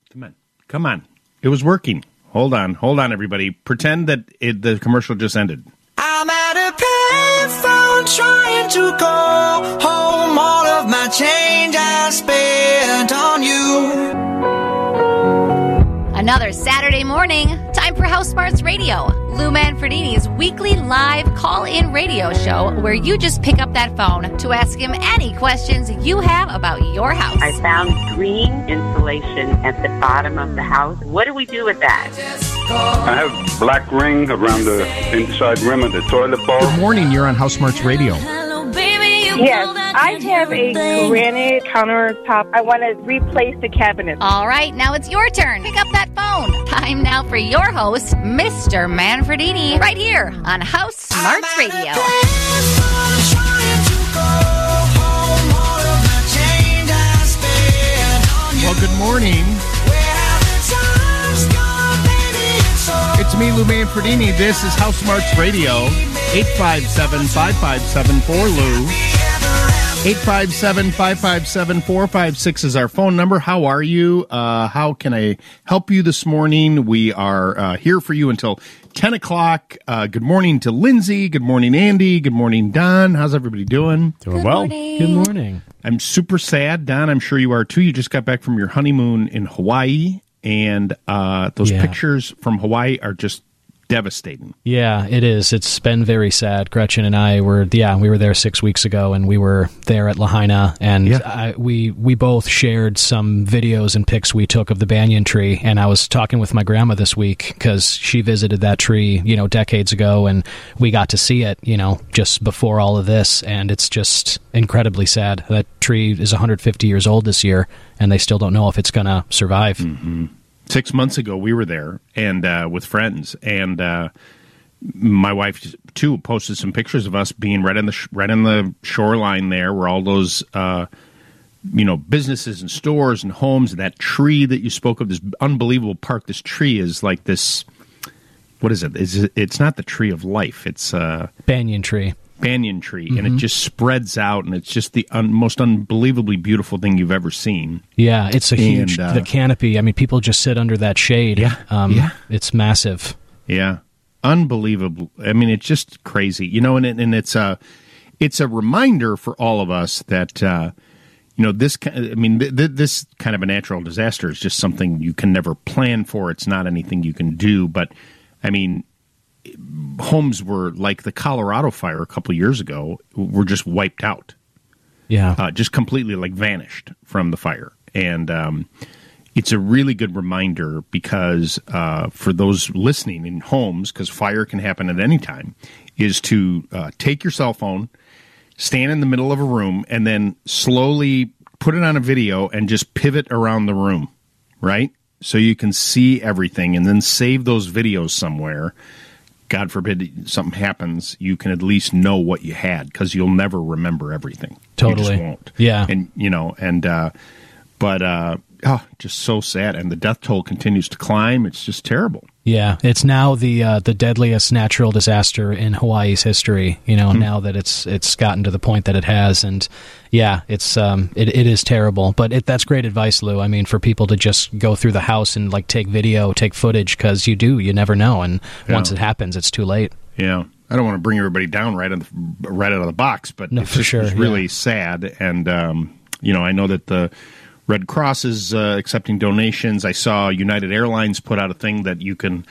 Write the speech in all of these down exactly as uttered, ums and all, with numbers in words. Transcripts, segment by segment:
Come on. Come on. It was working. Hold on. Hold on, everybody. Pretend that it, the commercial just ended. I'm at a payphone trying to call home. All of my change I spent on you. Another Saturday morning, time for House Smarts Radio, Lou Manfredini's weekly live call-in radio show where you just pick up that phone to ask him any questions you have about your house. I found green insulation at the bottom of the house. What do we do with that? I have black ring around the inside rim of the toilet bowl. Good morning, you're on House Smarts Radio. Yes, I have a granite countertop. I want to replace the cabinet. All right, now it's your turn. Pick up that phone. Time now for your host, Mister Manfredini, right here on House Smarts Radio. Well, good morning. It's me, Lou Manfredini. This is House Smarts Radio. eight five seven, five five seven, four Lou. eight five seven, five five seven, four five six is our phone number. How are you? Uh, how can I help you this morning? We are uh, here for you until ten o'clock. Uh, good morning to Lindsay. Good morning, Andy. Good morning, Don. How's everybody doing? Doing Good well. morning. Good morning. I'm super sad, Don. I'm sure you are too. You just got back from your honeymoon in Hawaii, and uh, those Yeah. pictures from Hawaii are just devastating. Yeah, it is. It's been very sad. Gretchen and I were, yeah, we were there six weeks ago, and we were there at Lahaina, and Yeah. I, we we both shared some videos and pics we took of the banyan tree. And I was talking with my grandma this week because she visited that tree, you know, decades ago, and we got to see it, you know, just before all of this. And it's just incredibly sad. That tree is one hundred fifty years old this year, and they still don't know if it's going to survive. Mm-hmm. Six months ago, we were there and uh, with friends, and uh, my wife too posted some pictures of us being right in the sh- right in the shoreline there, where all those uh, you know businesses and stores and homes, and that tree that you spoke of, this unbelievable park. This tree is like this. What is it? Is it it's not the tree of life. It's uh, Banyan tree. banyan tree, Mm-hmm. and it just spreads out, and it's just the un- most unbelievably beautiful thing you've ever seen. Yeah, it's a huge, And, uh, the canopy. I mean, people just sit under that shade. Yeah, um, yeah. It's massive. Yeah, unbelievable. I mean, it's just crazy, you know. And it, and it's a it's a reminder for all of us that uh, you know this. ki- I mean, th- th- this kind of a natural disaster is just something you can never plan for. It's not anything you can do. But I mean, homes were like the Colorado fire a couple years ago were just wiped out. Yeah. uh, just completely like vanished from the fire. And um, it's a really good reminder because uh, for those listening in homes, because fire can happen at any time, is to uh, take your cell phone, stand in the middle of a room, and then slowly put it on a video and just pivot around the room, right? So you can see everything, and then save those videos somewhere. God forbid something happens, you can at least know what you had, because you'll never remember everything. Totally. You just won't. Yeah. And, you know, and, uh, but, uh, oh, just so sad. And the death toll continues to climb. It's just terrible. Yeah. It's now the uh, the deadliest natural disaster in Hawaii's history, you know, Hmm. now that it's it's gotten to the point that it has. And yeah, it's um it, it is terrible. But it, that's great advice, Lou. I mean, for people to just go through the house and like take video, take footage, because you do, you never know. And Yeah. once it happens, it's too late. Yeah. I don't want to bring everybody down right, on the, right out of the box, but No, it's for just sure, it's really yeah. sad. And, um, you know, I know that the Red Cross is uh, accepting donations. I saw United Airlines put out a thing that you can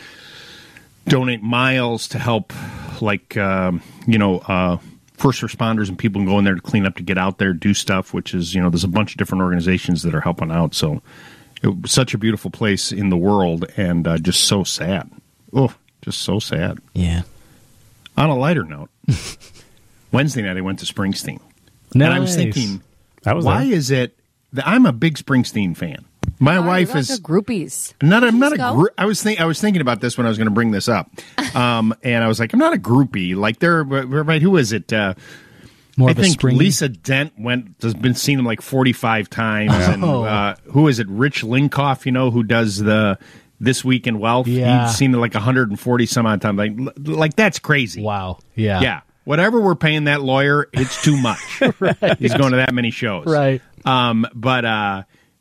donate miles to help, like, um, you know, uh, first responders and people can go in there to clean up, to get out there, do stuff, which is, you know, there's a bunch of different organizations that are helping out. So it was such a beautiful place in the world, and uh, just so sad. Oh, just so sad. Yeah. On a lighter note, Wednesday night I went to Springsteen. And I was Nice. thinking, I was why there. is it that I'm a big Springsteen fan? My Oh, wife you're like is a groupies. not. I'm not a. Just go. Gr- I was think. I was thinking about this when I was going to bring this up, um, and I was like, I'm not a groupie. Like they're right. Who is it? Uh, More I of a think spring. Lisa Dent went has been seen him like forty-five times. And Oh. uh, who is it? Rich Linkoff, you know, who does the This Week in Wealth. Yeah. He's seen it like one hundred forty some odd times. Like, like that's crazy. Wow. Yeah. Yeah. Whatever we're paying that lawyer, it's too much. Right. He's going to that many shows. Right. Um, but uh,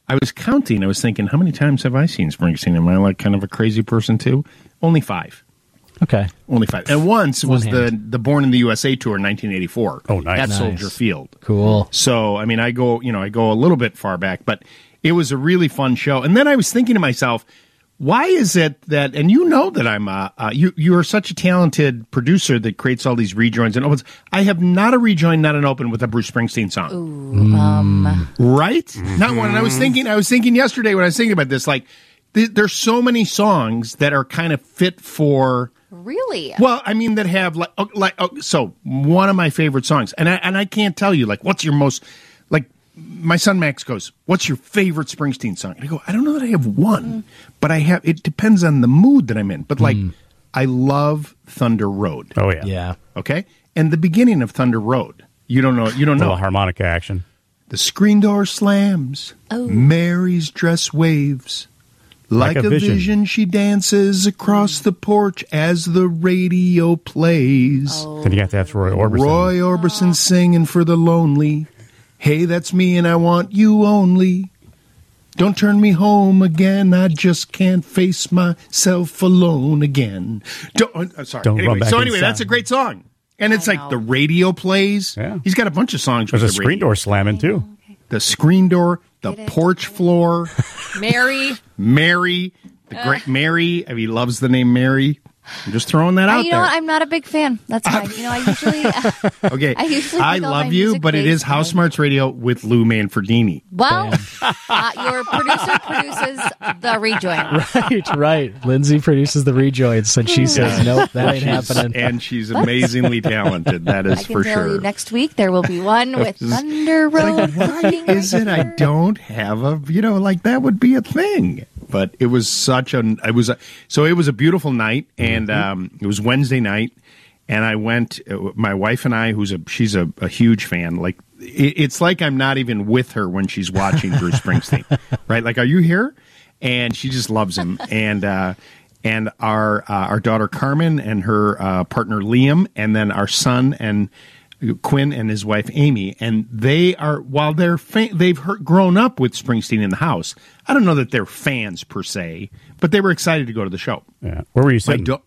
I was counting. I was thinking, how many times have I seen Springsteen? Am I like kind of a crazy person too? Only five. Okay. Only five. And once One was hand. the the Born in the U S A tour in nineteen eighty-four. Oh, nice. At Nice. Soldier Field. Cool. So, I mean, I go, you know, I go a little bit far back, but it was a really fun show. And then I was thinking to myself, why is it that, and you know that I'm, uh, uh, you you are such a talented producer that creates all these rejoins and opens. I have not a rejoin, not an open with a Bruce Springsteen song. Ooh, um, Right? Mm-hmm. Not one. And I was thinking, I was thinking yesterday when I was thinking about this, like, th- there's so many songs that are kind of fit for. really? Well, I mean, that have like, oh, like, oh, so one of my favorite songs, and I and I can't tell you like what's your most like. My son Max goes, "What's your favorite Springsteen song?" And I go, "I don't know that I have one, Mm. but I have. It depends on the mood that I'm in. But like, I love Thunder Road. Oh, yeah. Yeah. Okay, and the beginning of Thunder Road. You don't know. You don't A little know. harmonica action. The screen door slams. Oh. Mary's dress waves. Like, Like a a, vision. vision. she dances across the porch as the radio plays. Oh. Then you have to have Roy Orbison. Roy Orbison singing for the lonely. Hey, that's me and I want you only. Don't turn me home again. I just can't face myself alone again. Don't, uh, sorry. Don't anyway, run back so anyway, inside. that's a great song. And it's I like know. the radio plays. Yeah. He's got a bunch of songs There's with a the screen radio. door slamming, too. The screen door, the Get it. porch floor, Mary. Mary, the great Mary. I mean, he loves the name Mary. I'm just throwing that I, out you know there. what? I'm not a big fan. That's fine. You know, I usually. Okay, I usually I pick all my love you, music but it based is on- House Smarts Radio with Lou Manfredini. Well, uh, your producer produces the rejoin. Right, right. Lindsay produces the rejoins, and she says, nope, that ain't She's- happening. And she's amazingly talented. That is I can for tell sure. you next week there will be one with Thunder Road. Why playing is right it I here. don't have a, you know, like that would be a thing. But it was such a, it was a, so it was a beautiful night, and um, it was Wednesday night, and I went, uh, my wife and I, who's a, she's a, a huge fan, like, it, it's like I'm not even with her when she's watching Bruce Springsteen, right? Like, are you here? And she just loves him. And, uh, and our, uh, our daughter Carmen and her uh, partner Liam, and then our son and Quinn and his wife Amy, and they are, while they're fa- they've heard, grown up with Springsteen in the house. I don't know that they're fans per se, but they were excited to go to the show. Yeah. Where were you My sitting? do-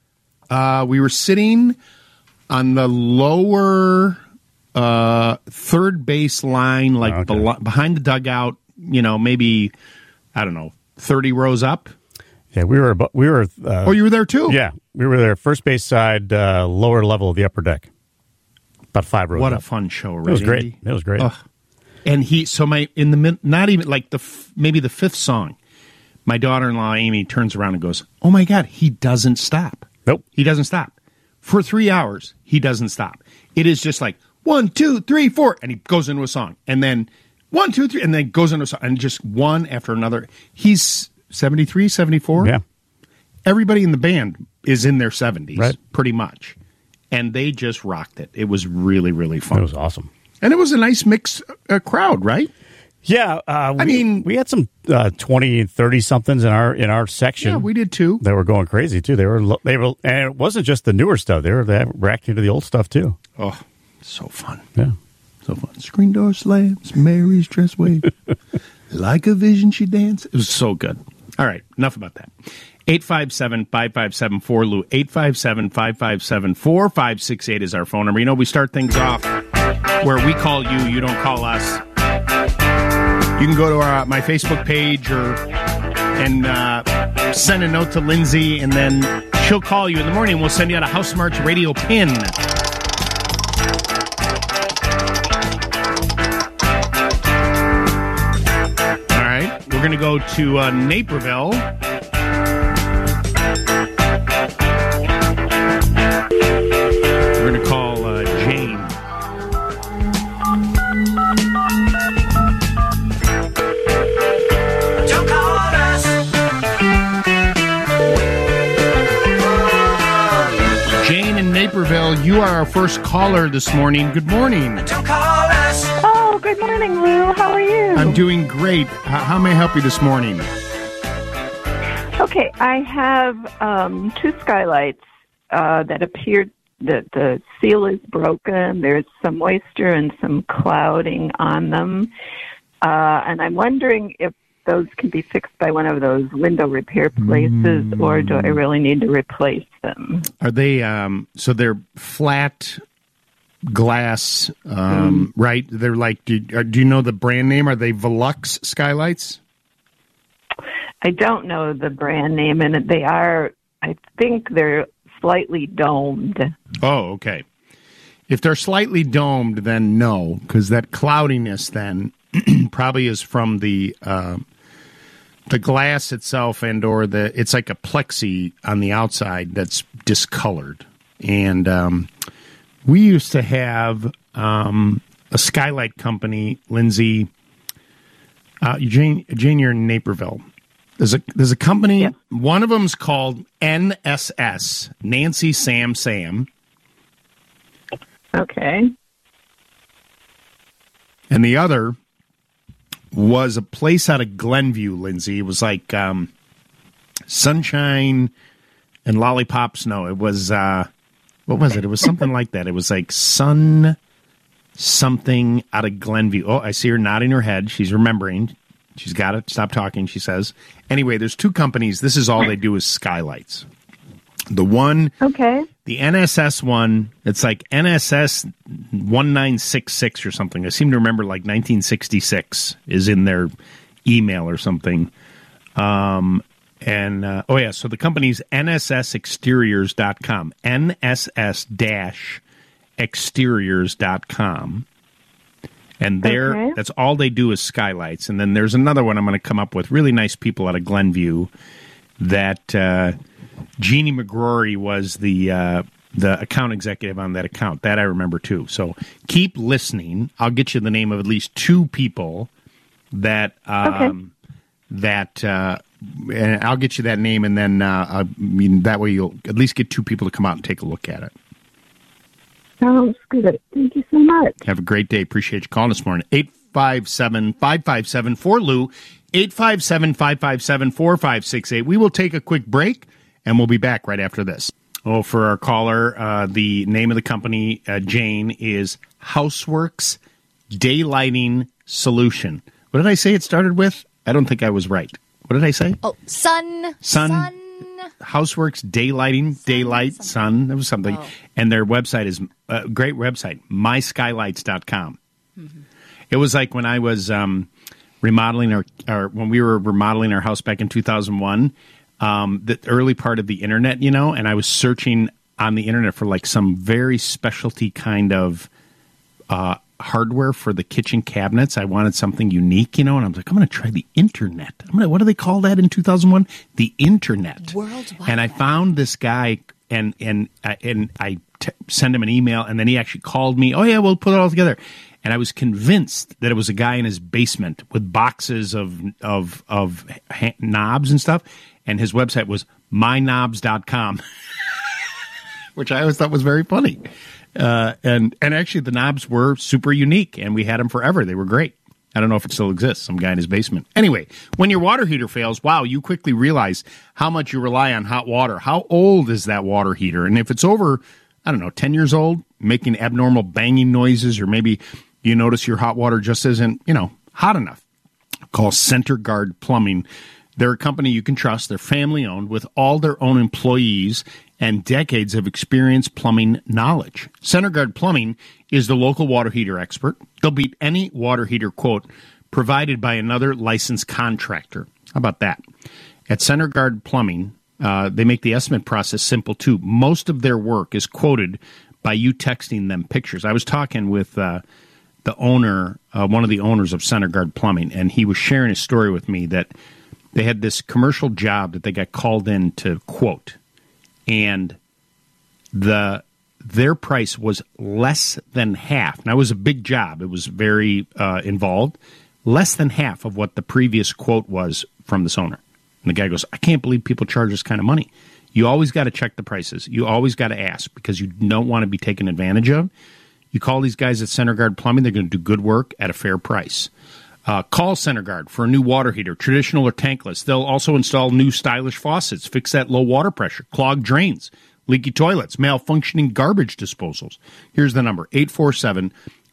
uh, we were sitting on the lower uh, third base line, like Okay. belo- behind the dugout. You know, maybe I don't know, thirty rows up. Yeah, we were. abo- We were. Uh, Oh, you were there too. Yeah, we were there, first base side, uh, lower level of the upper deck. About five rows What a up. fun show! Right, It was great. Andy? It was great. Ugh. And he, so my in the mid, not even like the f- maybe the fifth song, my daughter-in-law Amy turns around and goes, "Oh my God, he doesn't stop. Nope. He doesn't stop for three hours. He doesn't stop. It is just like one, two, three, four, and he goes into a song, and then one, two, three, and then goes into a song, and just one after another. He's seventy-three, seventy-four. Yeah. Everybody in the band is in their seventies, Right. pretty much, and they just rocked it. It was really, really fun. It was awesome. And it was a nice mixed uh, crowd, right? Yeah, uh, we, I mean- we had some uh, twenty, thirty somethings in our in our section. Yeah, we did too. They were going crazy too. They were lo- they were, and it wasn't just the newer stuff. They were they were acting to the old stuff too. Oh, so fun. Yeah. So fun. Screen door slams, Mary's dress wave. Like a vision she danced. It was so good. All right, enough about that. eight five seven, five five seven, four L U. eight five seven, five five seven, four five six eight is our phone number. You know, we start things off where we call you, you don't call us. You can go to our my Facebook page or and uh, send a note to Lindsay, and then she'll call you in the morning. We'll send you out a House Smarts radio pin. All right, we're going to go to uh, Naperville. We're going to call uh, Jane. Don't call us. Jane in Naperville, you are our first caller this morning. Good morning. Don't call us. Oh, good morning, Lou. How are you? I'm doing great. H- how may I help you this morning? Okay, I have um, two skylights uh, that appear that the seal is broken. There's some moisture and some clouding on them. Uh, and I'm wondering if those can be fixed by one of those window repair places, mm. or do I really need to replace them? Are they, um, so they're flat glass, um, mm. right? They're like, do, do you know the brand name? Are they Velux skylights? I don't know the brand name, and they are, I think they're slightly domed. Oh, okay. If they're slightly domed, then no, because that cloudiness then probably is from the uh, the glass itself, and or the it's like a plexi on the outside that's discolored. And um, we used to have um, a skylight company, Lindsay, uh, Jane, Jane, you're in Naperville. There's a there's a company. Yep. One of them's called N S S, Nancy Sam Sam. Okay. And the other was a place out of Glenview, Lindsay. It was like um, Sunshine and Lollipop Snow. It was uh, what was it? It was something like that. It was like Sun something out of Glenview. Oh, I see her nodding her head. She's remembering. She's got it. Stop talking, she says. Anyway, there's two companies. This is all they do is skylights. The one, okay, the N S S one, it's like N S S one nine six six or something. I seem to remember like nineteen sixty-six is in their email or something. Um, and, uh, oh, yeah, so the company's N S S exteriors dot com, N S S exteriors dot com. And there, okay. That's all they do is skylights. And then there's another one I'm going to come up with. Really nice people out of Glenview. That uh, Jeannie McGrory was the uh, the account executive on that account. That I remember too. So keep listening. I'll get you the name of at least two people that um, okay. that. Uh, and I'll get you that name, and then uh, I mean that way you'll at least get two people to come out and take a look at it. Sounds good. Thank you so much. Have a great day. Appreciate you calling this morning. eight five seven, five five seven, four L U, eight five seven, five five seven, four five six eight. We will take a quick break, and we'll be back right after this. Oh, for our caller, uh, the name of the company, uh, Jane, is Houseworks Daylighting Solution. What did I say it started with? I don't think I was right. What did I say? Oh, sun. Sun. sun. Houseworks Daylighting, sun, Daylight, sun. sun. That was something. Oh. And their website is a great website, my skylights dot com. Mm-hmm. It was like when I was um, remodeling our, our, when we were remodeling our house back in two thousand one, um, the early part of the internet, you know, and I was searching on the internet for like some very specialty kind of uh, hardware for the kitchen cabinets. I wanted something unique, you know, and I was like, I'm going to try the internet. I'm gonna, what do they call that in two thousand one? The internet. Worldwide. And I found this guy, and and uh, and I t- sent him an email, and then he actually called me. Oh yeah, we'll put it all together. And I was convinced that it was a guy in his basement with boxes of of of ha- knobs and stuff, and his website was my knobs dot com, which I always thought was very funny. Uh, and and actually, the knobs were super unique, and we had them forever. They were great. I don't know if it still exists. Some guy in his basement. Anyway, when your water heater fails, wow, you quickly realize how much you rely on hot water. How old is that water heater? And if it's over, I don't know, ten years old, making abnormal banging noises, or maybe you notice your hot water just isn't, you know, hot enough, call Center Guard Plumbing. They're a company you can trust. They're family-owned with all their own employees and decades of experienced plumbing knowledge. Center Guard Plumbing is the local water heater expert. They'll beat any water heater quote provided by another licensed contractor. How about that? At Center Guard Plumbing, uh, they make the estimate process simple, too. Most of their work is quoted by you texting them pictures. I was talking with uh, the owner, uh, one of the owners of Center Guard Plumbing, and he was sharing a story with me that they had this commercial job that they got called in to quote, and the their price was less than half. Now, it was a big job. It was very uh, involved. Less than half of what the previous quote was from this owner. And the guy goes, I can't believe people charge this kind of money. You always got to check the prices. You always got to ask because you don't want to be taken advantage of. You call these guys at Center Guard Plumbing, they're going to do good work at a fair price. Uh, call Center Guard for a new water heater, traditional or tankless. They'll also install new stylish faucets, fix that low water pressure, clogged drains, leaky toilets, malfunctioning garbage disposals. Here's the number, eight four seven,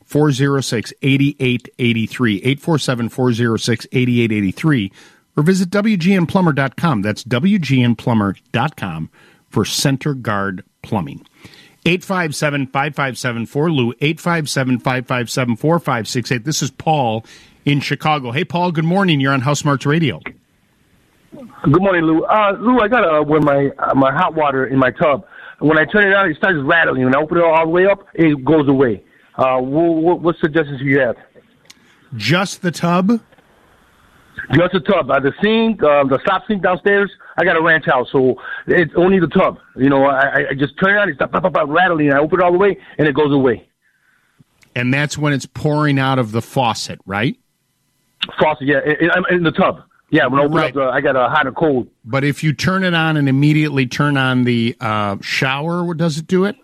four oh six, eight eight eight three, eight four seven, four oh six, eight eight eight three, or visit W G N plumber dot com. That's W G N plumber dot com for Center Guard Plumbing. eight five seven, five five seven, four L U, eight five seven, five five seven, four five six eight. This is Paul in Chicago. Hey, Paul, good morning. You're on House Smarts Radio. Good morning, Lou. Uh, Lou, I got uh, with my uh, my hot water in my tub. When I turn it on, it starts rattling. When I open it all the way up, it goes away. Uh, what, what suggestions do you have? Just the tub? Just the tub. Uh, the sink, uh, the slop sink downstairs, I got a ranch house, so it's only the tub. You know, I, I just turn it on, it starts pop, pop, pop, rattling, and I open it all the way, and it goes away. And that's when it's pouring out of the faucet, right? Faucet, yeah, in, in the tub. Yeah, when I open right. up, the, I got a hot and cold. But if you turn it on and immediately turn on the uh, shower, does it do it?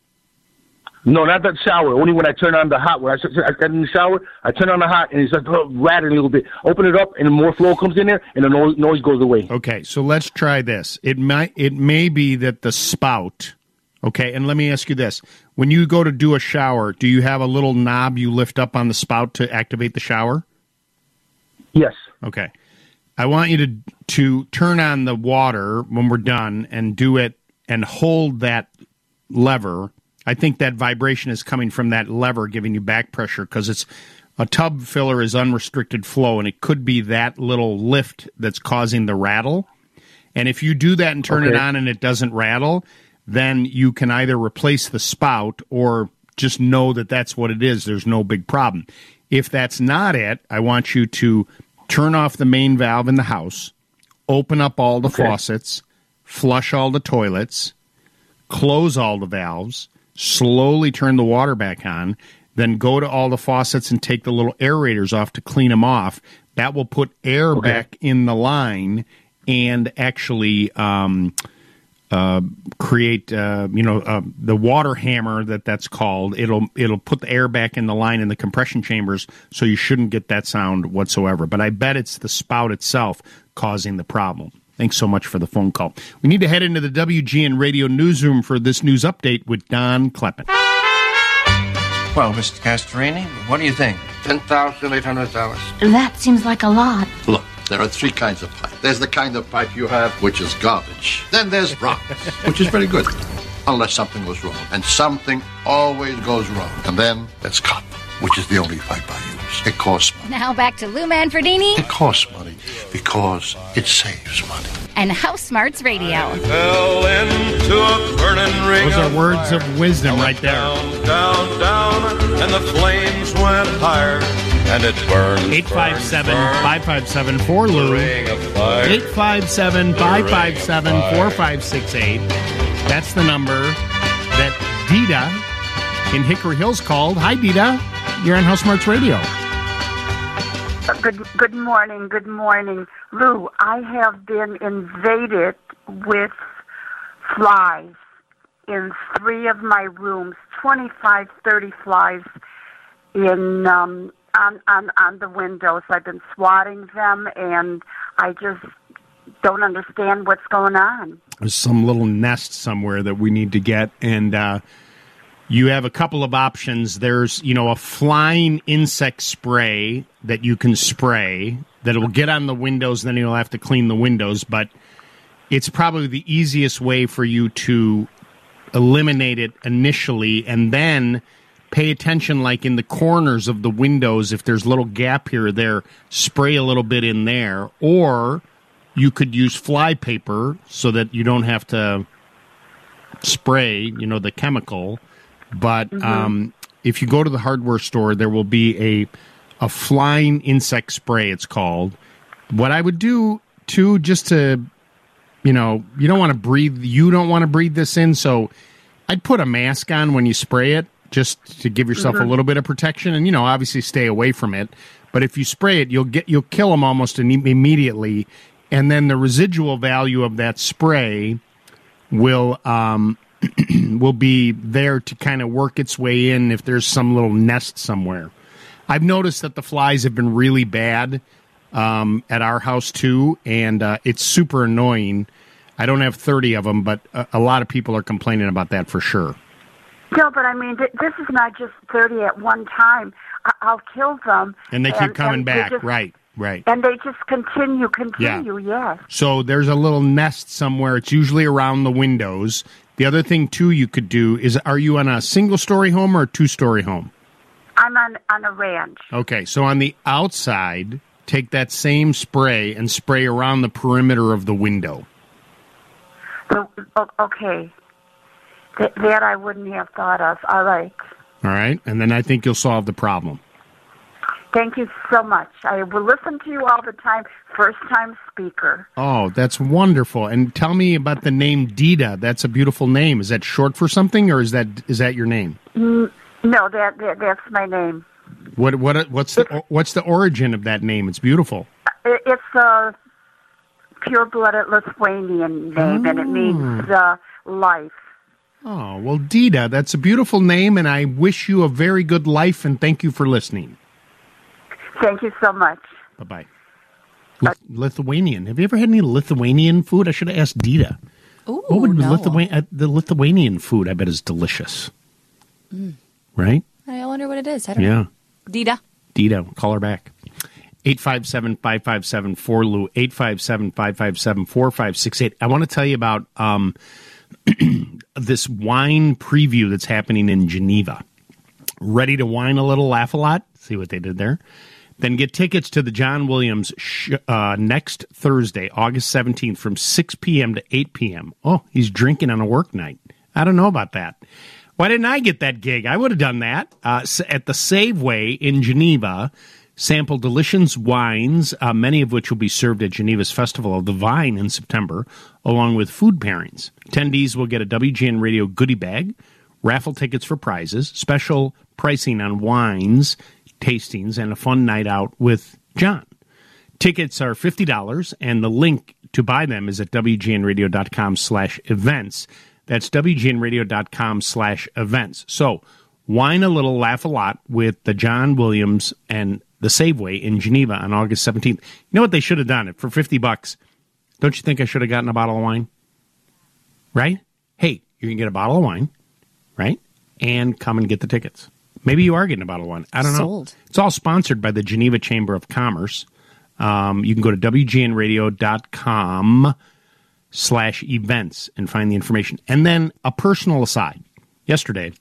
No, not that shower. Only when I turn on the hot. When I, I get in the shower, I turn on the hot, and it starts rattling a little bit. Open it up, and more flow comes in there, and the noise, noise goes away. Okay, so let's try this. It might, it may be that the spout. Okay, and let me ask you this: when you go to do a shower, do you have a little knob you lift up on the spout to activate the shower? Yes. Okay. I want you to to turn on the water when we're done and do it and hold that lever. I think that vibration is coming from that lever giving you back pressure because it's a tub filler is unrestricted flow, and it could be that little lift that's causing the rattle. And if you do that and turn okay. it on and it doesn't rattle, then you can either replace the spout or just know that that's what it is. There's no big problem. If that's not it, I want you to turn off the main valve in the house, open up all the okay. faucets, flush all the toilets, close all the valves, slowly turn the water back on, then go to all the faucets and take the little aerators off to clean them off. That will put air okay. back in the line and actually um, uh, create, uh, you know, uh, the water hammer that that's called. It'll it'll put the air back in the line in the compression chambers, so you shouldn't get that sound whatsoever. But I bet it's the spout itself causing the problem. Thanks so much for the phone call. We need to head into the W G N Radio newsroom for this news update with Don Kleppen. Well, Mister Castorini, what do you think? ten thousand eight hundred dollars. That seems like a lot. Look, there are three kinds of pipe. There's the kind of pipe you have, which is garbage. Then there's rock, which is very good, unless something goes wrong. And something always goes wrong. And then there's copper, which is the only pipe I use. It costs money. Now back to Lou Manfredini. It costs money because it saves money. And House Smarts Radio. I fell into a burning ring. Those are words of, of wisdom right there. Down, down, down, and the flames went higher, and it burned. eight five seven, five five seven, four L U. eight five seven, five five seven, four five six eight. That's the number that Dita in Hickory Hills called. Hi, Dita. You're on House Smarts Radio. Good good morning, good morning. Lou, I have been invaded with flies in three of my rooms, twenty-five, thirty flies in um, on, on, on the windows. I've been swatting them, and I just don't understand what's going on. There's some little nest somewhere that we need to get, and uh, you have a couple of options. There's, you know, a flying insect spray that you can spray that will get on the windows, then you'll have to clean the windows, but it's probably the easiest way for you to eliminate it initially, and then pay attention, like in the corners of the windows, if there's a little gap here or there, spray a little bit in there, or you could use fly paper so that you don't have to spray, you know, the chemical. But mm-hmm. um, if you go to the hardware store, there will be a a flying insect spray, it's called. What I would do, too, just to, you know, you don't want to breathe, you don't want to breathe this in, so I'd put a mask on when you spray it, just to give yourself mm-hmm. a little bit of protection, and, you know, obviously stay away from it. But if you spray it, you'll get you'll kill them almost immediately, and then the residual value of that spray will um, will be there to kind of work its way in if there's some little nest somewhere. I've noticed that the flies have been really bad um, at our house, too, and uh, it's super annoying. I don't have thirty of them, but a, a lot of people are complaining about that for sure. No, but I mean, th- this is not just thirty at one time. I- I'll kill them. And they keep coming and they back. just- Right, right. And they just continue, continue, yes. So there's a little nest somewhere. It's usually around the windows. The other thing, too, you could do is, are you on a single-story home or a two-story home? I'm on, on a ranch. Okay, so on the outside, take that same spray and spray around the perimeter of the window. So, o- okay. Th- that I wouldn't have thought of. All right. All right? And then I think you'll solve the problem. Thank you so much. I will listen to you all the time. First time speaker. Oh, that's wonderful. And tell me about the name Dita. That's a beautiful name. Is that short for something, or is that is that your name? Mm, no, that, that that's my name. What what what's the what's the origin of that name? It's beautiful. It, it's a pure-blooded Lithuanian name, and it means uh, life. Oh, well, Dita, that's a beautiful name, and I wish you a very good life, and thank you for listening. Thank you so much. Bye-bye. Lith- Lithuanian. Have you ever had any Lithuanian food? I should have asked Dita. Ooh, what would no. Lithuania, uh, the Lithuanian food, I bet, is delicious. Mm. Right? I wonder what it is. I don't Yeah. know. Dita. Dita, call her back. eight five seven, five five seven, four L U, eight five seven, five five seven, four five six eight. I want to tell you about um, this wine preview that's happening in Geneva. Ready to wine a little, laugh a lot? See what they did there? Then get tickets to the John Williams sh- uh, next Thursday, August seventeenth, from six p.m. to eight p.m. Oh, he's drinking on a work night. I don't know about that. Why didn't I get that gig? I would have done that. Uh, at the Saveway in Geneva, sample delicious wines, uh, many of which will be served at Geneva's Festival of the Vine in September, along with food pairings. Attendees will get a W G N Radio goodie bag, raffle tickets for prizes, special pricing on wines, tastings, and a fun night out with John. Tickets are fifty dollars, and the link to buy them is at W G N radio dot com slash events. That's W G N radio dot com slash events. So, wine a little, laugh a lot with the John Williams and the Saveway in Geneva on August seventeenth. You know what they should have done? For fifty bucks, don't you think I should have gotten a bottle of wine? Right? Hey, you can get a bottle of wine, right? And come and get the tickets. Maybe you are getting a bottle of wine. I don't know. Sold. It's all sponsored by the Geneva Chamber of Commerce. Um, you can go to W G N radio dot com slash events and find the information. And then a personal aside. Yesterday,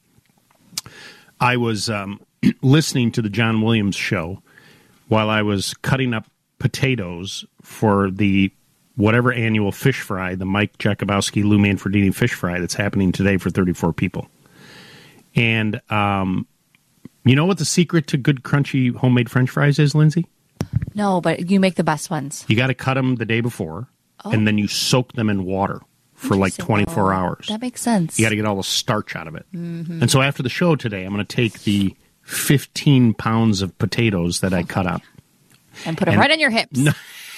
I was um, listening to the John Williams show while I was cutting up potatoes for the whatever annual fish fry, the Mike Jakubowski, Lou Manfredini fish fry that's happening today for thirty-four people. And um, you know what the secret to good, crunchy, homemade French fries is, Lindsay? No, but you make the best ones. You got to cut them the day before, Oh. and then you soak them in water for like twenty-four hours. That makes sense. You got to get all the starch out of it. Mhm. And so after the show today, I'm going to take the fifteen pounds of potatoes that I cut up. And put them and- right on your hips. No.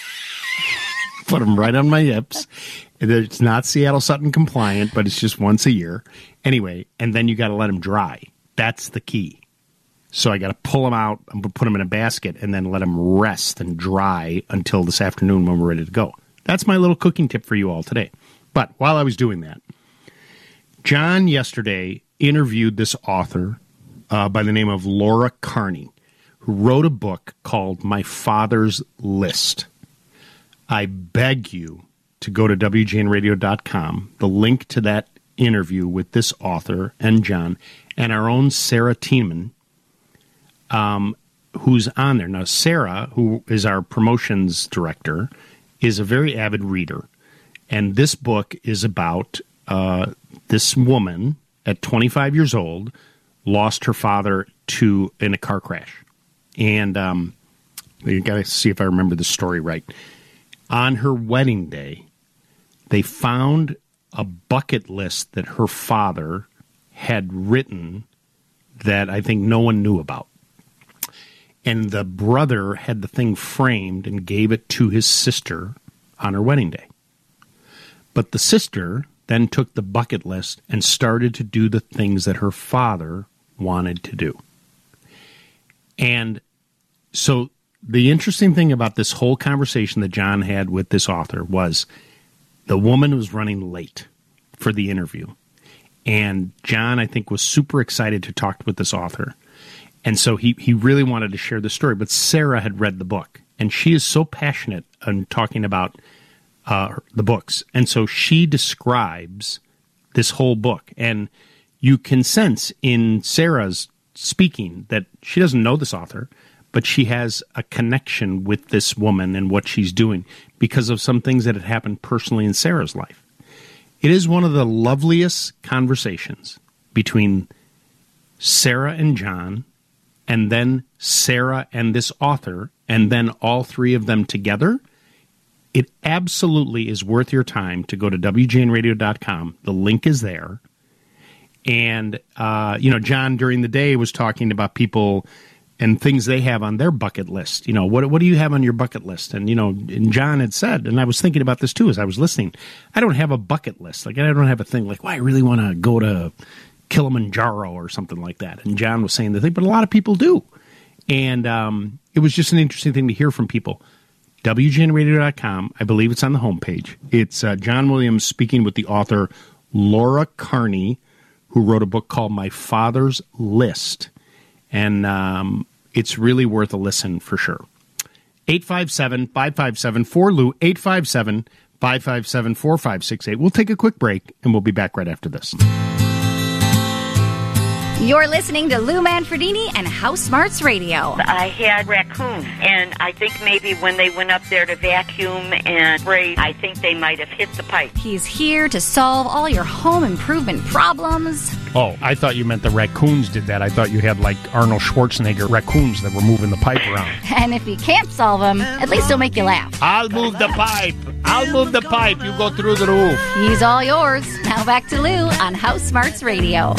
Put them right on my hips. It's not Seattle Sutton compliant, but it's just once a year. Anyway, and then you got to let them dry. That's the key. So I got to pull them out, and put them in a basket, and then let them rest and dry until this afternoon when we're ready to go. That's my little cooking tip for you all today. But while I was doing that, John yesterday interviewed this author uh, by the name of Laura Carney, who wrote a book called My Father's List. I beg you to go to W G N radio dot com, the link to that interview with this author and John, and our own Sarah Tiemann, um, who's on there. Now, Sarah, who is our promotions director, is a very avid reader. And this book is about uh, this woman at twenty-five years old lost her father to in a car crash. And um, you got to see if I remember the story right. On her wedding day, they found a bucket list that her father had written that I think no one knew about. And the brother had the thing framed and gave it to his sister on her wedding day. But the sister then took the bucket list and started to do the things that her father wanted to do. And so the interesting thing about this whole conversation that John had with this author was the woman was running late for the interview. And John, I think, was super excited to talk with this author. And so he, he really wanted to share the story. But Sarah had read the book, and she is so passionate on talking about uh, the books. And so she describes this whole book. And you can sense in Sarah's speaking that she doesn't know this author, but she has a connection with this woman and what she's doing because of some things that had happened personally in Sarah's life. It is one of the loveliest conversations between Sarah and John, and then Sarah and this author, and then all three of them together. It absolutely is worth your time to go to W G N radio dot com. The link is there. And, uh, you know, John during the day was talking about people and things they have on their bucket list. You know, what what do you have on your bucket list? And, you know, and John had said, and I was thinking about this too as I was listening, I don't have a bucket list. Like, I don't have a thing like, well, I really want to go to Kilimanjaro or something like that. And John was saying the thing, but a lot of people do. And um, it was just an interesting thing to hear from people. W G N radio dot com, I believe it's on the homepage. It's uh, John Williams speaking with the author Laura Carney, who wrote a book called My Father's List. And um, it's really worth a listen for sure. eight five seven, five five seven, four L U, eight five seven, five five seven, four five six eight. We'll take a quick break, and we'll be back right after this. You're listening to Lou Manfredini and House Smarts Radio. I had raccoons, and I think maybe when they went up there to vacuum and spray, I think they might have hit the pipe. He's here to solve all your home improvement problems. Oh, I thought you meant the raccoons did that. I thought you had, like, Arnold Schwarzenegger raccoons that were moving the pipe around. And if you can't solve them, at least he'll make you laugh. I'll move the pipe. I'll move the pipe. You go through the roof. He's all yours. Now back to Lou on House Smarts Radio.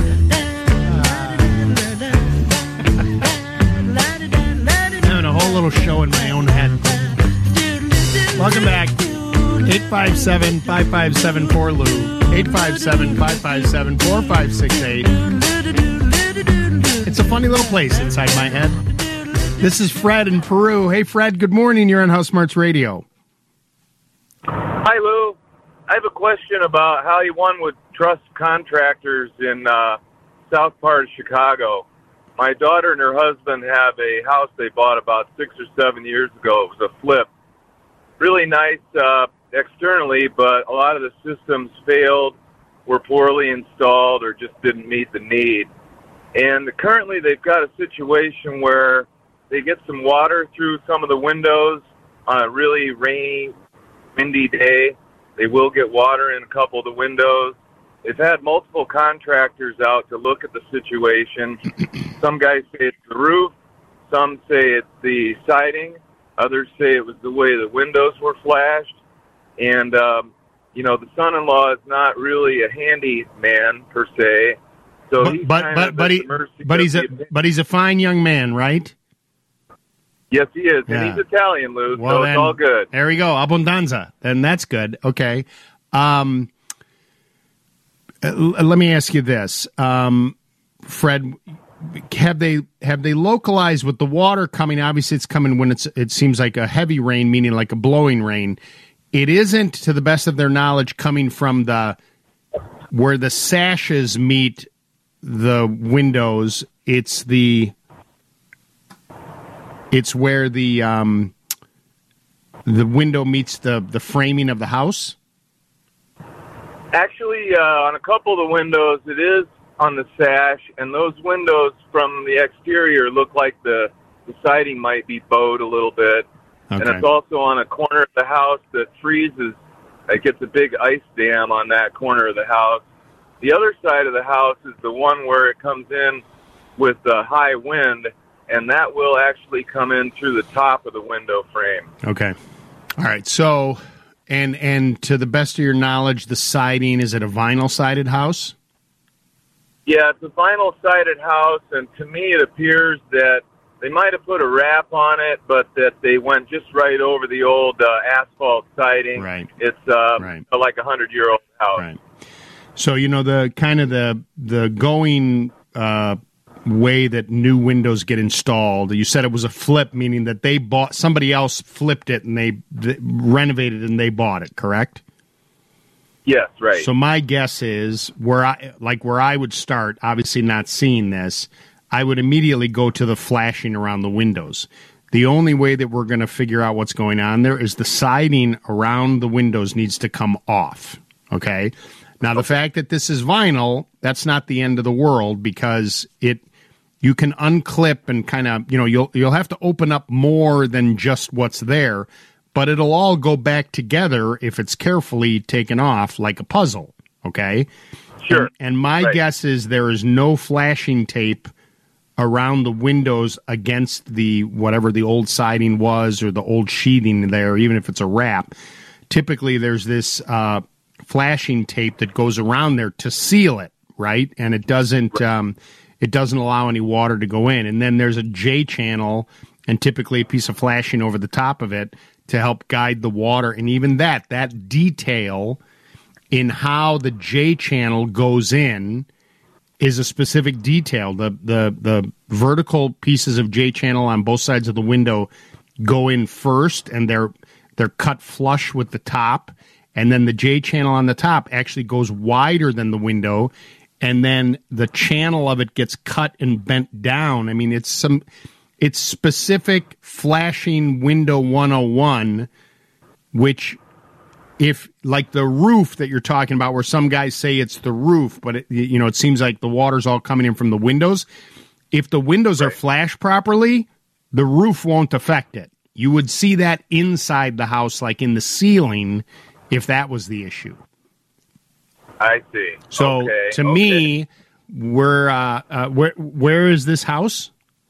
A whole little show in my own head. Welcome back. eight five seven, five five seven, four L U. eight five seven, five five seven, four five six eight. It's a funny little place inside my head. This is Fred in Peru. Hey, Fred, good morning. You're on House Smarts Radio. Hi, Lou. I have a question about how one would trust contractors in uh, south part of Chicago. My daughter and her husband have a house they bought about six or seven years ago. It was a flip. Really nice uh, externally, but a lot of the systems failed, were poorly installed, or just didn't meet the need. And currently they've got a situation where they get some water through some of the windows on a really rainy, windy day. They will get water in a couple of the windows. They've had multiple contractors out to look at the situation. Some guys say it's the roof. Some say it's the siding. Others say it was the way the windows were flashed. And, um, you know, the son-in-law is not really a handy man, per se. So but, he's but, kind but, of but, at he, the mercy but, of he's a, the- but he's a fine young man, right? Yes, he is. Yeah. And he's Italian, Lou, Well, so then, it's all good. There we go. Abbondanza. Then that's good. Okay. Um, uh, l- let me ask you this. Um, Fred, have they have they localized with the water coming? Obviously, it's coming when it's it seems like a heavy rain, meaning like a blowing rain. It isn't, to the best of their knowledge, coming from the where the sashes meet the windows. It's the it's where the um, the window meets the the framing of the house. Actually, uh, on a couple of the windows, it is on the sash, and those windows from the exterior look like the, the siding might be bowed a little bit. Okay. And it's also on a corner of the house that freezes. It gets a big ice dam on that corner of the house. The other side of the house is the one where it comes in with the high wind, and that will actually come in through the top of the window frame. Okay. All right. So, and and to the best of your knowledge, the siding, is it a vinyl-sided house? Yeah, it's a vinyl-sided house, and to me it appears that they might have put a wrap on it, but that they went just right over the old uh, asphalt siding. Right. It's uh, Right. like a hundred-year-old house. Right. So, you know, the kind of the the going uh, way that new windows get installed, you said it was a flip, meaning that they bought, somebody else flipped it and they, they renovated it and they bought it, correct? Yes, right. So my guess is where I like where I would start, obviously not seeing this, I would immediately go to the flashing around the windows. The only way that we're going to figure out what's going on there is the siding around the windows needs to come off. Okay? Now the fact that this is vinyl, that's not the end of the world because it you can unclip and kind of, you know, you'll you'll have to open up more than just what's there. But it'll all go back together if it's carefully taken off like a puzzle, okay? Sure. And, and my right. guess is there is no flashing tape around the windows against the whatever the old siding was or the old sheathing there, even if it's a wrap. Typically there's this uh, flashing tape that goes around there to seal it, right? And it doesn't right. um, it doesn't allow any water to go in. And then there's a J channel and typically a piece of flashing over the top of it to help guide the water. And even that, that detail in how the J channel goes in is a specific detail. The the the vertical pieces of J channel on both sides of the window go in first, and they're they're cut flush with the top. And then the J channel on the top actually goes wider than the window, and then the channel of it gets cut and bent down. I mean, it's some... It's specific flashing window one oh one, which if, like the roof that you're talking about, where some guys say it's the roof, but, it, you know, it seems like the water's all coming in from the windows. If the windows are flashed properly, the roof won't affect it. You would see that inside the house, like in the ceiling, if that was the issue. I see. So, okay, to okay. me, we're, uh, uh, where where is this house?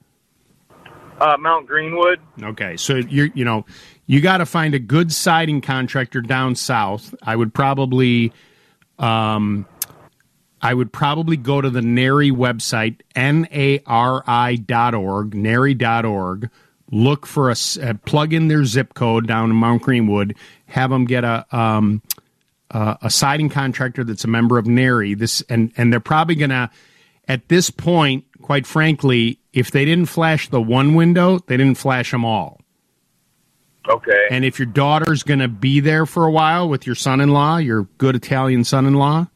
Uh, Mount Greenwood. Okay, so you're you know you got to find a good siding contractor down south. I would probably, um, I would probably go to the Nari website, N A R I dot org, Nari dot org. Look for a uh, plug in their zip code down in Mount Greenwood. Have them get a um, uh, a siding contractor that's a member of Nari. This and and they're probably gonna at this point, quite frankly. If they didn't flash the one window, they didn't flash them all. Okay. And if your daughter's going to be there for a while with your son-in-law, your good Italian son-in-law,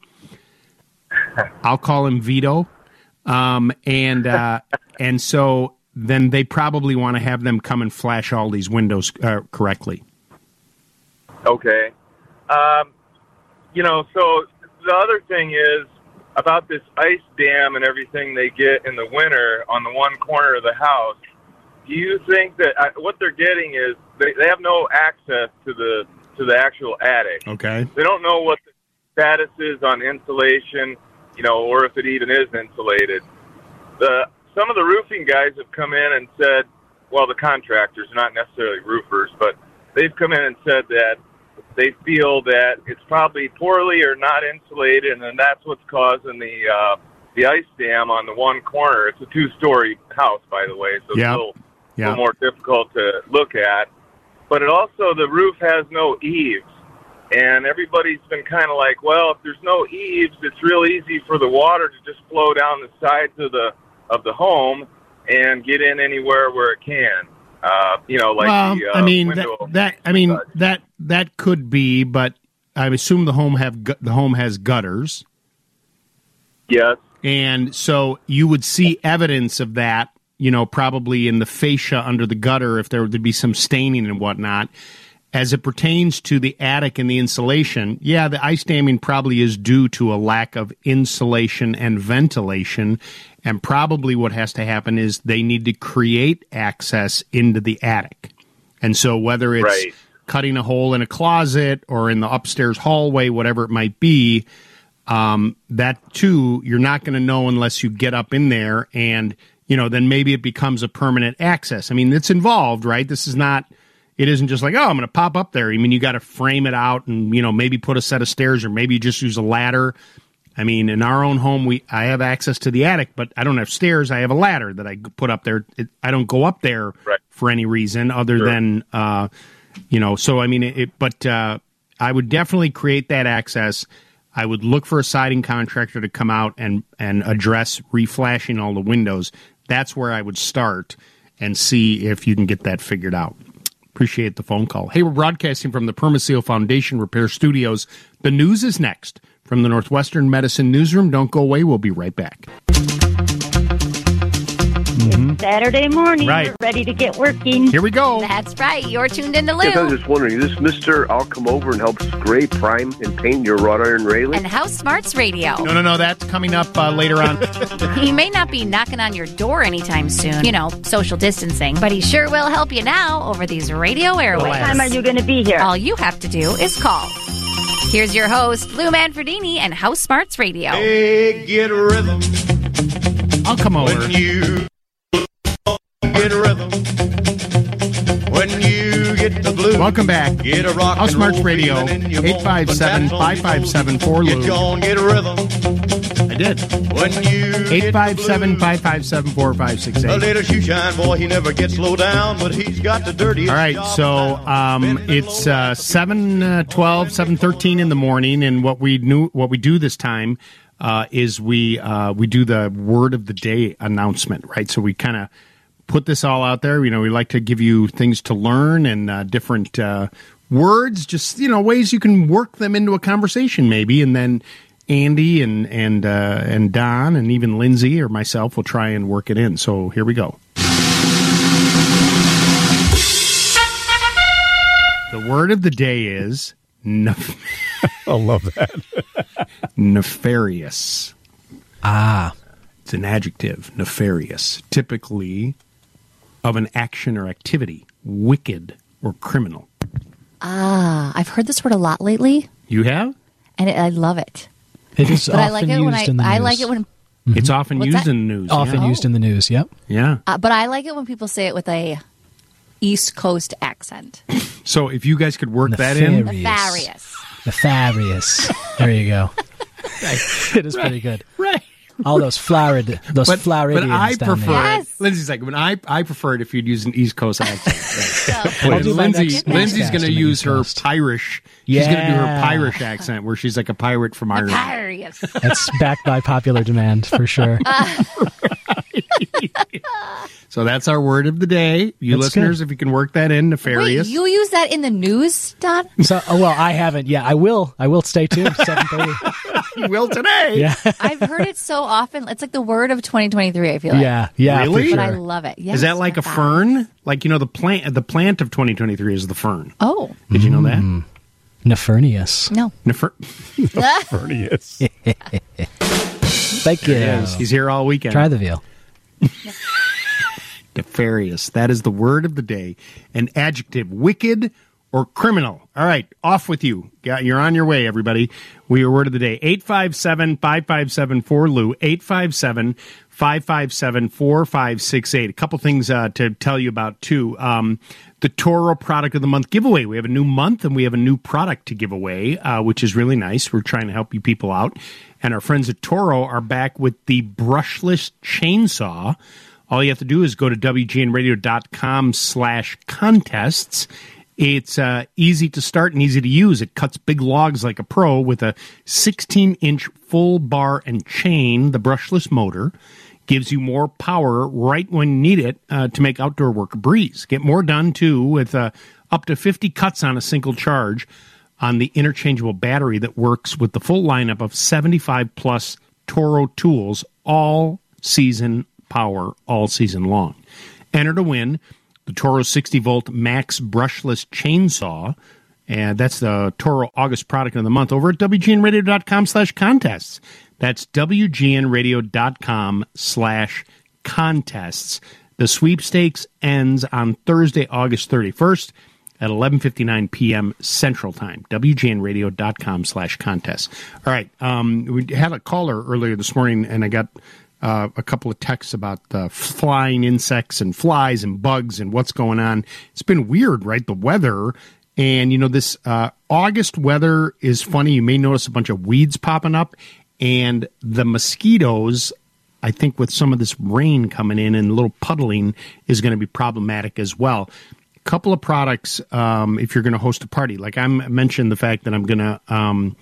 I'll call him Vito. Um, and uh, and so then they probably want to have them come and flash all these windows uh, correctly. Okay. Um, you know, so the other thing is, about this ice dam and everything they get in the winter on the one corner of the house, do you think that uh, what they're getting is they, they have no access to the to the actual attic? Okay. They don't know what the status is on insulation, you know, or if it even is insulated. The some of the roofing guys have come in and said, well, the contractors, not necessarily roofers, but they've come in and said that they feel that it's probably poorly or not insulated, and then that's what's causing the uh, the ice dam on the one corner. It's a two-story house, by the way, so yep. it's a little, yep. little more difficult to look at. But it also, the roof has no eaves, and everybody's been kind of like, well, if there's no eaves, it's real easy for the water to just flow down the sides of the of the home and get in anywhere where it can. Uh, you know, like well, the uh, I mean that, window. that I mean that that could be, but I assume the home have gu- the home has gutters. Yes, and so you would see evidence of that. You know, probably in the fascia under the gutter, if there would be some staining and whatnot. As it pertains to the attic and the insulation, yeah, the ice damming probably is due to a lack of insulation and ventilation. And probably what has to happen is they need to create access into the attic. And so whether it's right. cutting a hole in a closet or in the upstairs hallway, whatever it might be, um, that too, you're not going to know unless you get up in there and, you know, then maybe it becomes a permanent access. I mean, it's involved, right? This is not... It isn't just like, oh, I'm going to pop up there. I mean, you got to frame it out and, you know, maybe put a set of stairs or maybe you just use a ladder. I mean, in our own home, we I have access to the attic, but I don't have stairs. I have a ladder that I put up there. It, I don't go up there right. for any reason other sure. than, uh, you know, so, I mean, it, but uh, I would definitely create that access. I would look for a siding contractor to come out and, and address reflashing all the windows. That's where I would start and see if you can get that figured out. Appreciate the phone call. Hey, we're broadcasting from the Permaseal Foundation Repair Studios. The news is next from the Northwestern Medicine Newsroom. Don't go away. We'll be right back. Mm-hmm. Saturday morning, Right. we're ready to get working. Here we go. That's right. You're tuned into Lou. Yes, I was just wondering, is this Mister I'll come over and help spray, prime, and paint your wrought iron railing? And House Smarts Radio. No, no, no. That's coming up uh, later on. He may not be knocking on your door anytime soon, you know, social distancing, but he sure will help you now over these radio airwaves. What time are you going to be here? All you have to do is call. Here's your host, Lou Manfredini and House Smarts Radio. Hey, get a rhythm. I'll come over. When you get a rhythm. When you get the blues. Welcome back. Get a rock House and Smarts roll Radio, feeling in your eight five seven, five five seven, four Lou. Get gone, get a rhythm. I did. When you eight five seven, five five seven, four five six A eight. little shoe shine boy, he never gets slow down, but he's got the dirtiest All right, job so um, it's uh, seven twelve, seven thirteen in the morning, and what we knew, what we do this time uh, is we uh, we do the word of the day announcement, right? So we kind of put this all out there. You know, we like to give you things to learn and uh, different uh, words, just, you know, ways you can work them into a conversation maybe, and then Andy and and uh, and Don and even Lindsay or myself will try and work it in. So here we go. The word of the day is nef- I love that. nefarious. Ah. It's an adjective, nefarious, typically of an action or activity, wicked or criminal. Ah, I've heard this word a lot lately, You have? and it, I love it. It is But often I like it used when I, in the news. I like it when, It's often What's used that? in the news. Often yeah. used in the news, yep. Yeah. uh, but I like it when people say it with a East Coast accent. So if you guys could work that in. Nefarious. Nefarious. There you go. It is pretty good. Right. All those flowered, those But, Floridians but I down prefer there. it. Lindsay's like, when I, I prefer it if you'd use an East Coast accent. Right. I'll And do my Lindsay, next Lindsay's podcast going to on the use East her Coast. Pirish. She's going to do her Yeah. Pirish accent where she's like a pirate from Ireland. Nefarious. That's backed by popular demand for sure. So that's our word of the day. You That's listeners, good. if you can work that in, Wait, nefarious. you use that in the news, Don? So, oh, well, I haven't. Yeah, I will. I will stay tuned. Seven thirty. You will today. Yeah, I've heard it so often. It's like the word of twenty twenty-three, I feel like. yeah, yeah. Really? For But sure. I love it. Yes, Is that like a nefarious. fern? Like, you know, the plant the plant of twenty twenty-three is the fern. Oh. Did you know that? Mm. Nefarious. No. Nefer- Fernius. Thank you. There he is. He's here all weekend. Try the veal. Nefarious. That is the word of the day. An adjective, wicked or criminal. All right, off with you. Got- You're on your way, everybody. We are word of the day. eight five seven, five five seven, four L U. eight five seven, five five seven, four five six eight. A couple things uh, to tell you about, too. Um, the Toro Product of the Month giveaway. We have a new month, and we have a new product to give away, uh, which is really nice. We're trying to help you people out. And our friends at Toro are back with the brushless chainsaw. All you have to do is go to W G N radio dot com slash contests. It's uh, easy to start and easy to use. It cuts big logs like a pro with a sixteen inch full bar and chain. The brushless motor gives you more power right when you need it uh, to make outdoor work a breeze. Get more done, too, with uh, up to fifty cuts on a single charge on the interchangeable battery that works with the full lineup of seventy-five plus Toro tools, all season power all season long. Enter to win the Toro sixty volt Max brushless chainsaw, and that's the Toro August product of the month over at W G N radio dot com slash contests. That's W G N radio dot com slash contests. The sweepstakes ends on Thursday, August thirty-first at eleven fifty-nine p.m. Central Time. W G N radio dot com slash contests. All right, um, we had a caller earlier this morning, and I got Uh, a couple of texts about uh, flying insects and flies and bugs and what's going on. It's been weird, right? The weather. And, you know, this uh, August weather is funny. You may notice a bunch of weeds popping up. And the mosquitoes, I think with some of this rain coming in and a little puddling, is going to be problematic as well. A couple of products um, if you're going to host a party. Like I mentioned the fact that I'm going to... Um,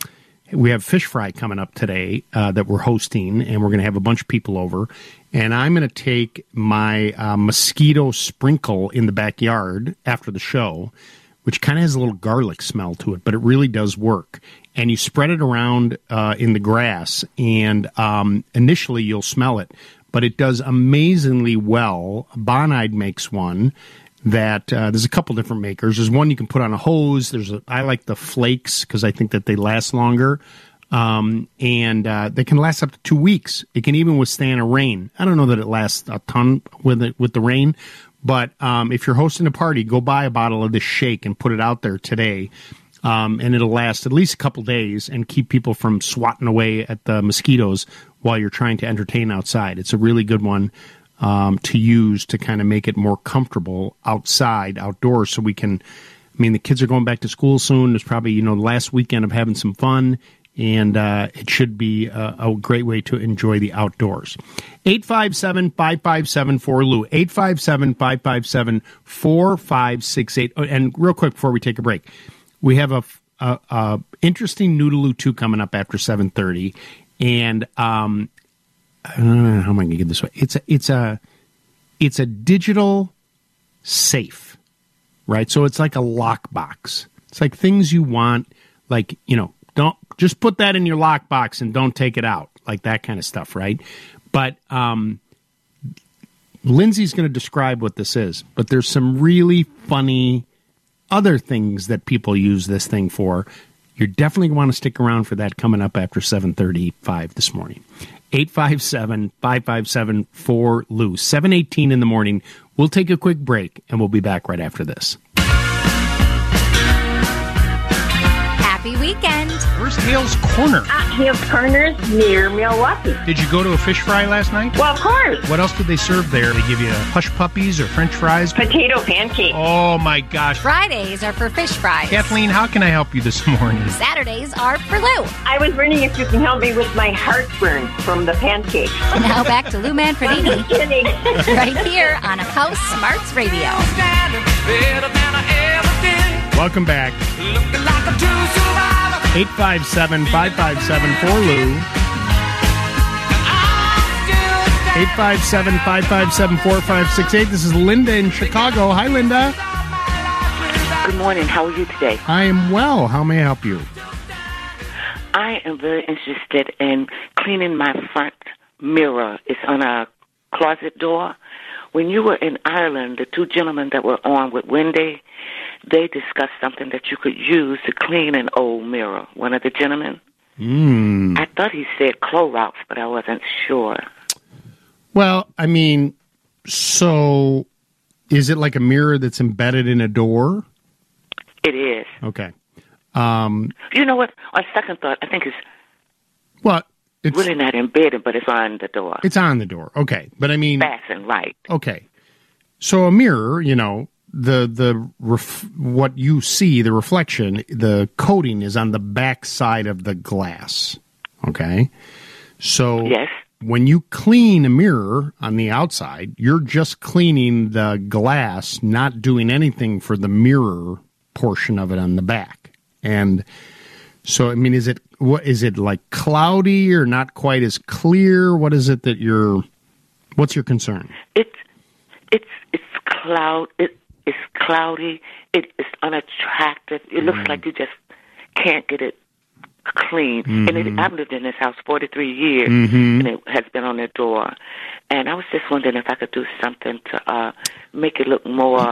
we have fish fry coming up today uh, that we're hosting, and we're going to have a bunch of people over. And I'm going to take my uh, mosquito sprinkle in the backyard after the show, which kind of has a little garlic smell to it, but it really does work. And you spread it around uh, in the grass, and um, initially you'll smell it, but it does amazingly well. Bonide makes one that uh, there's a couple different makers. There's one you can put on a hose. There's a, I like the flakes because I think that they last longer, um, and uh, they can last up to two weeks. It can even withstand a rain. I don't know that it lasts a ton with it with the rain, but um, if you're hosting a party, go buy a bottle of this shake and put it out there today. Um, and it'll last at least a couple days and keep people from swatting away at the mosquitoes while you're trying to entertain outside. It's a really good one um, to use to kind of make it more comfortable outside, outdoors, so we can, I mean, the kids are going back to school soon. There's probably, you know, the last weekend of having some fun, and uh, it should be a, a great way to enjoy the outdoors. eight five seven, five five seven, four L U, eight five seven, five five seven, four five six eight. Oh, and real quick before we take a break, we have a, a, a interesting Noodaloo two coming up after seven thirty, and um, I don't know how am I going to get this way. It's a it's a it's a digital safe, right? So it's like a lockbox. It's like things you want, like, you know, don't just put that in your lockbox and don't take it out, like that kind of stuff, right? But um, Lindsay's going to describe what this is, but there's some really funny other things that people use this thing for. You're definitely going to want to stick around for that coming up after seven thirty-five this morning. eight five seven, five five seven, four L U, seven eighteen in the morning. We'll take a quick break, and we'll be back right after this. Happy weekend. Where's Hale's Corner? At Hale's Corner's near Milwaukee. Did you go to a fish fry last night? Well, of course. What else did they serve there? They give you hush puppies or French fries? Potato pancakes. Oh, my gosh. Fridays are for fish fries. Kathleen, how can I help you this morning? Saturdays are for Lou. I was wondering if you can help me with my heartburn from the pancakes. Now back to Lou Manfredini. I'm kidding. Right here on House Smarts Radio. Welcome back. eight five seven, five five seven, four L U. eight five seven, five five seven, four five six eight. This is Linda in Chicago. Hi, Linda. Good morning. How are you today? I am well. How may I help you? I am very interested in cleaning my front mirror. It's on a closet door. When you were in Ireland, the two gentlemen that were on with Wendy, they discussed something that you could use to clean an old mirror. One of the gentlemen. Mm. I thought he said Clorox, but I wasn't sure. Well, I mean, so is it like a mirror that's embedded in a door? It is. Okay. Um, you know what? On second thought, I think it's, well, it's really not embedded, but it's on the door. It's on the door. Okay. But I mean, fastened, right. Okay. So a mirror, you know, the the ref, what you see, the reflection, the coating is on the back side of the glass. Okay? So yes. When you clean a mirror on the outside, you're just cleaning the glass, not doing anything for the mirror portion of it on the back. And so, I mean, is it what is it like cloudy or not quite as clear? What is it that you're? What's your concern? It's it's it's cloud. It it's cloudy. It is unattractive. It looks Mm. like you just can't get it clean. Mhm. And it, I've lived in this house forty-three years, Mhm. and it has been on the door. And I was just wondering if I could do something to uh, make it look more.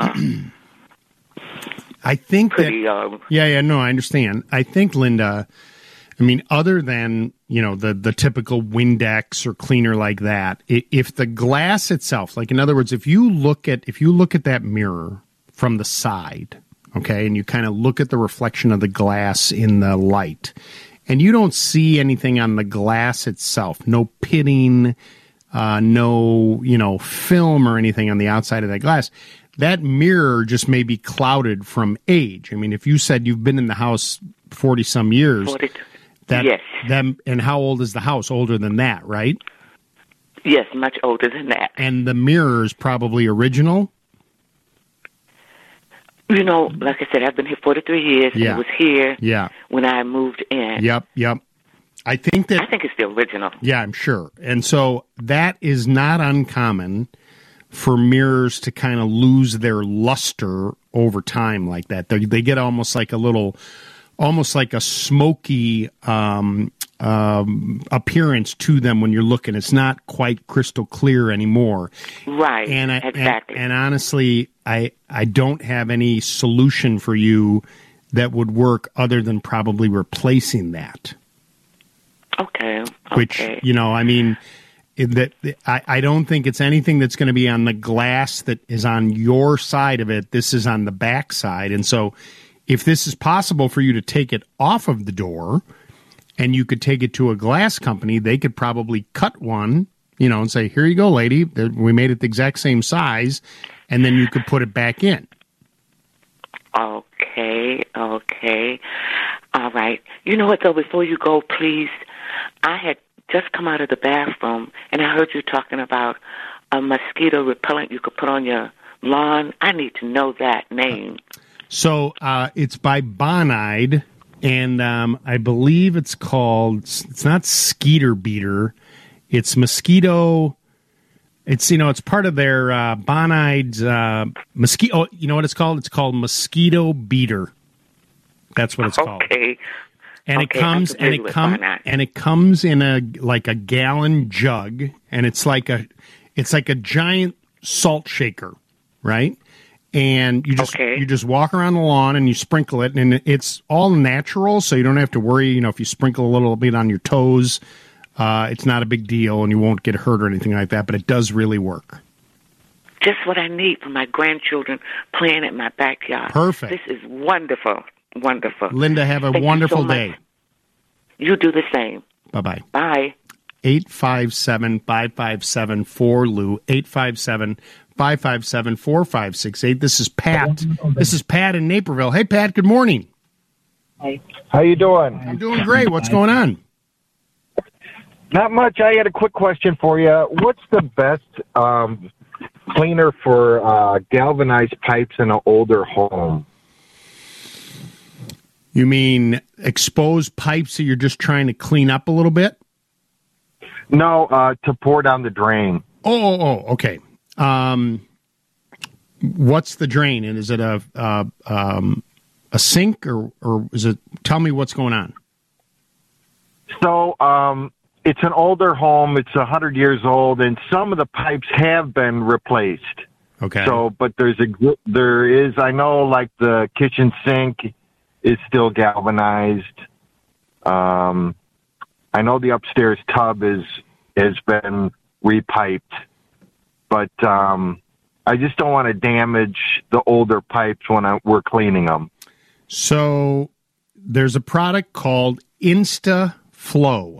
I think pretty, that, um, yeah, yeah, no, I understand. I think, Linda, I mean, other than, you know, the, the typical Windex or cleaner like that, i- if the glass itself, like in other words, if you look at, if you look at that mirror from the side, okay, and you kind of look at the reflection of the glass in the light, and you don't see anything on the glass itself, no pitting, uh, no, you know, film or anything on the outside of that glass, that mirror just may be clouded from age. I mean, if you said you've been in the house forty some years, forty that, yes. that, and how old is the house? Older than that, right? Yes, much older than that. And the mirror is probably original? You know, like I said, I've been here forty-three years, Yeah. and it was here Yeah. when I moved in. Yep, yep. I think that I think it's the original. Yeah, I'm sure. And so that is not uncommon for mirrors to kind of lose their luster over time like that. They, they get almost like a little, almost like a smoky um, um, appearance to them when you're looking. It's not quite crystal clear anymore. Right, and I, exactly. And, and honestly, I I don't have any solution for you that would work other than probably replacing that. Okay. Which, okay. you know, I mean, it, that I, I don't think it's anything that's going to be on the glass that is on your side of it. This is on the back side. And so if this is possible for you to take it off of the door and you could take it to a glass company, they could probably cut one, you know, and say, here you go, lady. We made it the exact same size. And then you could put it back in. Okay, okay. All right. You know what, though, before you go, please, I had just come out of the bathroom, and I heard you talking about a mosquito repellent you could put on your lawn. I need to know that name. So uh, it's by Bonide, and um, I believe it's called, it's not Skeeter Beater, it's Mosquito... It's, you know, it's part of their uh, Bonide's uh, mosquito. Oh, you know what it's called? It's called Mosquito Beater. That's what it's called. Okay. And okay, it comes and it comes and it comes in a like a gallon jug, and it's like a it's like a giant salt shaker, right? And you just okay. you just walk around the lawn and you sprinkle it, and it's all natural, so you don't have to worry. You know, if you sprinkle a little bit on your toes. Uh, it's not a big deal, and you won't get hurt or anything like that, but it does really work. Just what I need for my grandchildren playing in my backyard. Perfect. This is wonderful, wonderful. Linda, have a Thank wonderful you so day. much. You do the same. Bye-bye. Bye. eight five seven, five five seven, four L U, eight five seven, five five seven, four five six eight. This is Pat. This is Pat in Naperville. Hey, Pat, good morning. Hi. How you doing? I'm doing great. What's going on? Not much. I had a quick question for you. What's the best um, cleaner for uh, galvanized pipes in an older home? You mean exposed pipes that you're just trying to clean up a little bit? No, uh, to pour down the drain. Oh, oh, oh okay. Um, what's the drain? And is it a uh, um, a sink or or is it? Tell me what's going on. So, um, it's an older home. It's a hundred years old, and some of the pipes have been replaced. Okay. So, but there's a there is. I know, like the kitchen sink is still galvanized. Um, I know the upstairs tub is has been repiped, but um, I just don't want to damage the older pipes when I, we're cleaning them. So, there's a product called InstaFlow.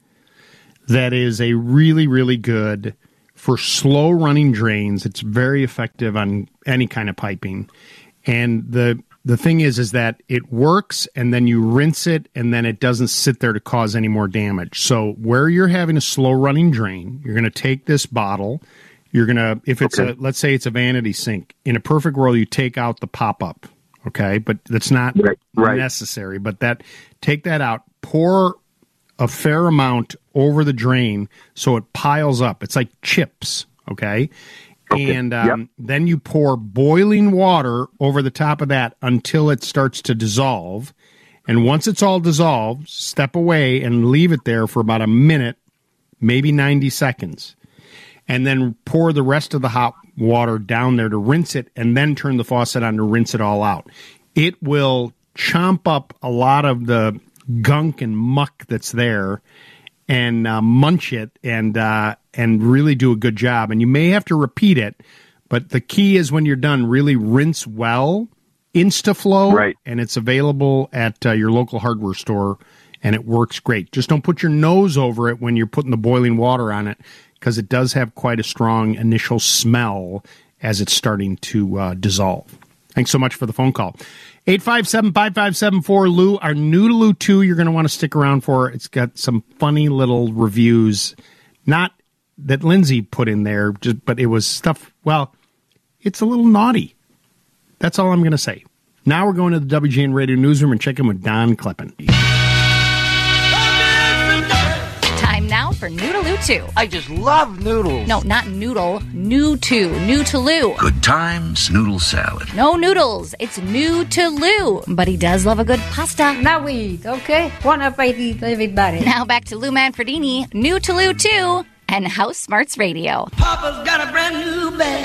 That is a really, really good for slow running drains. It's very effective on any kind of piping. And the the thing is, is that it works and then you rinse it and then it doesn't sit there to cause any more damage. So where you're having a slow running drain, you're going to take this bottle. You're going to, if it's okay. a, let's say it's a vanity sink. In a perfect world, you take out the pop up. Okay. But that's not right, right. necessary. But that, take that out, pour a fair amount over the drain so it piles up. It's like chips, okay? okay. And um, yep. then you pour boiling water over the top of that until it starts to dissolve. And once it's all dissolved, step away and leave it there for about a minute, maybe ninety seconds. And then pour the rest of the hot water down there to rinse it, and then turn the faucet on to rinse it all out. It will chomp up a lot of the gunk and muck that's there and uh, munch it and uh, and really do a good job. And you may have to repeat it, but the key is when you're done, really rinse well. InstaFlow, right. And it's available at uh, your local hardware store, and it works great. Just don't put your nose over it when you're putting the boiling water on it, because it does have quite a strong initial smell as it's starting to uh, dissolve. Thanks so much for the phone call. eight five seven, five five seven, four L U. Our new to L U two you're going to want to stick around for. It's got some funny little reviews. Not that Lindsay put in there, just but it was stuff, well, it's a little naughty. That's all I'm going to say. Now we're going to the W G N Radio Newsroom and checking with Don Kleppen. A for New to Lou two. I just love noodles. No, not noodle. New to. New to Lou. Good times, noodle salad. No noodles. It's New to Lou. But he does love a good pasta. Now we eat, okay? Bon appetit, everybody. Now back to Lou Manfredini, New to Lou two, and House Smarts Radio. Papa's got a brand new bag.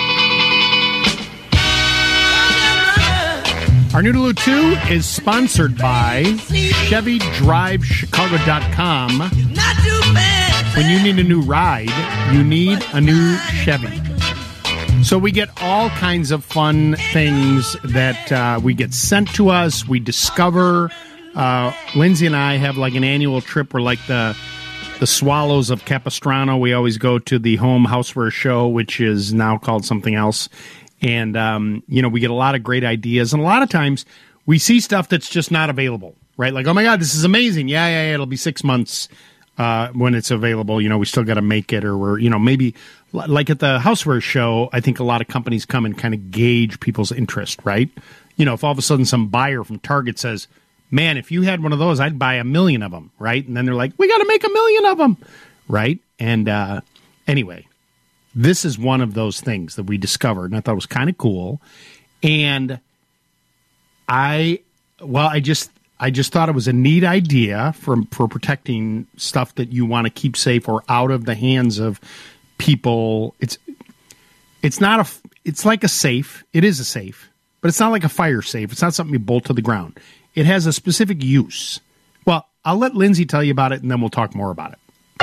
Our New to Lou two is sponsored by Chevy Drive Chicago dot com. When you need a new ride, you need a new Chevy. So we get all kinds of fun things that uh, we get sent to us. We discover. Uh, Lindsay and I have like an annual trip where like the the Swallows of Capistrano, we always go to the home houseware show, which is now called something else. And, um, you know, we get a lot of great ideas. And a lot of times we see stuff that's just not available, right? Like, oh, my God, this is amazing. Yeah, yeah, yeah, it'll be six months uh, when it's available. You know, we still got to make it, or we're, you know, maybe like at the houseware show, I think a lot of companies come and kind of gauge people's interest, right? You know, if all of a sudden some buyer from Target says, man, if you had one of those, I'd buy a million of them, right? And then they're like, we got to make a million of them, right? And uh, anyway. This is one of those things that we discovered, and I thought it was kind of cool. And I, well, I just, I just thought it was a neat idea for for protecting stuff that you want to keep safe or out of the hands of people. It's, it's not a, it's like a safe. It is a safe, but it's not like a fire safe. It's not something you bolt to the ground. It has a specific use. Well, I'll let Lindsay tell you about it, and then we'll talk more about it.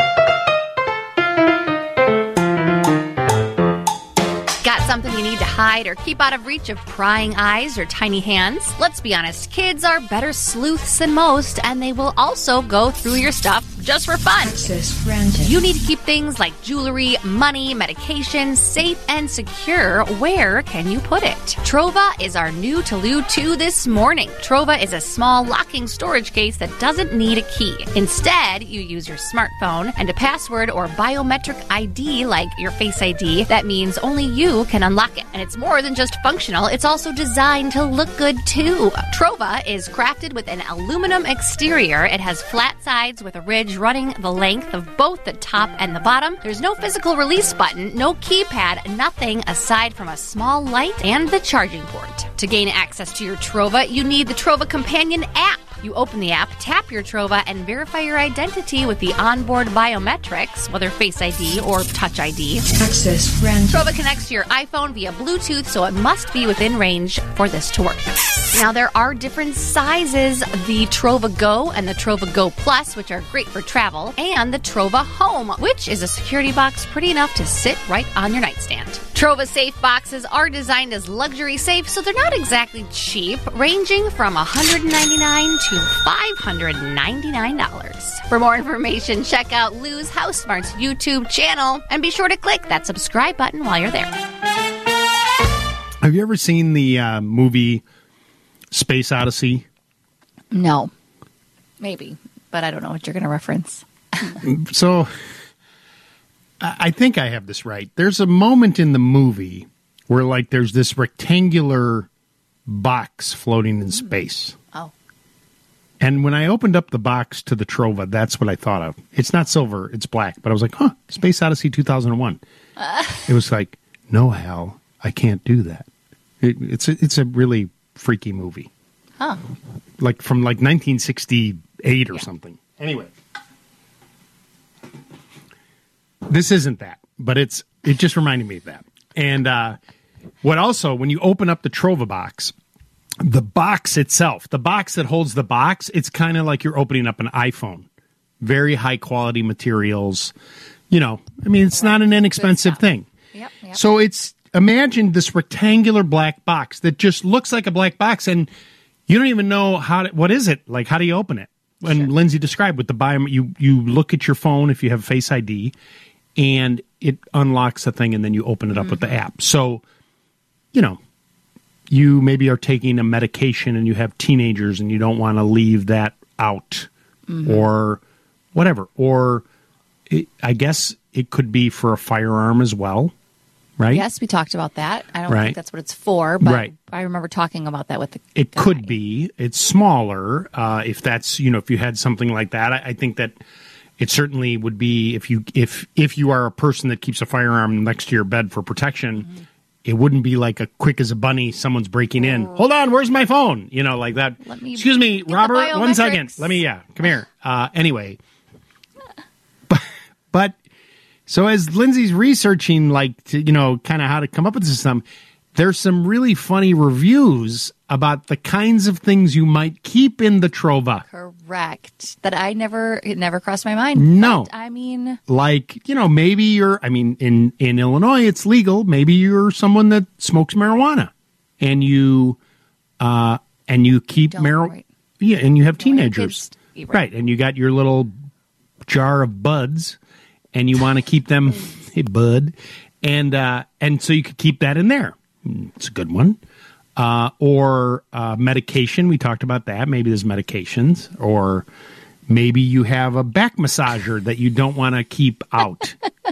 Got something you need to hide or keep out of reach of prying eyes or tiny hands? Let's be honest, kids are better sleuths than most, and they will also go through your stuff just for fun. You need to keep things like jewelry, money, medication safe and secure. Where can you put it? Trova is our New to Lou two this morning. Trova is a small locking storage case that doesn't need a key. Instead, you use your smartphone and a password or biometric I D like your Face I D. That means only you can unlock it. And it's more than just functional, it's also designed to look good too. Trova is crafted with an aluminum exterior. It has flat sides with a ridge running the length of both the top and the bottom. There's no physical release button, no keypad, nothing aside from a small light and the charging port. To gain access to your Trova, you need the Trova Companion app. You open the app, tap your Trova, and verify your identity with the onboard biometrics, whether Face I D or Touch I D. Access granted. Trova connects to your iPhone via Bluetooth, so it must be within range for this to work. Now, there are different sizes, the Trova Go and the Trova Go Plus, which are great for travel, and the Trova Home, which is a security box pretty enough to sit right on your nightstand. Trova safe boxes are designed as luxury safes, so they're not exactly cheap, ranging from one hundred ninety-nine dollars to five hundred ninety-nine dollars. For more information, check out Lou's House Smarts YouTube channel, and be sure to click that subscribe button while you're there. Have you ever seen the uh, movie Space Odyssey? No. Maybe, but I don't know what you're going to reference. So, I think I have this right. There's a moment in the movie where, like, there's this rectangular box floating in space. Oh. And when I opened up the box to the Trova, that's what I thought of. It's not silver, it's black. But I was like, huh, Space Odyssey two thousand one. Uh. It was like, no, Hal, I can't do that. It, it's, a, it's a really freaky movie. Huh. Like from like nineteen sixty-eight or yeah. something. Anyway. This isn't that, but it's it just reminded me of that. And uh, what also, when you open up the Trova box, the box itself, the box that holds the box, it's kind of like you're opening up an iPhone. Very high quality materials. You know, I mean, it's not an inexpensive thing. Yep, yep. So it's, imagine this rectangular black box that just looks like a black box, and you don't even know how to, what is it? Like, how do you open it? And sure. Lindsay described with the bio, you, you look at your phone if you have Face I D, and it unlocks the thing, and then you open it up mm-hmm. with the app. So, you know, you maybe are taking a medication and you have teenagers and you don't want to leave that out mm-hmm. or whatever. Or it, I guess it could be for a firearm as well, right? Yes, we talked about that. I don't right. think that's what it's for, but right. I remember talking about that with the It guy. could be. It's smaller. Uh, if that's, you know, if you had something like that, I, I think that it certainly would be if you if if you are a person that keeps a firearm next to your bed for protection. Mm-hmm. It wouldn't be like a quick as a bunny. Someone's breaking in. Hold on, where's my phone? You know, like that. Let me Excuse me, Robert. One second. biometrics. Let me. Yeah, come here. Uh, anyway, but, but so as Lindsay's researching, like to, you know, kind of how to come up with this system, there's some really funny reviews about the kinds of things you might keep in the Trova. Correct. That I never, it never crossed my mind. No. But, I mean, Like, you know, maybe you're, I mean, in, in Illinois, it's legal. Maybe you're someone that smokes marijuana and you, uh, and you keep marijuana. Yeah. And you have teenagers. kids, Right. And you got your little jar of buds and you want to keep them, hey, bud. And, uh, and so you could keep that in there. It's a good one. Uh, or uh, medication. We talked about that. Maybe there's medications. Or maybe you have a back massager that you don't want to keep out.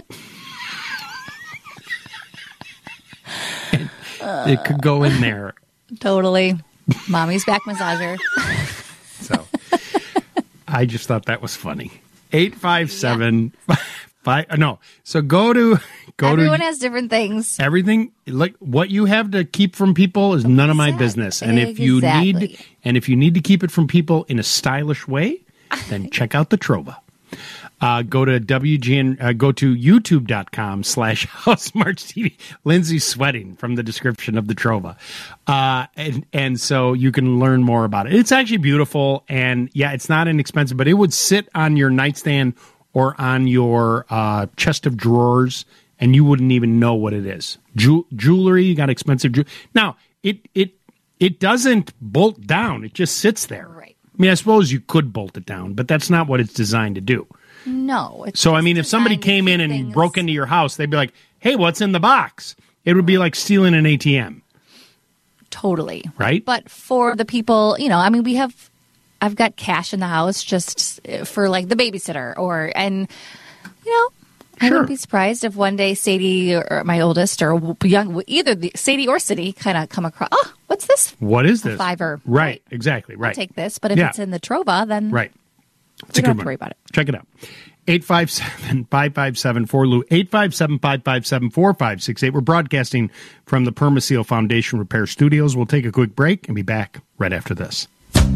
It could go in there. totally. Mommy's back massager. So I just thought that was funny. eight five seven five no. So go to go Everyone to has different things. everything. Like what you have to keep from people is none of my business. And if you need Exactly. and if you need to keep it from people in a stylish way, then check out the Trova. Uh, go to W G N, uh, go to youtube.com slash HouseSmartsTV. Lindsay's sweating from the description of the Trova. Uh, and, and so you can learn more about it. It's actually beautiful. And yeah, it's not inexpensive, but it would sit on your nightstand or on your uh, chest of drawers and you wouldn't even know what it is. Ju- jewelry, you got expensive jewelry. Now, it, it, it doesn't bolt down. It just sits there. Right. I mean, I suppose you could bolt it down, but that's not what it's designed to do. No. It's So, I just mean, if somebody designed to came in keep and things- broke into your house, they'd be like, hey, what's in the box? It would be like stealing an A T M. Totally. Right? But for the people, you know, I mean, we have, I've got cash in the house just for like the babysitter or, and, you know, I wouldn't be surprised if one day Sadie or my oldest or young, either the, Sadie or City kind of come across, oh, what's this? What is A this? fiver. Right, exactly, right. I'll take this. But if Yeah. it's in the Trova, then Right. we It's a don't good have one. to worry about it. Check it out. eight five seven, five five seven, four L U, eight five seven, five five seven, four five six eight. We're broadcasting from the Permaseal Foundation Repair Studios. We'll take a quick break and be back right after this.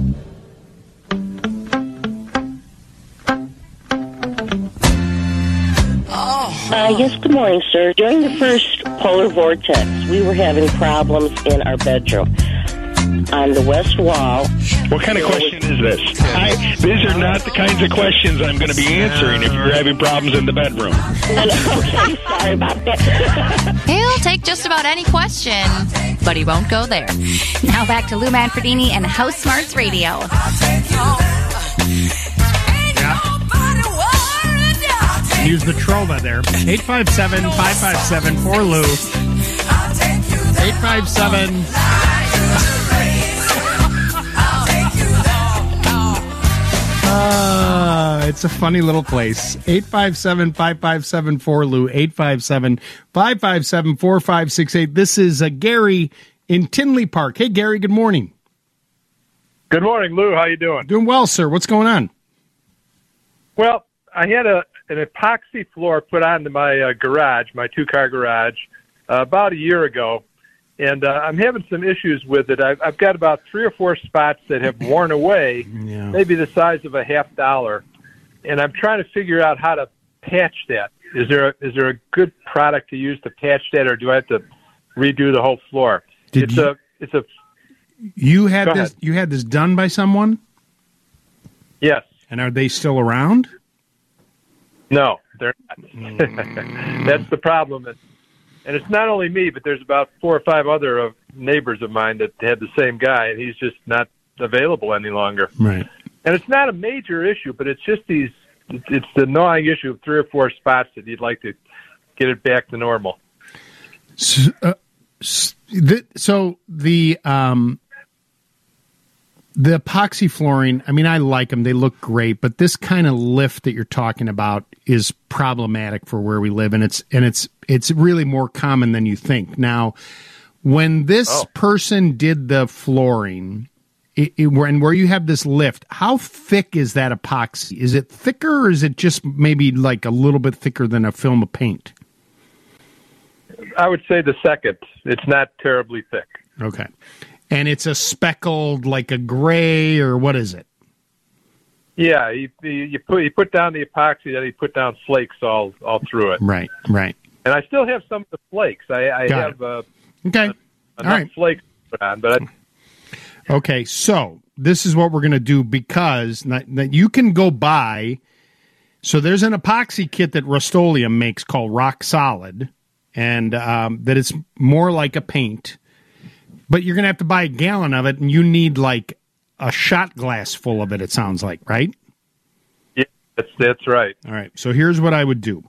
Uh, yes, good morning, sir. During the first polar vortex, we were having problems in our bedroom. On the west wall. What kind of question is this? I, these are not the kinds of questions I'm going to be answering if you're having problems in the bedroom. Okay, sorry about that. He'll take just about any question, but he won't go there. Now back to Lou Manfredini and House Smarts Radio. Use the Trova there. eight five seven, five five seven, four L U. eight five seven. Uh, it's a funny little place. eight five seven, five five seven, four L U. eight five seven, five five seven, four five six eight. This is uh, Gary in Tinley Park. Hey, Gary, good morning. Good morning, Lou. How you doing? Doing well, sir. What's going on? Well, I had a an epoxy floor put onto my uh, garage, my two-car garage, uh, about a year ago, and uh, I'm having some issues with it. I've, I've got about three or four spots that have worn away, yeah. maybe the size of a half dollar, and I'm trying to figure out how to patch that. Is there a, is there a good product to use to patch that, or do I have to redo the whole floor? Did it's you- a it's a You had Go this. ahead. You had this done by someone. Yes. And are they still around? No, they're not. That's the problem. And, and it's not only me, but there's about four or five other of neighbors of mine that had the same guy, and he's just not available any longer. Right. And it's not a major issue, but it's just these, it's the gnawing issue of three or four spots that you'd like to get it back to normal. So, uh, s- the, so the um, the epoxy flooring, I mean, I like them. They look great, but this kind of lift that you're talking about is problematic for where we live, and it's and it's it's really more common than you think. Now, when this Oh. person did the flooring, it, it, and where you have this lift, how thick is that epoxy? Is it thicker, or is it just maybe like a little bit thicker than a film of paint? I would say the second. It's not terribly thick. Okay. And it's a speckled, like a gray, or what is it? Yeah, you, you put you put down the epoxy, then you put down flakes all all through it. Right, right. And I still have some of the flakes. I, I Got have uh, okay. enough All right. flakes to put on, but I, Okay, so this is what we're going to do, because not, that you can go buy. So there's an epoxy kit that Rust-Oleum makes called Rock Solid, and um, that it's more like a paint. But you're going to have to buy a gallon of it, and you need like a shot glass full of it, it sounds like, right? Yeah, that's, that's right. All right, so here's what I would do.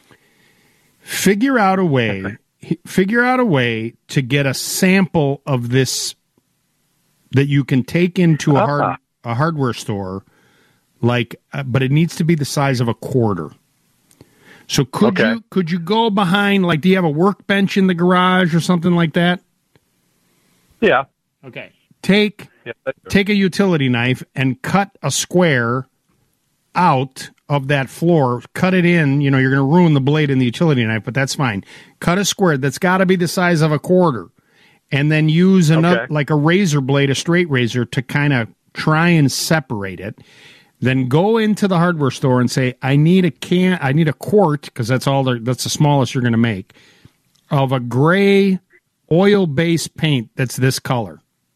Figure out a way, figure out a way to get a sample of this that you can take into a hard a hardware store, like, uh, but it needs to be the size of a quarter. So could Okay. you could you go behind, like, do you have a workbench in the garage or something like that? Yeah. Okay. Take Yeah, that's right. take a utility knife and cut a square out of that floor. Cut it in. You know, you're going to ruin the blade in the utility knife, but that's fine. Cut a square that's got to be the size of a quarter, and then use another, Okay. like a razor blade, a straight razor, to kind of try and separate it. Then go into the hardware store and say, I need a can, I need a quart, because that's all. The, that's the smallest you're going to make, of a gray oil-based paint that's this color.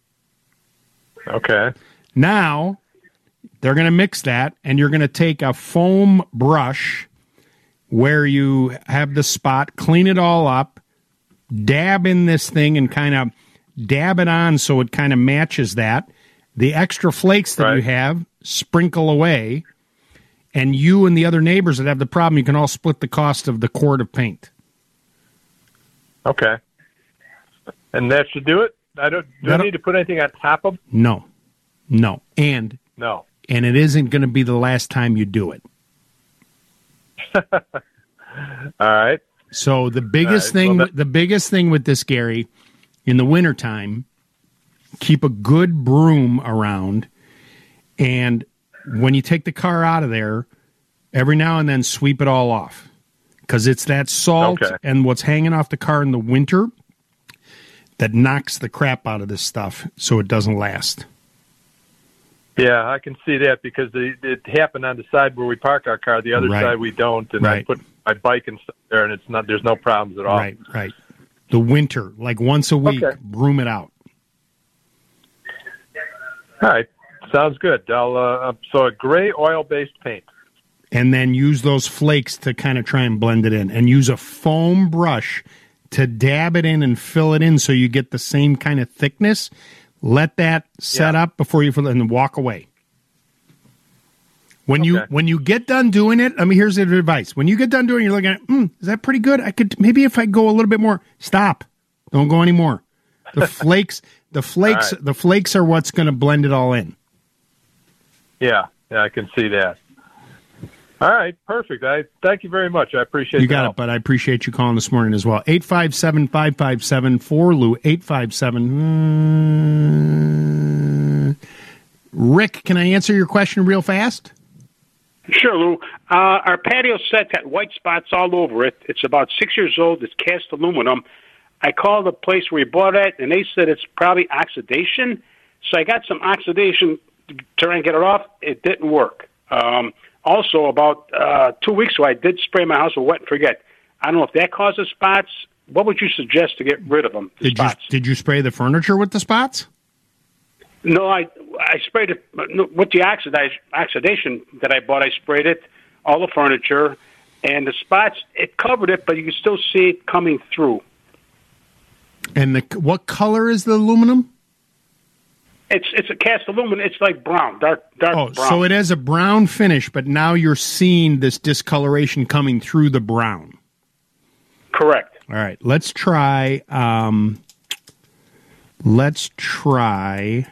Okay. Now, they're going to mix that, and you're going to take a foam brush where you have the spot, clean it all up, dab in this thing, and kind of dab it on so it kind of matches that. The extra flakes that Right. you have, sprinkle away, and you and the other neighbors that have the problem, you can all split the cost of the quart of paint. Okay. And that should do it? I don't do I That'll- need to put anything on top of? No, no, and No. and it isn't going to be the last time you do it. All right. So the biggest All right, thing, well, that- the biggest thing with this, Gary, in the wintertime, keep a good broom around, and when you take the car out of there, every now and then sweep it all off, because it's that salt Okay. and what's hanging off the car in the winter that knocks the crap out of this stuff, so it doesn't last. Yeah, I can see that because it, it happened on the side where we park our car. The other Right. side we don't, and I Right. put my bike and stuff there, and it's not. There's no problems at all. Right, right. The winter, like once a week, Okay. broom it out. All right, sounds good. I'll uh, so a gray oil-based paint. And then use those flakes to kind of try and blend it in, and use a foam brush to dab it in and fill it in so you get the same kind of thickness. Let that set up before you fill it, and then walk away. When you Okay. when you get done doing it, I mean, here's the advice. When you get done doing it, you're looking at, mm, is that pretty good? I could, maybe if I go a little bit more, stop. Don't go anymore. The flakes, the flakes, All right. the flakes are what's going to blend it all in. Yeah, yeah, I can see that. All right, perfect. I thank you very much. I appreciate You the got help. it, but I appreciate you calling this morning as well. eight five seven, five five seven, four L U, eight five seven. Rick, can I answer your question real fast? Sure, Lou. Uh, our patio set got white spots all over it. It's about six years old. It's cast aluminum. I called the place where we bought it, and they said it's probably oxidation. So I got some oxidation to try and get it off. It didn't work. Um, also, about uh, two weeks ago, I did spray my house with wet and forget. I don't know if that causes spots. What would you suggest to get rid of them? The Did you spots. did you spray the furniture with the spots? No, I I sprayed it no, with the oxidize, oxidation that I bought. I sprayed it, all the furniture, and the spots, it covered it, but you can still see it coming through. And the what color is the aluminum? It's it's a cast aluminum. It's like brown, dark dark Oh, brown. so it has a brown finish, but now you're seeing this discoloration coming through the brown. Correct. All right, let's try. Um, let's try.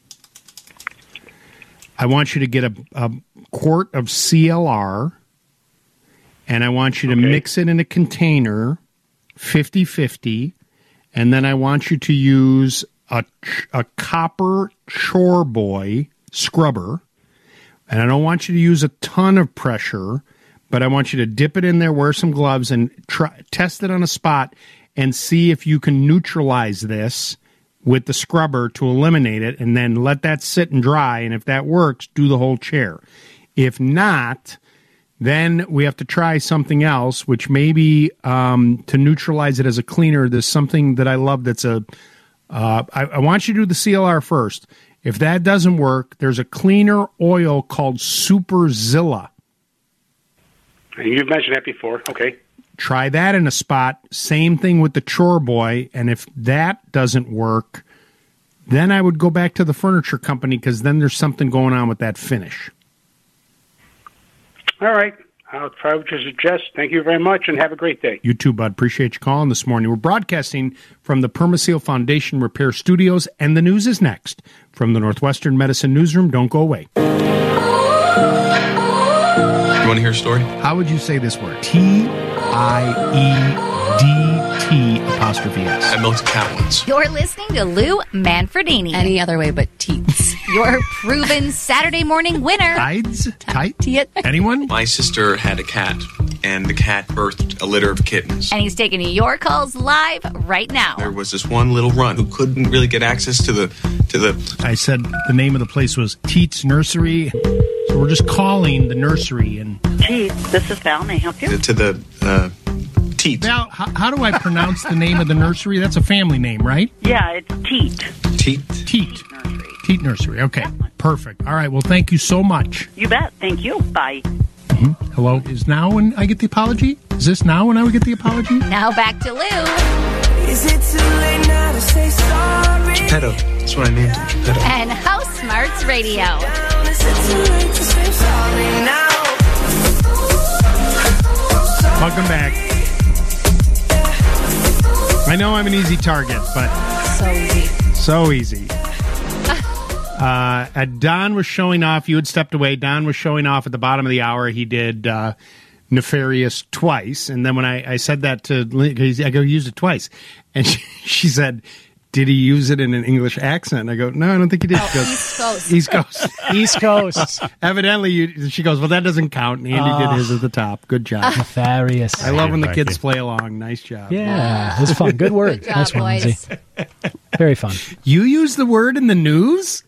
I want you to get a, a quart of C L R, and I want you to mix it in a container, fifty-fifty, and then I want you to use a, a copper chore boy scrubber, and I don't want you to use a ton of pressure, but I want you to dip it in there, wear some gloves, and try, test it on a spot and see if you can neutralize this with the scrubber to eliminate it, and then let that sit and dry, and if that works, do the whole chair. If not, then we have to try something else, which maybe um, to neutralize it as a cleaner, there's something that I love that's a, uh, I, I want you to do the C L R first. If that doesn't work, there's a cleaner oil called Superzilla. You've mentioned that before. Okay. Try that in a spot. Same thing with the Chore Boy. And if that doesn't work, then I would go back to the furniture company, because then there's something going on with that finish. All right. I'll try what you suggest. Thank you very much, and have a great day. You too, bud. Appreciate you calling this morning. We're broadcasting from the Permaseal Foundation Repair Studios, and the news is next. From the Northwestern Medicine Newsroom, don't go away. You want to hear a story? How would you say this word? T I E D T apostrophe S. I milked a cat once. You're listening to Lou Manfredini. Any other way but teats. Your proven Saturday morning winner. Tides? Tight? Tiet. Anyone? My sister had a cat, and the cat birthed a litter of kittens. And he's taking your calls live right now. There was this one little runt who couldn't really get access to the to the. I said the name of the place was Teats Nursery. So we're just calling the nursery and. Teats, this is Val. May I help you? To the uh, Teat. Val, how, how do I pronounce the name of the nursery? That's a family name, right? Yeah, it's Teat. Teat. Teat. Teat Nursery. Okay, perfect. All right. Well, thank you so much. You bet. Thank you. Bye. Mm-hmm. Hello. Is now when I get the apology? Is this now when I would get the apology? Now back to Lou. Is it too late now to say sorry? Geppetto. That's what I named him. Geppetto. And House Smarts Radio. Is it too late to say sorry now? Welcome back. I know I'm an easy target, but so easy. So easy. Uh, uh, Don was showing off. You had stepped away. Don was showing off at the bottom of the hour. He did uh, Nefarious twice. And then when I, I said that to Lynn, I go, he used it twice. And she, she said, did he use it in an English accent? And I go, no, I don't think he did. Oh, goes, East Coast. East Coast. East Coast. Evidently, you, she goes, well, that doesn't count. And Andy Oh. did his at the top. Good job. Nefarious. I love when the Thank kids you. play along. Nice job. Yeah, it was fun. Good word. Good job, nice one, boys. Lindsay. Very fun. You use the word in the news?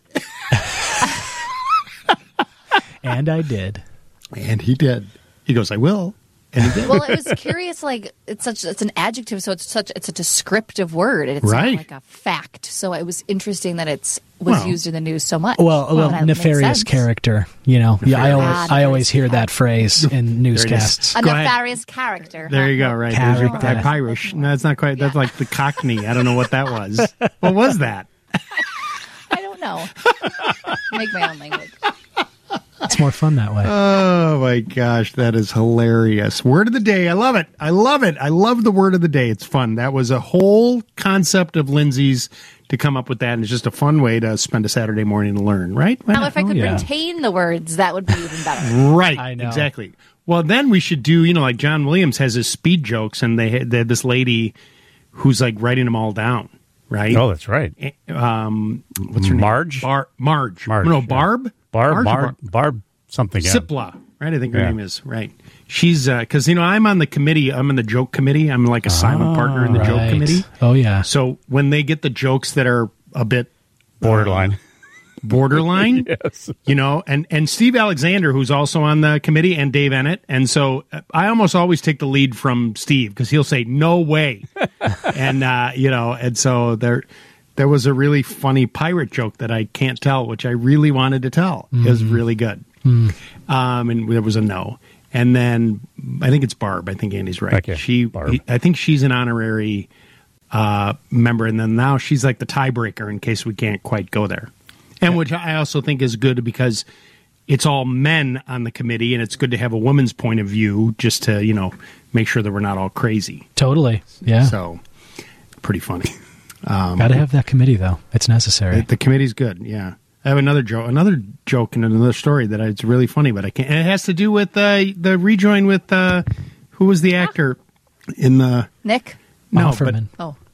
And I did. And he did. He goes, I will. And he did. Well, it was curious. Like it's such, it's an adjective, so it's such, it's a descriptive word, and it's Right. not like a fact. So it was interesting that it's was Well- used in the news so much. Well, well, that makes nefarious sense. character. You know, yeah, I always, Ah, I always nefarious hear that phrase in newscasts. A Go ahead. nefarious character. There you go. Right. There's your Character. Irish. No, it's not quite. That's like the Cockney. I don't know what that was. What was that? I don't know. Make my own language. It's more fun that way. Oh my gosh, that is hilarious. Word of the day. I love it. I love it. I love the word of the day. It's fun. That was a whole concept of Lindsay's to come up with that, and it's just a fun way to spend a Saturday morning to learn, right? Why Now, not? if I could Oh, yeah. retain the words, that would be even better. Right. I know. Exactly. Well, then we should do, you know, like John Williams has his speed jokes, and they had, they had this lady who's like writing them all down, right? Oh, that's right. Um, what's her Marge? name? Bar- Marge. Marge, No, yeah. Barb? Barb, Marge or Barb, Barb, something. Yeah. Sipla, right? I think her Yeah. name is, right. She's, because, you know, I'm on the committee. I'm in the joke committee. I'm like a silent partner in the joke Right. committee. Oh, yeah. So when they get the jokes that are a bit Borderline. borderline, Yes. you know, and, and Steve Alexander, who's also on the committee, and Dave Ennett. And so uh, I almost always take the lead from Steve because he'll say, no way. and, uh, you know, and so there, there was a really funny pirate joke that I can't tell, which I really wanted to tell. It was really good. Mm. Um, and there was a no. And then I think it's Barb. I think Andy's right. Okay, She, Barb. he- I think she's an honorary uh, member, and then now she's like the tiebreaker in case we can't quite go there. And which I also think is good because it's all men on the committee, and it's good to have a woman's point of view just to, you know, make sure that we're not all crazy. Totally. Yeah. So, pretty funny. Um, Got to have that committee, though. It's necessary. the, the committee's good, yeah. I have another joke, another joke and another story that I, it's really funny, but I can't. And it has to do with uh, the rejoin with uh, who was the actor in the Nick? no, Offerman. Oh.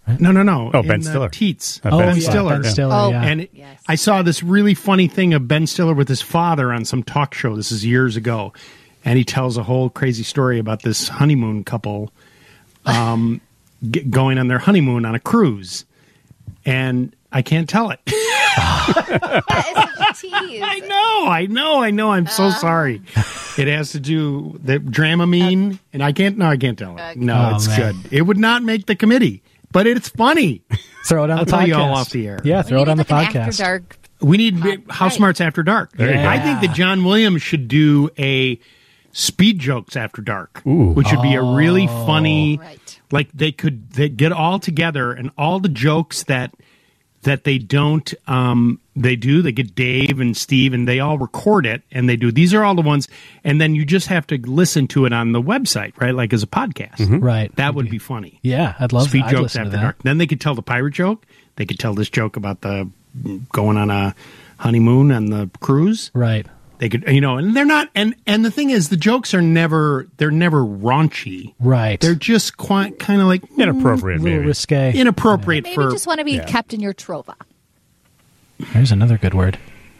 No, no, no. Oh, Ben in, uh, Stiller. Teats. Uh, Oh, Ben Ben Stiller. Stiller. Ben Stiller, Oh, yeah. And it- I saw this really funny thing of Ben Stiller with his father on some talk show. This is years ago. And he tells a whole crazy story about this honeymoon couple um, g- going on their honeymoon on a cruise. And I can't tell it. That is such a tease. I know, I know, I know. I'm so sorry. It has to do the Dramamine, and I can't. No, I can't tell it. No, Oh, it's man. good. It would not make the committee, but it's funny. Throw it on I'll the tell podcast. you all off the air. Yeah, throw it on the Like an podcast. After dark. We need House Smarts After Dark. There you go. I think that John Williams should do a Speed Jokes After Dark, Ooh. which would be a really Oh. funny. Right. Like they could they get all together and all the jokes that that they don't um they do they get Dave and Steve and they all record it and they do these are all the ones and then you just have to listen to it on the website, right, like as a podcast. Right. That would be funny. Yeah, I'd love Speed I'd Jokes listen to After that. Dark. Then they could tell the pirate joke. They could tell this joke about the going on a honeymoon on the cruise. Right. They could, you know, and they're not, and and the thing is, the jokes are never, they're never raunchy. Right. They're just quite kind of like Inappropriate, a little maybe. risque. inappropriate Maybe for. just want to be yeah. kept in your trova. There's another good word.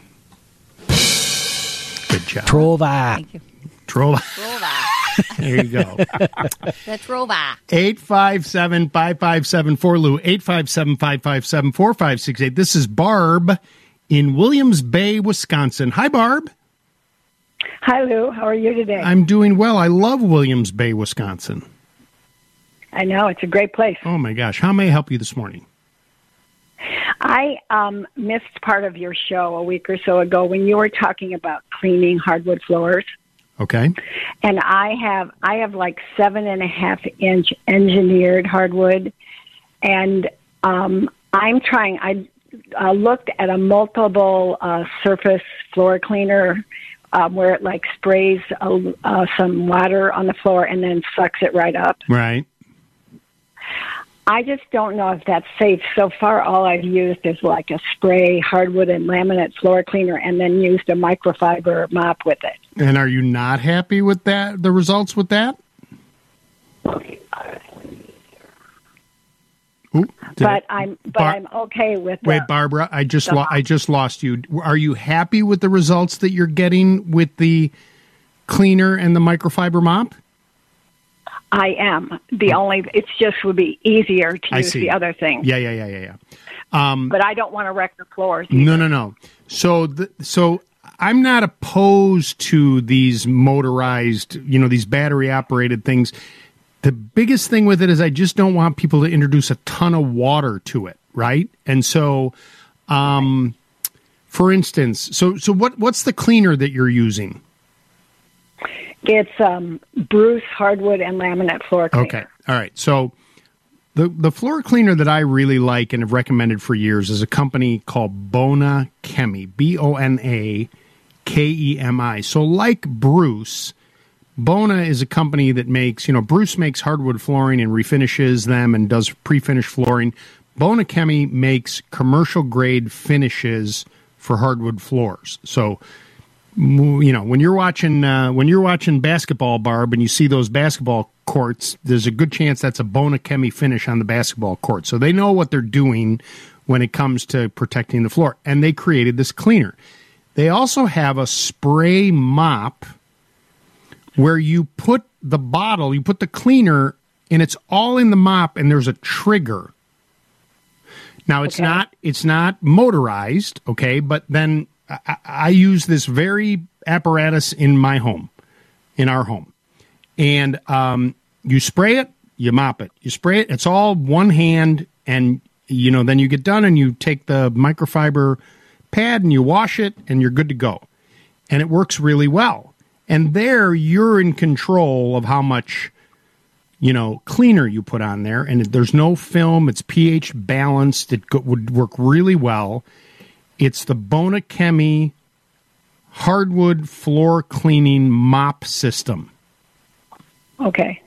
Good job, Trova. Thank you. troll. Trova. There you go. The trova. Eight five seven five five seven four Lou. Eight five seven five five seven four five six eight. This is Barb in Williams Bay, Wisconsin. Hi, Barb. Hi, Lou. How are you today? I'm doing well. I love Williams Bay, Wisconsin. I know. It's a great place. Oh my gosh, how may I help you this morning? I um, missed part of your show a week or so ago when you were talking about cleaning hardwood floors. Okay. And I have I have like seven and a half inch engineered hardwood, and um, I'm trying. I uh, looked at a multiple uh, surface floor cleaner um, where it like sprays uh, uh, some water on the floor and then sucks it right up. Right. I just don't know if that's safe. So far, all I've used is like a spray hardwood and laminate floor cleaner, and then used a microfiber mop with it. And are you not happy with that? The results with that? Ooh, did But I- I'm but Bar- I'm okay with the, Wait, Barbara, I just the lo- mop. I just lost you. Are you happy with the results that you're getting with the cleaner and the microfiber mop? I am the only. It's just would be easier to I use see. the other thing. Yeah, yeah, yeah, yeah, yeah. Um, But I don't want to wreck the floors. No, no, no. So, the, so I'm not opposed to these motorized, you know, these battery operated things. The biggest thing with it is I just don't want people to introduce a ton of water to it, right? And so, um, for instance, so so what what's the cleaner that you're using? It's um, Bruce hardwood and laminate floor cleaner. Okay, all right. So the the floor cleaner that I really like and have recommended for years is a company called Bona Chemi, B O N A K E M I. So like Bruce, Bona is a company that makes, you know, Bruce makes hardwood flooring and refinishes them and does pre-finished flooring. Bona Chemi makes commercial grade finishes for hardwood floors. So, you know, when you're watching uh, when you're watching basketball, Barb, and you see those basketball courts, there's a good chance that's a Bona Chemi finish on the basketball court. So they know what they're doing when it comes to protecting the floor, and they created this cleaner. They also have a spray mop where you put the bottle, you put the cleaner, and it's all in the mop, and there's a trigger. Now it's Okay. not it's not motorized, okay, but then I, I use this very apparatus in my home, in our home, and um, you spray it, you mop it, you spray it. It's all one hand, and you know then you get done and you take the microfiber pad and you wash it, and you're good to go, and it works really well. And there you're in control of how much, you know, cleaner you put on there, and there's no film. It's pH balanced. It go, would work really well. It's the Bona Chemi hardwood floor cleaning mop system. Okay.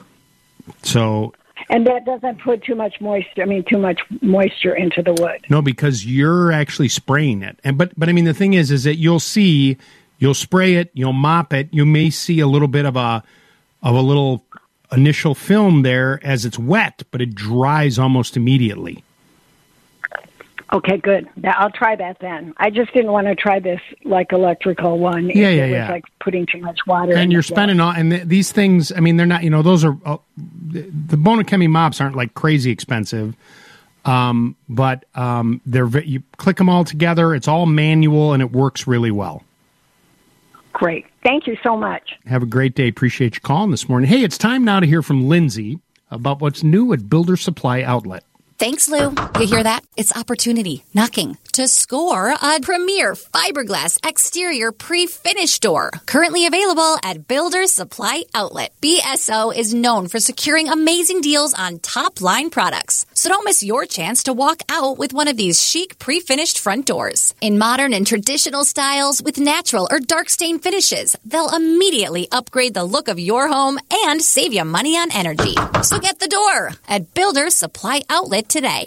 So And that doesn't put too much moisture. I mean, too much moisture into the wood. no, because you're actually spraying it. And but but I mean the thing is, is that you'll see, you'll spray it, you'll mop it. You may see a little bit of a of a little initial film there as it's wet, but it dries almost immediately. Okay, good. Now, I'll try that then. I just didn't want to try this like electrical one. Yeah, if yeah, it was yeah. like putting too much water in And you're the floor. spending all, and th- these things, I mean, they're not, you know, those are, uh, the, the Bonachemi mops aren't like crazy expensive, um, but um, they're, ve- you click them all together, it's all manual, and it works really well. Great. Thank you so much. Have a great day. Appreciate you calling this morning. Hey, it's time now to hear from Lindsay about what's new at Builder Supply Outlet. Thanks, Lou. You hear that? It's opportunity knocking to score a premier fiberglass exterior pre-finished door. Currently available at Builder Supply Outlet. B S O is known for securing amazing deals on top-line products. So don't miss your chance to walk out with one of these chic pre-finished front doors. In modern and traditional styles with natural or dark stain finishes, they'll immediately upgrade the look of your home and save you money on energy. So get the door at Builder Supply Outlet today.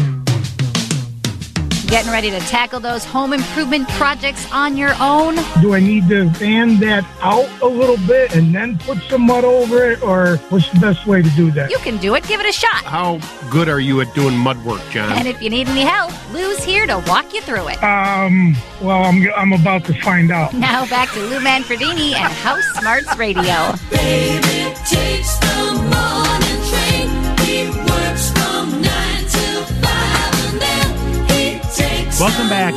Getting ready to tackle those home improvement projects on your own? Do I need to fan that out a little bit and then put some mud over it, or what's the best way to do that? You can do it. Give it a shot. How good are you at doing mud work, John? And if you need any help, Lou's here to walk you through it. Um, well, I'm, I'm about to find out. Now back to Lou Manfredini and House Smarts Radio. Baby takes the morning train. He works from nine till five, and then he takes Welcome back.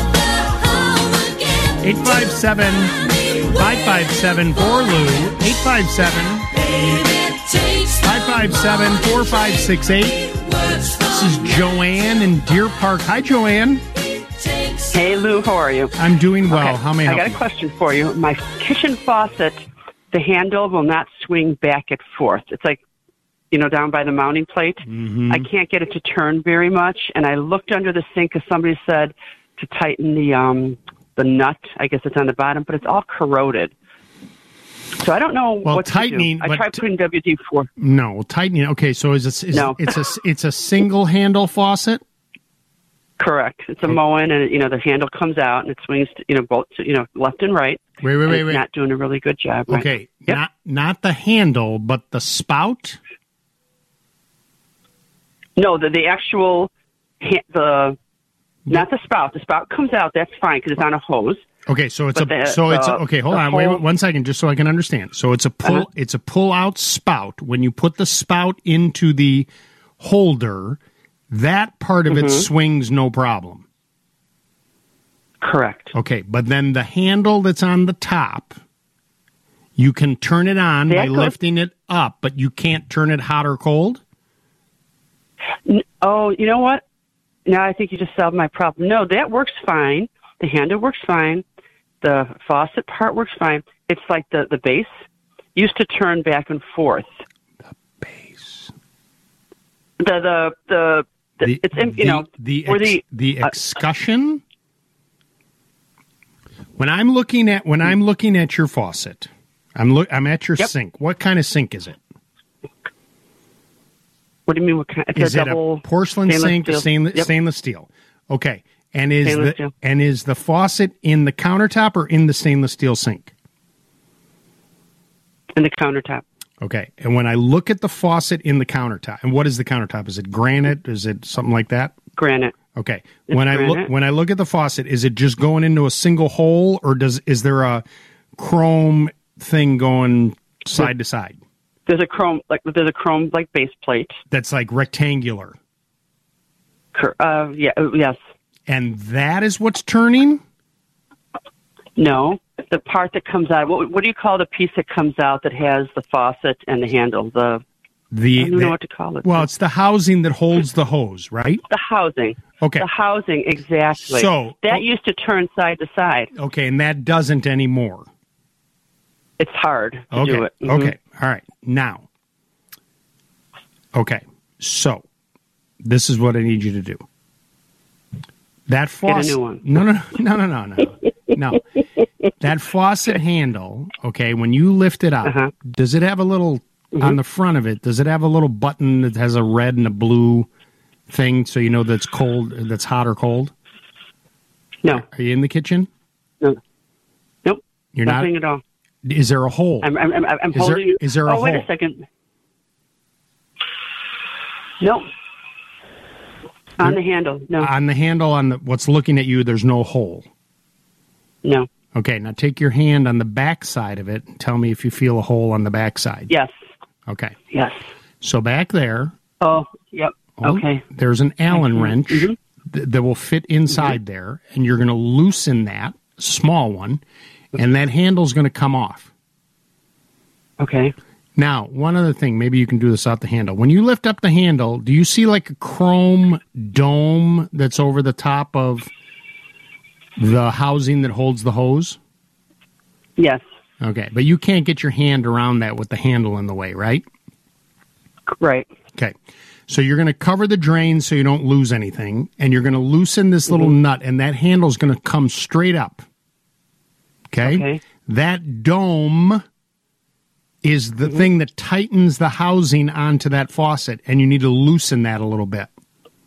eight five seven, five five seven, four Lou. eight five seven, five five seven, four five six eight. This is Joanne in Deer Park. Hi, Joanne. Hey, Lou. How are you? I'm doing well. Okay. How may I I help got you? a question for you. My kitchen faucet, the handle will not swing back and forth. It's like, you know, down by the mounting plate. Mm-hmm. I can't get it to turn very much. And I looked under the sink because somebody said to tighten the um the nut. I guess it's on the bottom, but it's all corroded. So I don't know Well, what tightening, to do. I but tried putting W D four. No, tightening. Okay, so is it? Is, No. it's a it's a single handle faucet. Correct. It's a Moen, and you know the handle comes out and it swings, to, you know, both, to, you know, left and right. Wait, wait, and wait, it's wait. Not doing a really good job. Right? Okay, not not the handle, but the spout. No, the the actual ha- the not the spout. The spout comes out. That's fine because it's on a hose. Okay, so it's But a the- so it's a, the- okay. Hold the on, wait whole- one second, just so I can understand. So it's a pull. Uh-huh. It's a pull out spout. When you put the spout into the holder, that part of it Mhm. swings no problem. Correct. Okay, but then the handle that's on the top, you can turn it on That by goes- lifting it up, but you can't turn it hot or cold. N- Oh, you know what? Now I think you just solved my problem. No, that works fine. The handle works fine. The faucet part works fine. It's like the, the base used to turn back and forth. The base. The the the, the, The- it's in, you know the where ex- the the uh, excussion. When I'm looking at when I'm looking at your faucet, I'm look I'm at your Yep. sink. What kind of sink is it? What do you mean? What kind? It's Is a it double a porcelain stainless sink, steel. stainless, Yep. stainless steel? Okay, and is Stainless the steel. and is the faucet in the countertop or in the stainless steel sink? In the countertop. Okay, and when I look at the faucet in the countertop, and what is the countertop? Is it granite? Is it something like that? Granite. Okay. It's when I look granite. when I look at the faucet, is it just going into a single hole, or does is there a chrome thing going side to side There's a chrome like there's a chrome like base plate. that's like rectangular? Cor- Uh, yeah. uh, Yes. And that is what's turning? No. The part that comes out. What, what do you call the piece that comes out that has the faucet and the handle? The The, I don't the- know what to call it. Well, it's the housing that holds the hose, right? The housing. Okay. The housing, exactly. So- that used to turn side to side. Okay, and that doesn't anymore. It's hard to Okay. do it. Mhm. Okay. All right. Now. Okay. So, this is what I need you to do. That faucet. new one. No, no, no, no, no, no, no. No. That faucet handle. Okay. When you lift it up, Uh-huh. does it have a little Mm-hmm. on the front of it? Does it have a little button that has a red and a blue thing, so you know that's cold, that's hot or cold? No. Are you in the kitchen? No. Nope. You're Nothing not. at all. Is there a hole? I'm, I'm, I'm, I'm Is there- holding. is there a oh, wait hole? a second. Nope. On the handle, no. On the handle, on the, what's looking at you, there's no hole. No. Okay, now take your hand on the back side of it and tell me if you feel a hole on the back side. Yes. Okay. Yes. So back there. Oh, yep. Oh, okay. There's an Allen Mm-hmm. wrench th- that will fit inside mm-hmm. there, and you're going to loosen that, small one, and that handle's going to come off. Okay. Now, one other thing, maybe you can do this out the handle. When you lift up the handle, do you see like a chrome dome that's over the top of the housing that holds the hose? Yes. Okay, but you can't get your hand around that with the handle in the way, right? Right. Okay, so you're going to cover the drain so you don't lose anything, and you're going to loosen this little mm-hmm. nut, and that handle's going to come straight up. Okay? Okay. That dome is the mm-hmm. thing that tightens the housing onto that faucet, and you need to loosen that a little bit.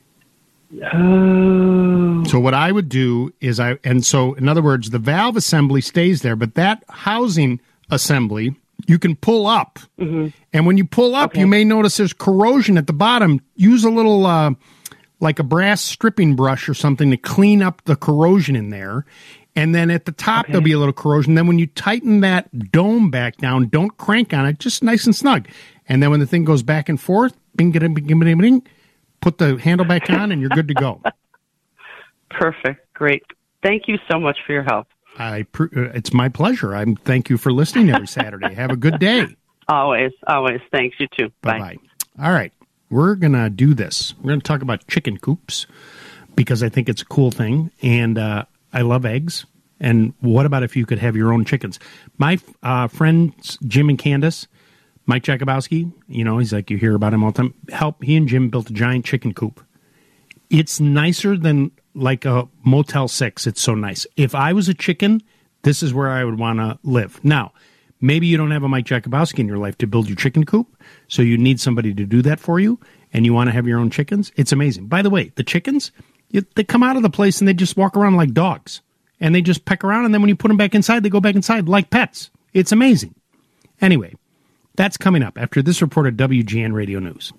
Oh. So what I would do is I, and so in other words, the valve assembly stays there, but that housing assembly you can pull up. Mm-hmm. And when you pull up, okay. you may notice there's corrosion at the bottom. Use a little, uh, like a brass stripping brush or something to clean up the corrosion in there. And then at the top, okay. there'll be a little corrosion. Then when you tighten that dome back down, don't crank on it, just nice and snug. And then when the thing goes back and forth, bing, bing, bing, bing, bing, put the handle back on and you're good to go. Perfect. Great. Thank you so much for your help. I pr- it's my pleasure. I'm thank you for listening every Saturday. Have a good day. Always, always. Thanks. You too. Bye bye. All right, we're gonna do this. We're gonna talk about chicken coops because I think it's a cool thing, and uh, I love eggs. And what about if you could have your own chickens? My uh, friends Jim and Candace, Mike Jakubowski, you know, he's like you hear about him all the time. Help. He and Jim built a giant chicken coop. It's nicer than like a Motel six. It's so nice. If I was a chicken, this is where I would want to live. Now, maybe you don't have a Mike Jakubowski in your life to build your chicken coop, so you need somebody to do that for you, and you want to have your own chickens. It's amazing. By the way, the chickens, you, they come out of the place and they just walk around like dogs, and they just peck around, and then when you put them back inside, they go back inside like pets. It's amazing. Anyway, that's coming up after this report at W G N Radio News.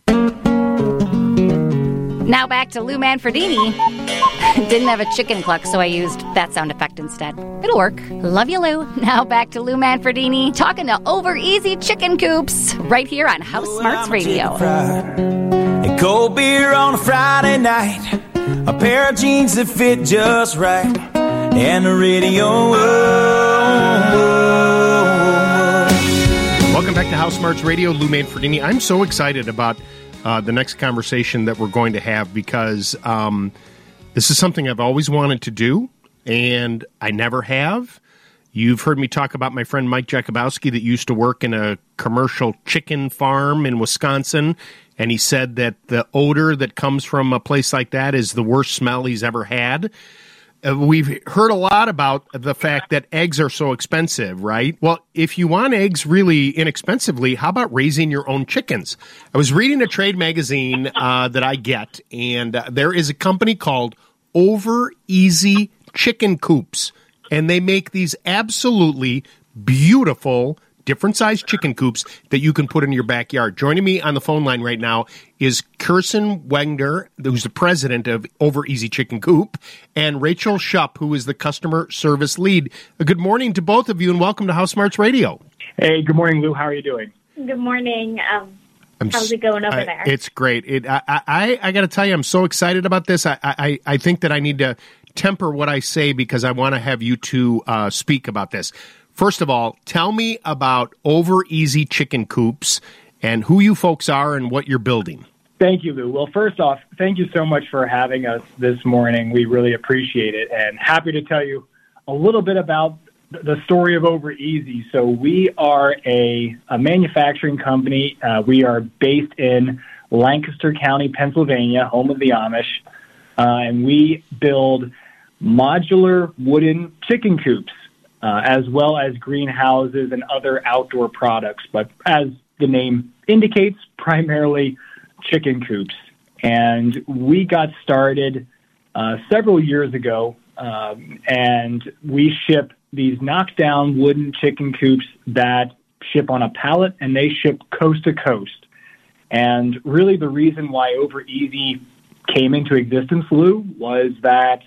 Now back to Lou Manfredini. Didn't have a chicken cluck, so I used that sound effect instead. It'll work. Love you, Lou. Now back to Lou Manfredini talking to Over Easy Chicken Coops right here on House Smarts Radio. A cold beer on a Friday night, a pair of jeans that fit just right, and the radio. Oh, oh, oh. Welcome back to House Smarts Radio. Lou Manfredini. I'm so excited about Uh, the next conversation that we're going to have because um, this is something I've always wanted to do, and I never have. You've heard me talk about my friend Mike Jakubowski that used to work in a commercial chicken farm in Wisconsin, and he said that the odor that comes from a place like that is the worst smell he's ever had. Uh, we've heard a lot about the fact that eggs are so expensive, right? Well, if you want eggs really inexpensively, how about raising your own chickens? I was reading a trade magazine uh, that I get, and uh, there is a company called Over Easy Chicken Coops, and they make these absolutely beautiful different-sized chicken coops that you can put in your backyard. Joining me on the phone line right now is Kirsten Wegner, who's the president of Over Easy Chicken Coop, and Rachel Shupp, who is the customer service lead. Good morning to both of you, and welcome to House Smarts Radio. Hey, good morning, Lou. How are you doing? Good morning. Um, I'm how's it going over I, there? It's great. It, I, I, I got to tell you, I'm so excited about this. I, I, I think that I need to temper what I say because I want to have you two uh, speak about this. First of all, tell me about Over Easy Chicken Coops and who you folks are and what you're building. Thank you, Lou. Well, first off, thank you so much for having us this morning. We really appreciate it, and happy to tell you a little bit about the story of Over Easy. So we are a, a manufacturing company. Uh, we are based in Lancaster County, Pennsylvania, home of the Amish, uh, and we build modular wooden chicken coops. Uh, as well as greenhouses and other outdoor products. But as the name indicates, primarily chicken coops. And we got started uh, several years ago, um, and we ship these knockdown wooden chicken coops that ship on a pallet, and they ship coast to coast. And really the reason why Over Easy came into existence, Lou, was that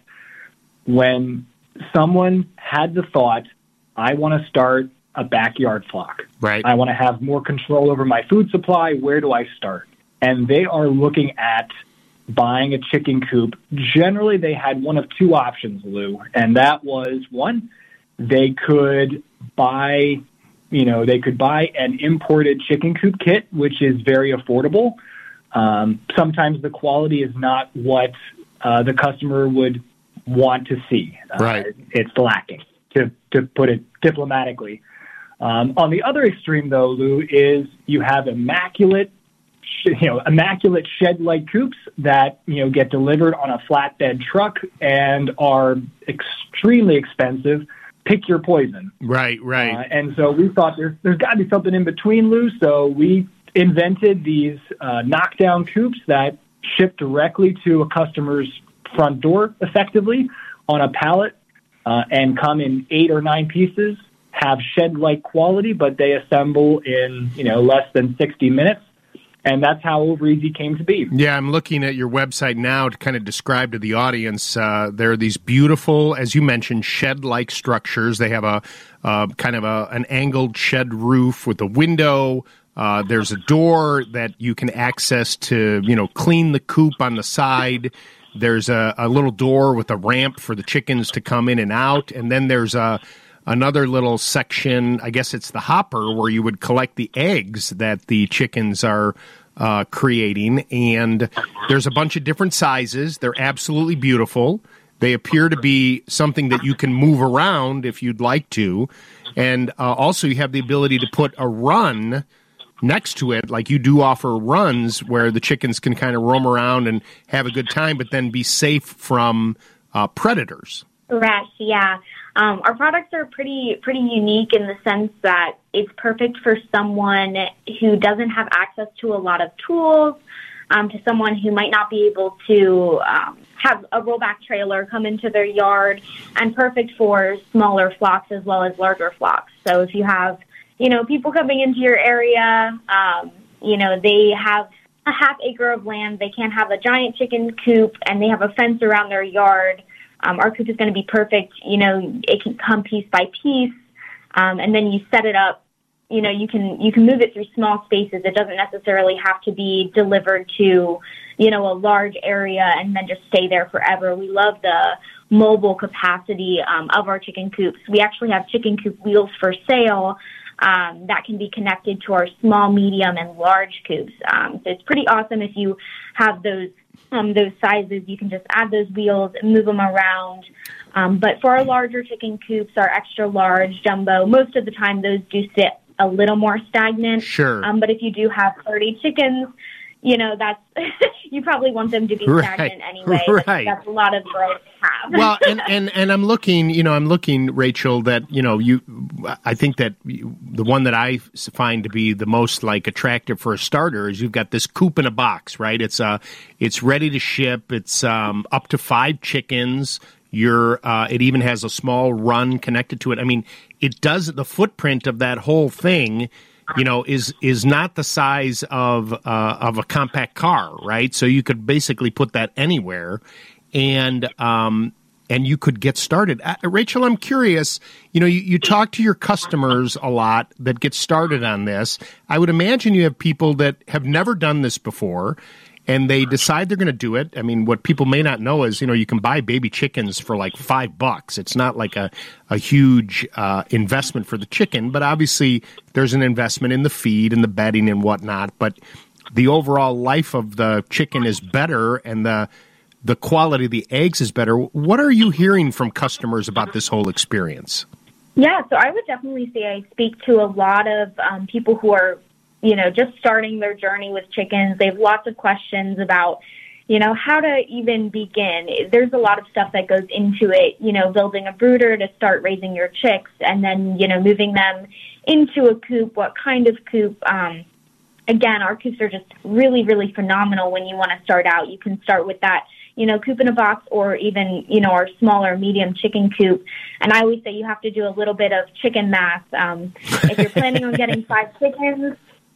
when someone had the thought, I want to start a backyard flock. Right. I want to have more control over my food supply. Where do I start? And they are looking at buying a chicken coop. Generally, they had one of two options, Lou, and that was, one, they could buy, you know, they could buy an imported chicken coop kit, which is very affordable. Um, sometimes the quality is not what uh, the customer would want to see. Right. Uh, it's lacking, to, to put it diplomatically. Um, on the other extreme, though, Lou, is you have immaculate, you know, immaculate shed-like coops that, you know, get delivered on a flatbed truck and are extremely expensive. Pick your poison. Right, right. Uh, and so we thought there's, there's got to be something in between, Lou. So we invented these uh, knockdown coops that ship directly to a customer's front door, effectively, on a pallet, uh, and come in eight or nine pieces. Have shed-like quality, but they assemble in, you know, less than sixty minutes. And that's how Over Easy came to be. Yeah, I'm looking at your website now to kind of describe to the audience. Uh, there are these beautiful, as you mentioned, shed-like structures. They have a uh, kind of a, an angled shed roof with a window. Uh, there's a door that you can access to, you know, clean the coop on the side. There's a, a little door with a ramp for the chickens to come in and out. And then there's a another little section, I guess it's the hopper, where you would collect the eggs that the chickens are uh, creating. And there's a bunch of different sizes. They're absolutely beautiful. They appear to be something that you can move around if you'd like to. And uh, also you have the ability to put a run next to it, like you do offer runs where the chickens can kind of roam around and have a good time, but then be safe from uh, predators. Correct, yeah. Um, our products are pretty pretty unique in the sense that it's perfect for someone who doesn't have access to a lot of tools, um, to someone who might not be able to um, have a rollback trailer come into their yard, and perfect for smaller flocks as well as larger flocks. So if you have, you know, people coming into your area, um, you know, they have a half acre of land, they can't have a giant chicken coop, and they have a fence around their yard. Um, our coop is going to be perfect. You know, it can come piece by piece, um, and then you set it up. You know, you can you can move it through small spaces. It doesn't necessarily have to be delivered to, you know, a large area and then just stay there forever. We love the mobile capacity um, of our chicken coops. We actually have chicken coop wheels for sale um, that can be connected to our small, medium, and large coops. Um, so it's pretty awesome if you have those. Um, those sizes, you can just add those wheels and move them around. Um, but for our larger chicken coops, our extra large, jumbo, most of the time those do sit a little more stagnant. Sure. Um, but if you do have thirty chickens, you know, that's you probably want them to be Right. stagnant anyway. Right. That's, that's a lot of growth to have. Well, and, and, and I'm looking, you know, I'm looking, Rachel, that, you know, you, I think that you, the one that I find to be the most like attractive for a starter is you've got this coop in a box, right? It's uh, it's ready to ship. It's um, up to five chickens. You're, uh, it even has a small run connected to it. I mean, it does the footprint of that whole thing. You know, is is not the size of uh, of a compact car, right? So you could basically put that anywhere, and um, and you could get started. Uh, Rachel, I'm curious. You know, you, you talk to your customers a lot that get started on this. I would imagine you have people that have never done this before, and they decide they're going to do it. I mean, what people may not know is, you know, you can buy baby chickens for like five bucks. It's not like a, a huge uh, investment for the chicken, but obviously there's an investment in the feed and the bedding and whatnot. But the overall life of the chicken is better, and the the quality of the eggs is better. What are you hearing from customers about this whole experience? Yeah, so I would definitely say I speak to a lot of um, people who are, you know, just starting their journey with chickens. They have lots of questions about, you know, how to even begin. There's a lot of stuff that goes into it, you know, building a brooder to start raising your chicks, and then, you know, moving them into a coop, what kind of coop. Um, again, our coops are just really, really phenomenal when you want to start out. You can start with that, you know, coop in a box, or even, you know, our smaller medium chicken coop. And I always say you have to do a little bit of chicken math. Um, if you're planning on getting five chickens,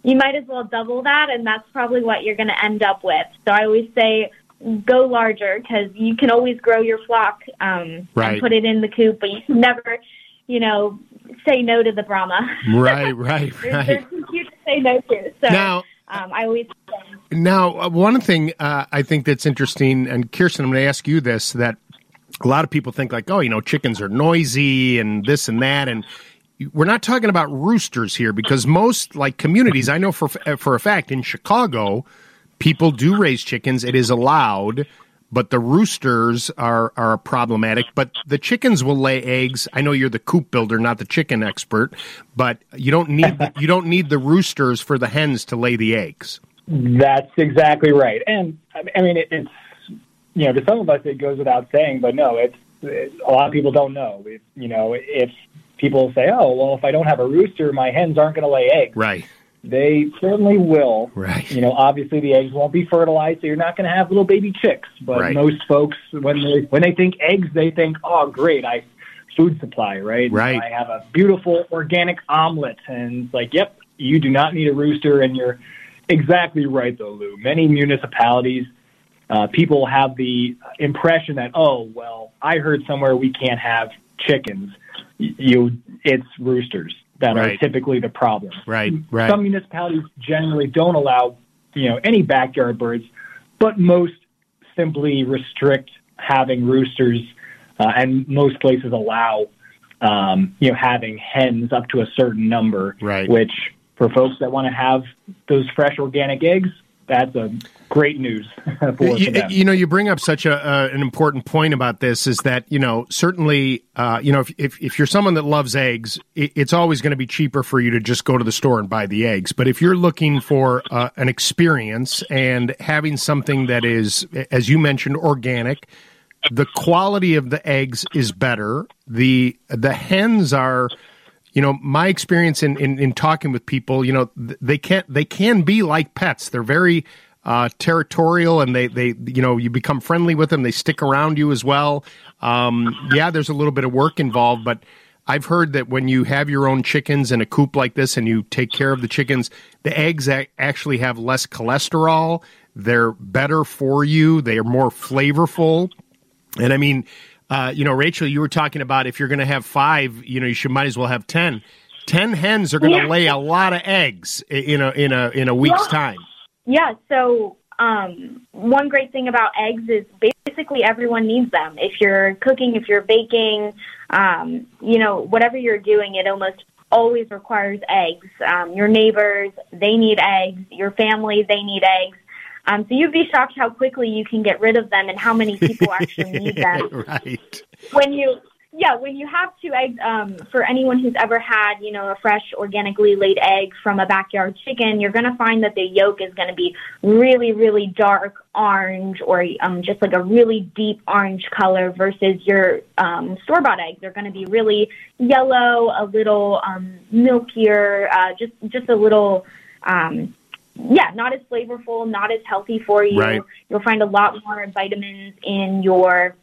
you might as well double that, and that's probably what you're going to end up with. So I always say go larger because you can always grow your flock um, Right. and put it in the coop, but you can never, you know, say no to the Brahma. Right, right, They're, right. they're too cute to say no to. So Now- um, I always say, Now, uh, one thing uh, I think that's interesting, and Kirsten, I'm going to ask you this, that a lot of people think like, oh, you know, chickens are noisy and this and that, and we're not talking about roosters here because most, like, communities, I know for for a fact, in Chicago, people do raise chickens. It is allowed, but the roosters are, are problematic. But the chickens will lay eggs. I know you're the coop builder, not the chicken expert, but you don't need the, you don't need the roosters for the hens to lay the eggs. That's exactly right. And I mean, it, it's, you know, to some of us it goes without saying, but no, it's, it, a lot of people don't know. It, you know, if people say, oh, well, if I don't have a rooster, my hens aren't going to lay eggs. Right. They certainly will. Right. You know, obviously the eggs won't be fertilized, so you're not going to have little baby chicks. But Right. most folks, when they when they think eggs, they think, oh, great, I food supply, right? Right. I have a beautiful organic omelet, and it's like, yep, you do not need a rooster, and you're exactly right, though, Lou. Many municipalities, uh, people have the impression that, oh, well, I heard somewhere we can't have chickens. You, it's roosters that Right. are typically the problem. Right, right. Some municipalities generally don't allow, you know, any backyard birds, but most simply restrict having roosters, uh, and most places allow, um, you know, having hens up to a certain number. Right. Which, for folks that want to have those fresh organic eggs, that's a great news for, You, for them. you know, you bring up such a, uh, an important point about this is that, you know, certainly, uh, you know, if, if, if you're someone that loves eggs, it, it's always going to be cheaper for you to just go to the store and buy the eggs. But if you're looking for uh, an experience and having something that is, as you mentioned, organic, the quality of the eggs is better. The, the hens are, you know, my experience in, in, in talking with people, you know, they can't, they can be like pets. They're very uh, territorial, and they, they, you know, you become friendly with them. They stick around you as well. Um, yeah, there's a little bit of work involved, but I've heard that when you have your own chickens in a coop like this and you take care of the chickens, the eggs a- actually have less cholesterol. They're better for you. They are more flavorful. And I mean, Uh, you know, Rachel, you were talking about if you're going to have five, you know, you should might as well have ten. Ten hens are going to Yeah. lay a lot of eggs i- in a in a in a week's Yeah. time. Yeah, so um, one great thing about eggs is basically everyone needs them. If you're cooking, if you're baking, um, you know, whatever you're doing, it almost always requires eggs. Um, your neighbors, they need eggs. Your family, they need eggs. Um, so you'd be shocked how quickly you can get rid of them and how many people actually need them. Right. When you, yeah, when you have two eggs, um, for anyone who's ever had, you know, a fresh, organically laid egg from a backyard chicken, you're going to find that the yolk is going to be really, really dark orange, or um, just like a really deep orange color, versus your um, store-bought eggs. They're going to be really yellow, a little um, milkier, uh, just just a little. Um, Yeah, not as flavorful, not as healthy for you. Right. You'll find a lot more vitamins in your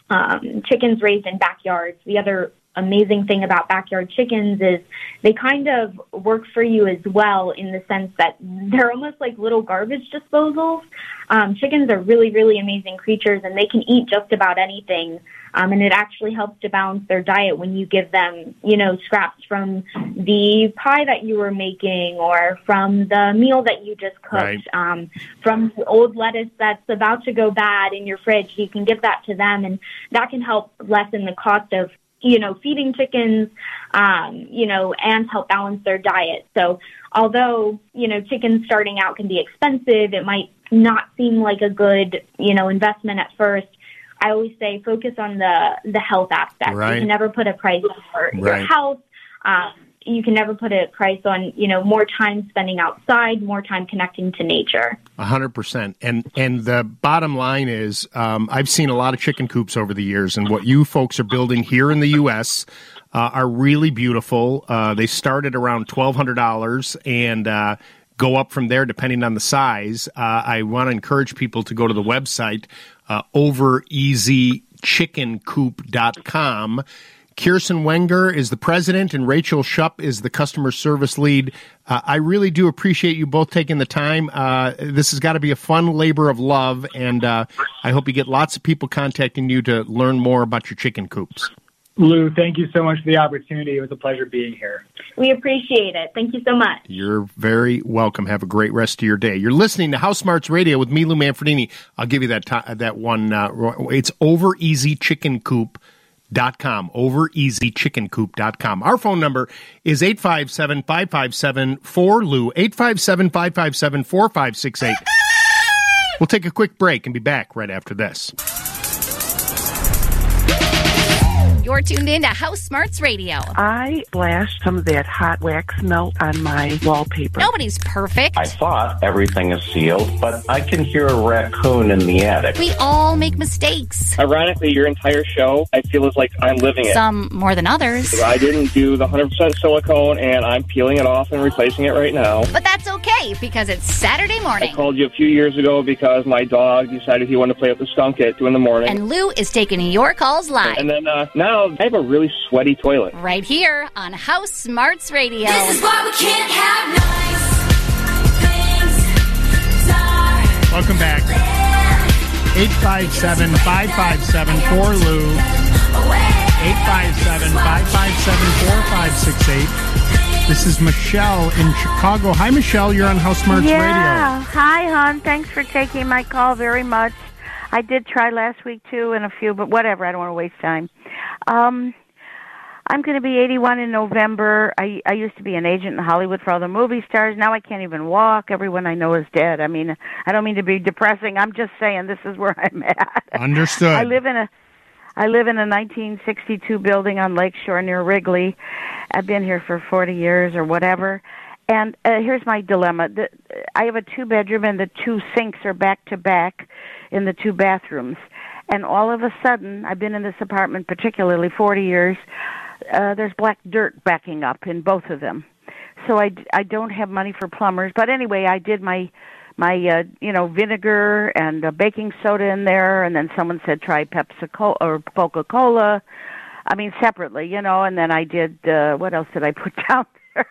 um, chickens raised in backyards. The other amazing thing about backyard chickens is they kind of work for you as well, in the sense that they're almost like little garbage disposals. Um, chickens are really, really amazing creatures, and they can eat just about anything. Um, and it actually helps to balance their diet when you give them, you know, scraps from the pie that you were making, or from the meal that you just cooked, Right. um, from the old lettuce that's about to go bad in your fridge. You can give that to them, and that can help lessen the cost of, you know, feeding chickens, um, you know, and help balance their diet. So although, you know, chickens starting out can be expensive, it might not seem like a good, you know, investment at first. I always say focus on the, the health aspect. Right. You can never put a price on your Right. health. Um, you can never put a price on, you know, more time spending outside, more time connecting to nature. A hundred percent. And and the bottom line is, um, I've seen a lot of chicken coops over the years, and what you folks are building here in the U S uh, are really beautiful. Uh, they start at around twelve hundred dollars and uh, go up from there depending on the size. Uh, I want to encourage people to go to the website, uh, over easy chicken coop dot com. Kirsten Wenger is the president, and Rachel Shupp is the customer service lead. Uh, I really do appreciate you both taking the time. Uh, this has got to be a fun labor of love, and uh, I hope you get lots of people contacting you to learn more about your chicken coops. Lou, thank you so much for the opportunity. It was a pleasure being here. We appreciate it. Thank you so much. You're very welcome. Have a great rest of your day. You're listening to House Smarts Radio with me, Lou Manfredini. I'll give you that t- that one. Uh, it's over easy chicken coop dot com. over easy chicken coop dot com. Our phone number is eight five seven, five five seven, four L U, eight five seven, five five seven, four five six eight. We'll take a quick break and be back right after this. You're tuned in to House Smarts Radio. I splashed some of that hot wax melt on my wallpaper. Nobody's perfect. I thought everything is sealed, but I can hear a raccoon in the attic. We all make mistakes. Ironically, your entire show, I feel is like I'm living it. Some more than others. I didn't do the one hundred percent silicone, and I'm peeling it off and replacing it right now. But that's okay, because it's Saturday morning. I called you a few years ago because my dog decided he wanted to play with the skunk at two in the morning. And Lou is taking your calls live. And then uh, now I have a really sweaty toilet. Right here on House Smarts Radio. This is why we can't have nice things. Dark. Welcome back. eight five seven, five five seven, four L U, eight five seven, five five seven, four five six eight. This is Michelle in Chicago. Hi, Michelle. You're on House Smarts yeah. Radio. Yeah. Hi, hon. Thanks for taking my call very much. I did try last week, too, and a few, but whatever. I don't want to waste time. Um, I'm going to be eighty-one in November. I, I used to be an agent in Hollywood for all the movie stars. Now I can't even walk. Everyone I know is dead. I mean, I don't mean to be depressing. I'm just saying this is where I'm at. Understood. I live in a I live in a nineteen sixty-two building on Lakeshore near Wrigley. I've been here for forty years or whatever. And uh, here's my dilemma. The, I have a two-bedroom, and the two sinks are back-to-back in the two bathrooms. And all of a sudden, I've been in this apartment particularly forty years, uh, there's black dirt backing up in both of them. So I, I don't have money for plumbers. But anyway, I did my, my uh, you know, vinegar and uh, baking soda in there, and then someone said try Pepsi or Coca-Cola. I mean, separately, you know, and then I did, uh, what else did I put down there?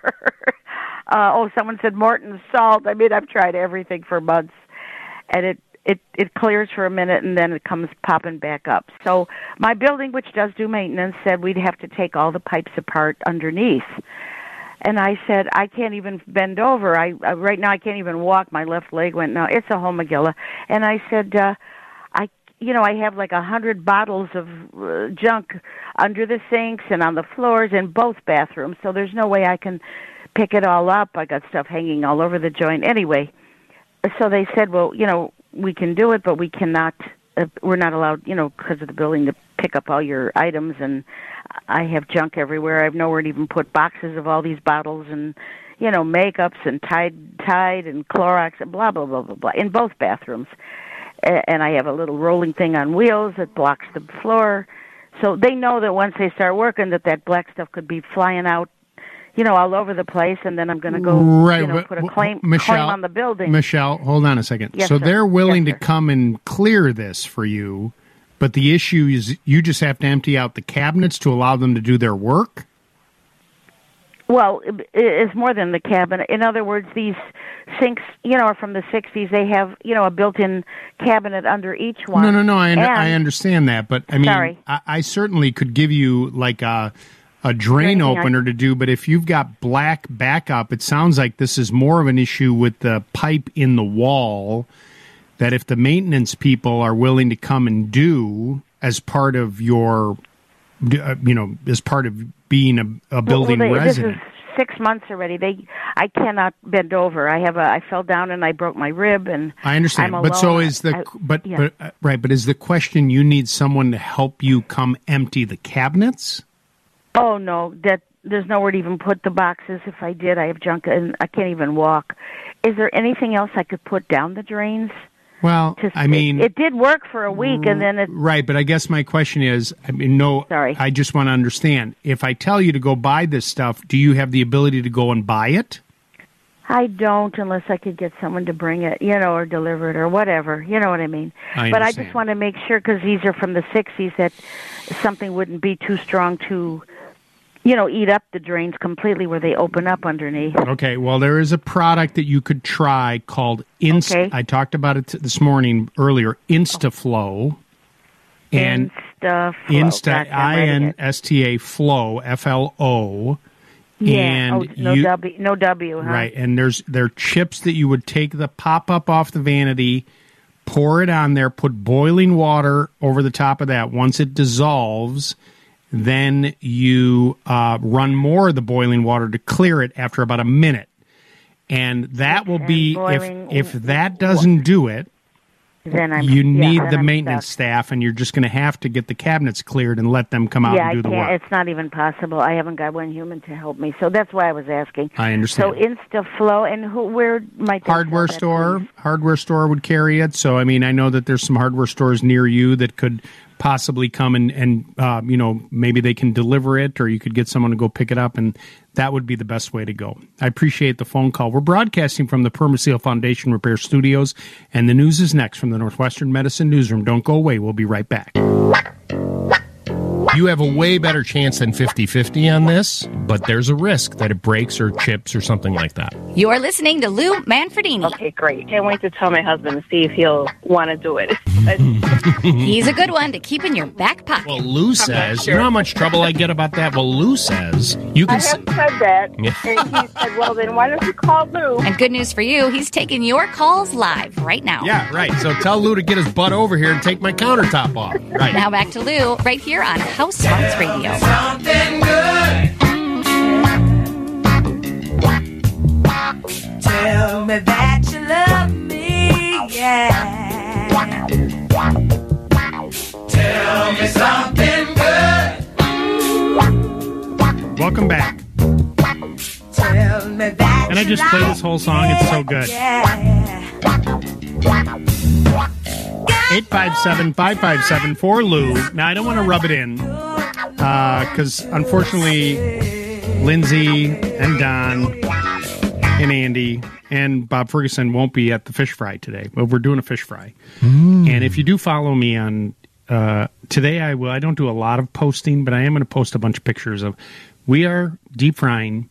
uh, oh, someone said Morton's salt. I mean, I've tried everything for months, and it, It it clears for a minute, and then it comes popping back up. So my building, which does do maintenance, said we'd have to take all the pipes apart underneath. And I said, I can't even bend over. I uh, right now I can't even walk. My left leg went now. It's a whole Megillah. And I said, uh, I you know I have like a hundred bottles of uh, junk under the sinks and on the floors in both bathrooms. So there's no way I can pick it all up. I got stuff hanging all over the joint. Anyway, so they said, well, you know. We can do it, but we cannot, uh, we're not allowed, you know, because of the building to pick up all your items, and I have junk everywhere. I have nowhere to even put boxes of all these bottles and, you know, makeups and Tide, Tide and Clorox and blah, blah, blah, blah, blah, in both bathrooms. And I have a little rolling thing on wheels that blocks the floor. So they know that once they start working that that black stuff could be flying out, you know, all over the place, and then I'm going to go, right, you know, but, put a claim, Michelle, claim on the building. Michelle, hold on a second. Yes, so sir. they're willing Yes, to come and clear this for you, but the issue is you just have to empty out the cabinets to allow them to do their work? Well, it's more than the cabinet. In other words, these sinks, you know, are from the sixties. They have, you know, a built-in cabinet under each one. No, no, no, I, and, I understand that, but I mean, Sorry. I, I certainly could give you like a... a drain opener to do, but if you've got black backup, it sounds like this is more of an issue with the pipe in the wall, that if the maintenance people are willing to come and do as part of your, uh, you know, as part of being a, a building well, well, they, resident. This is six months already. They, I cannot bend over. I have a, I fell down and I broke my rib, and I understand, I'm but so alone. is the, I, but, yeah. but uh, right, but is the question you need someone to help you come empty the cabinets? Oh, no, that there's nowhere to even put the boxes. If I did, I have junk, and I can't even walk. Is there anything else I could put down the drains? Well, to, I mean... It, it did work for a week, and then it... Right, but I guess my question is, I mean, no, Sorry. I just want to understand. If I tell you to go buy this stuff, do you have the ability to go and buy it? I don't unless I could get someone to bring it, you know, or deliver it or whatever. You know what I mean? I but I understand. just want to make sure, because these are from the sixties, that something wouldn't be too strong to, you know, eat up the drains completely where they open up underneath. Okay, well, there is a product that you could try called Inst. Okay. I talked about it t- this morning earlier, InstaFlow. And Insta, Insta, Gotcha, I'm I writing N it. S T A Flow, F L O. Yeah. And oh, no you, W, no W, huh? Right, and there's there are chips that you would take the pop up off the vanity, pour it on there, put boiling water over the top of that. Once it dissolves, then you uh, run more of the boiling water to clear it after about a minute, and that will be boiling- if if that doesn't do it. Then I'm, You yeah, need then the I'm maintenance stuck. staff, and you're just going to have to get the cabinets cleared and let them come out Yeah, and do I the can't. work. It's not even possible. I haven't got one human to help me, so that's why I was asking. I understand. So InstaFlow, and who? Where might they Hardware sell that, store, please? hardware store would carry it. So I mean, I know that there's some hardware stores near you that could possibly come and and uh, you know, maybe they can deliver it, or you could get someone to go pick it up, and that would be the best way to go. I appreciate the phone call. We're broadcasting from the Permaseal Foundation Repair Studios, and the news is next from the Northwestern Medicine Newsroom. Don't go away. We'll be right back. You have a way better chance than fifty-fifty on this, but there's a risk that it breaks or chips or something like that. You're listening to Lou Manfredini. Okay, great. Can't wait to tell my husband and see if he'll want to do it. He's a good one to keep in your back pocket. Well, Lou says, you know how much trouble I get about that? Well, Lou says, you I can have s- said that, Yeah. and he said, well, then why don't you call Lou? And good news for you, he's taking your calls live right now. Yeah, right. So tell Lou to get his butt over here and take my countertop off. Right. Now back to Lou, right here on House Smarts Radio. Something good. Tell me that you love me, yeah. Tell me something good. Welcome back. Tell me that And I just you play like this whole song. It's so good. eight five seven, five five seven, four Lou. Now, I don't want to rub it in because, unfortunately, Lindsay and Don and Andy and Bob Ferguson won't be at the fish fry today. But we're doing a fish fry. And if you do follow me on uh, today, I will. I don't do a lot of posting, but I am going to post a bunch of pictures of. We are deep frying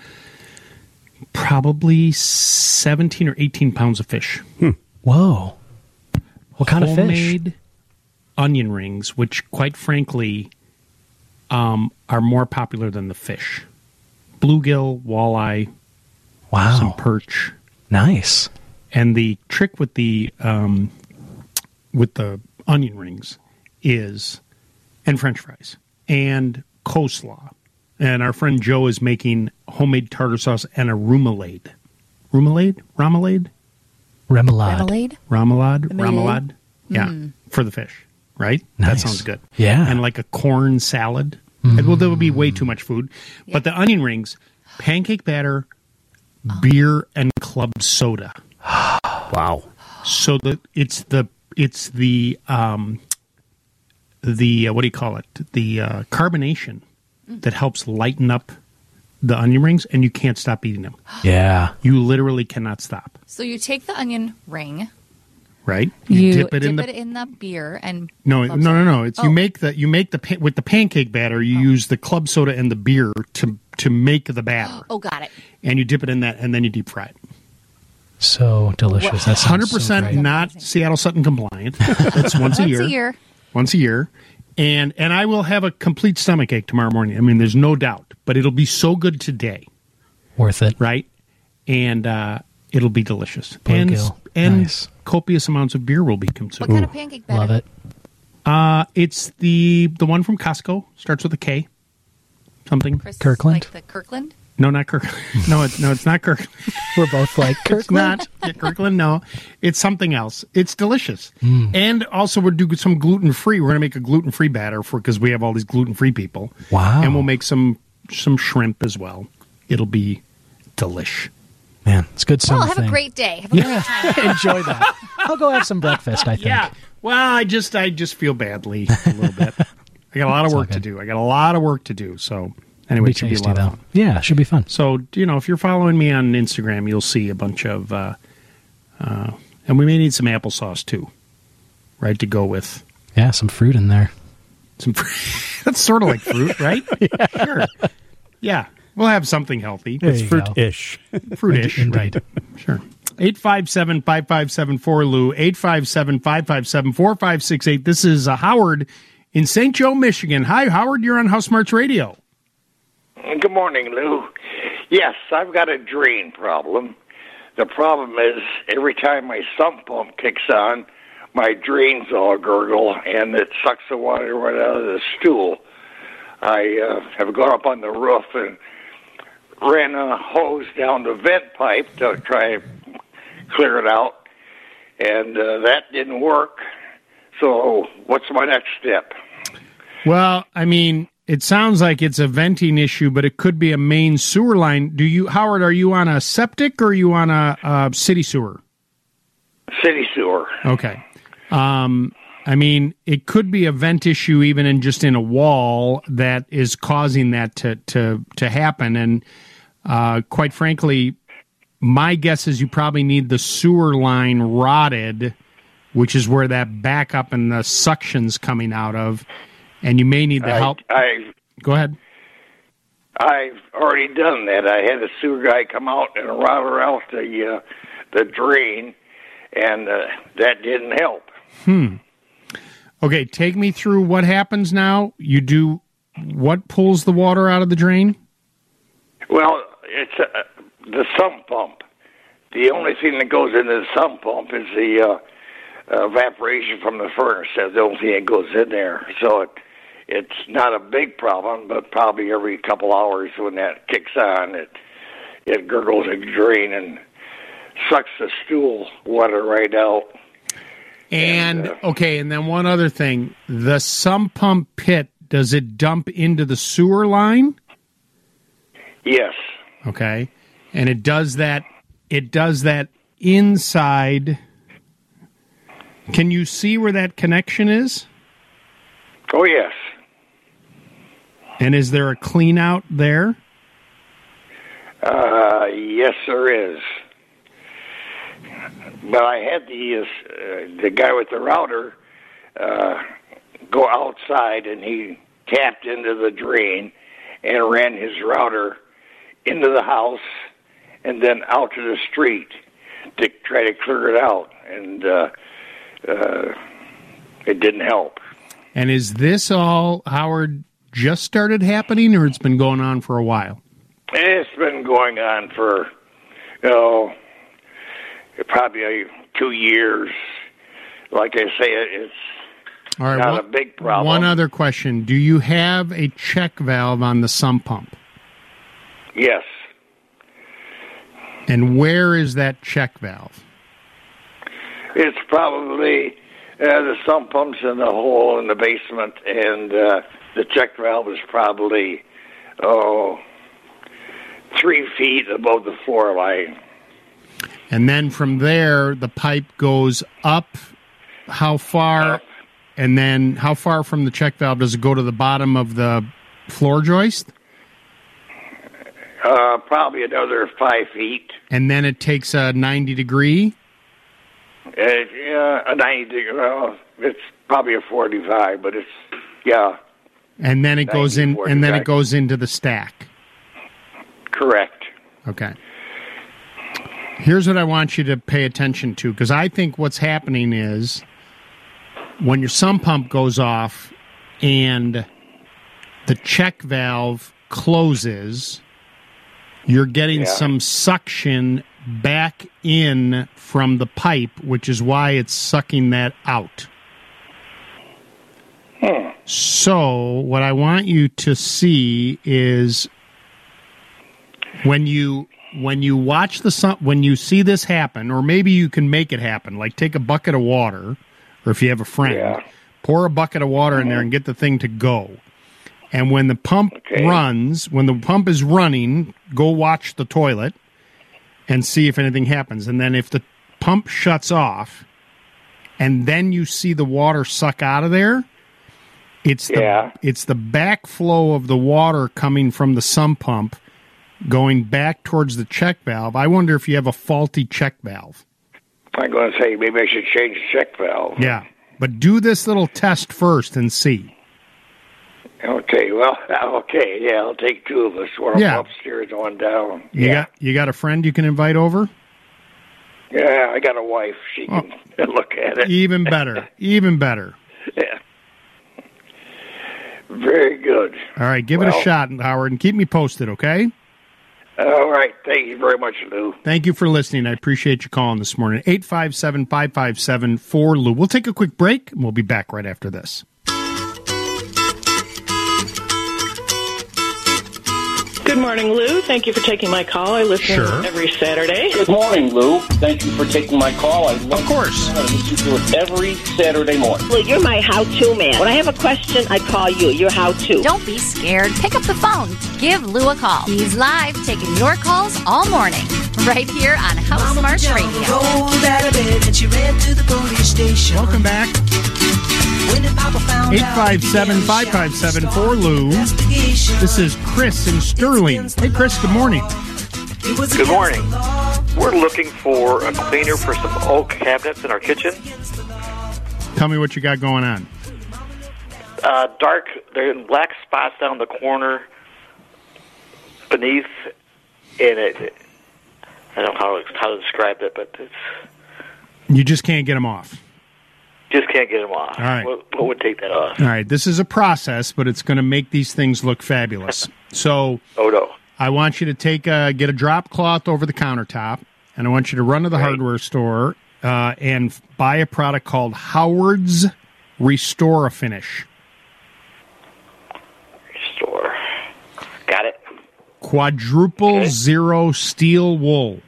probably seventeen or eighteen pounds of fish. Whoa. What kind of fish? Homemade onion rings, which, quite frankly, um, are more popular than the fish. Bluegill, walleye, wow, some perch. Nice. And the trick with the um, with the onion rings is, and French fries and coleslaw. And our friend Joe is making homemade tartar sauce and a remoulade. Remoulade? Remoulade? Remoulade. Remoulade? Remoulade? Remoulade? Remoulade? Yeah, Mm. for the fish, right? Nice. That sounds good. Yeah. And like a corn salad. And, well, that would be way too much food. But the onion rings, pancake batter, beer, and club soda. Wow. So that it's the it's the um the uh, what do you call it? The uh, carbonation that helps lighten up the onion rings, and you can't stop eating them. Yeah. You literally cannot stop. So you take the onion ring, Right? you, dip it dip in the it in the beer, and no, club no, no, soda. no. It's Oh. you make the you make the pa- with the pancake batter. You use the club soda and the beer to to make the batter, Oh, got it. and you dip it in that, and then you deep fry it. So delicious. That sounds Hundred so percent great. not Seattle Sutton compliant. That's once a Once year. a year. Once a year. And and I will have a complete stomach ache tomorrow morning. I mean, there's no doubt. But it'll be so good today. Worth it. Right? And uh, it'll be delicious. Bluegill. And, and Nice. copious amounts of beer will be consumed. What kind of pancake batter? Love it. Uh, it's the the one from Costco. Starts with a K. Something. Chris, Kirkland? Like the Kirkland? No, not Kirkland. No, it's no, it's not Kirkland. We're both like It's Kirkland. not yeah, Kirkland. No, it's something else. It's delicious, Mm. and also we're doing some gluten free. We're going to make a gluten free batter for because we have all these gluten free people. Wow. And we'll make some some shrimp as well. It'll be delish. Man, it's good summer Well, have thing. a great day. Have a great time. Enjoy that. I'll go have some breakfast, I think. Yeah. Well, I just I just feel badly a little bit. I got a lot of It's all work to good. do. I got a lot of work to do. So Anyway, Be it should be a tasty, lot of though. fun. Yeah, it should be fun. So, you know, if you're following me on Instagram, you'll see a bunch of, uh, uh, and we may need some applesauce too, right, to go with. Yeah, some fruit in there. Some fruit. That's sort of like fruit, right? Yeah. Sure. Yeah, we'll have something healthy. It's fruit-ish. Fruit-ish, Indeed. right. Sure. eight five seven, five five seven, four L U, eight five seven, five five seven, four five six eight. This is uh, Howard in Saint Joe, Michigan. Hi, Howard. You're on House Smarts Radio. Good morning, Lou. Yes, I've got a drain problem. The problem is every time my sump pump kicks on, my drains all gurgle and it sucks the water right out of the stool. I uh, have gone up on the roof and ran a hose down the vent pipe to try to clear it out, and uh, that didn't work. So what's my next step? Well, I mean, it sounds like it's a venting issue, but it could be a main sewer line. Do you, Howard, are you on a septic or are you on a, a city sewer? City sewer. Okay. Um, I mean, it could be a vent issue even in just in a wall that is causing that to, to, to happen. And uh, quite frankly, my guess is you probably need the sewer line rotted, which is where that backup and the suction's coming out of. And you may need the I, help. I, Go ahead. I've already done that. I had a sewer guy come out and router out the uh, the drain, and uh, that didn't help. Hmm. Okay, take me through what happens now. You do what pulls the water out of the drain? Well, it's uh, the sump pump. The only thing that goes into the sump pump is the uh, evaporation from the furnace. That's the only thing that goes in there. So it it's not a big problem, but probably every couple hours when that kicks on, it it gurgles a drain and sucks the stool water right out. And, And, uh, okay, and then one other thing. The sump pump pit, does it dump into the sewer line? Yes. Okay. And it does that it does that inside. Can you see where that connection is? Oh, yes. And is there a clean out there? Uh, yes, there is. But I had the uh, the guy with the router uh, go outside, and he tapped into the drain and ran his router into the house and then out to the street to try to clear it out, and uh, uh, it didn't help. And is this all, Howard, just started happening, or it's been going on for a while? It's been going on for, you know, probably uh, two years. Like I say, it's All right, not one- a big problem. One other question. Do you have a check valve on the sump pump? Yes. And where is that check valve? It's probably uh, the sump pump's in the hole in the basement, and uh, the check valve is probably, oh, three feet above the floor line. And then from there, the pipe goes up how far? And then how far from the check valve does it go to the bottom of the floor joist? Uh, probably another five feet. And then it takes a ninety degree? Uh, yeah, a ninety degree. Well, it's probably a forty-five, but it's, yeah, And then it goes in, ninety, and then it forty-five. goes into the stack. Correct. Okay. Here's what I want you to pay attention to, because I think what's happening is when your sump pump goes off and the check valve closes, you're getting Yeah. some suction back in from the pipe, which is why it's sucking that out. Hmm. So what I want you to see is when you when you watch the sun, when you see this happen, or maybe you can make it happen, like take a bucket of water, or if you have a friend, Yeah. pour a bucket of water in there and get the thing to go. And when the pump runs, when the pump is running, go watch the toilet and see if anything happens. And then if the pump shuts off and then you see the water suck out of there, It's the, Yeah. it's the backflow of the water coming from the sump pump going back towards the check valve. I wonder if you have a faulty check valve. I'm going to say maybe I should change the check valve. Yeah, but do this little test first and see. Okay, well, okay, yeah, I'll take two of us. One Yeah. upstairs, one down. You yeah. got you got a friend you can invite over? Yeah, I got a wife. She can look at it. Even better. Even better. Yeah. Very good. All right, give it Well- a shot, Howard, and keep me posted, okay? All right. Thank you very much, Lou. Thank you for listening. I appreciate you calling this morning. eight five seven, five five seven, four Lou. We'll take a quick break, and we'll be back right after this. Good morning, Lou. Thank you for taking my call. I listen Sure. every Saturday. Good morning, Lou. Thank you for taking my call. I love of course. I listen to it every Saturday morning. Well, you're my how-to man. When I have a question, I call you. You're how-to. Don't be scared. Pick up the phone. Give Lou a call. He's live taking your calls all morning. Right here on House Smarts Radio. Welcome back. eight five seven, five five seven, four Lou. This is Chris in Sterling. Hey, Chris, good morning. Good morning. We're looking for a cleaner for some oak cabinets in our kitchen. Tell me what you got going on. Uh, dark, they're in black spots down the corner beneath, and it, I don't know how, how to describe it, but it's You just can't get them off. just can't get them off. All right. What, what would take that off? All right, this is a process, but it's going to make these things look fabulous. So, oh no, I want you to take a, get a drop cloth over the countertop, and I want you to run to the hardware store uh, and f- buy a product called Howard's Restore Finish. Restore. Got it. Quadruple zero steel wool.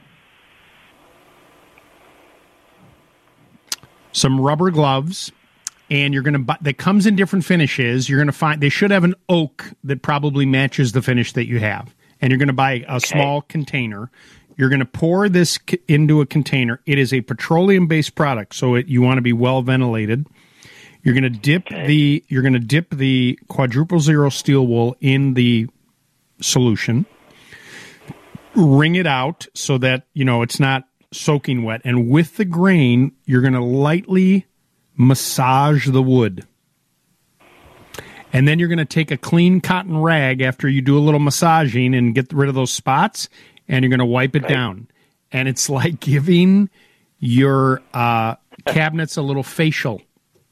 Some rubber gloves, and you're going to buy, that comes in different finishes. You're going to find, they should have an oak that probably matches the finish that you have. And you're going to buy a small container. You're going to pour this c- into a container. It is a petroleum-based product, so it, you want to be well ventilated. You're going to dip the you're going to dip the quadruple zero steel wool in the solution. Wring it out so that, you know, it's not soaking wet. And with the grain, you're going to lightly massage the wood. And then you're going to take a clean cotton rag after you do a little massaging and get rid of those spots, and you're going to wipe it down. And it's like giving your uh, cabinets a little facial.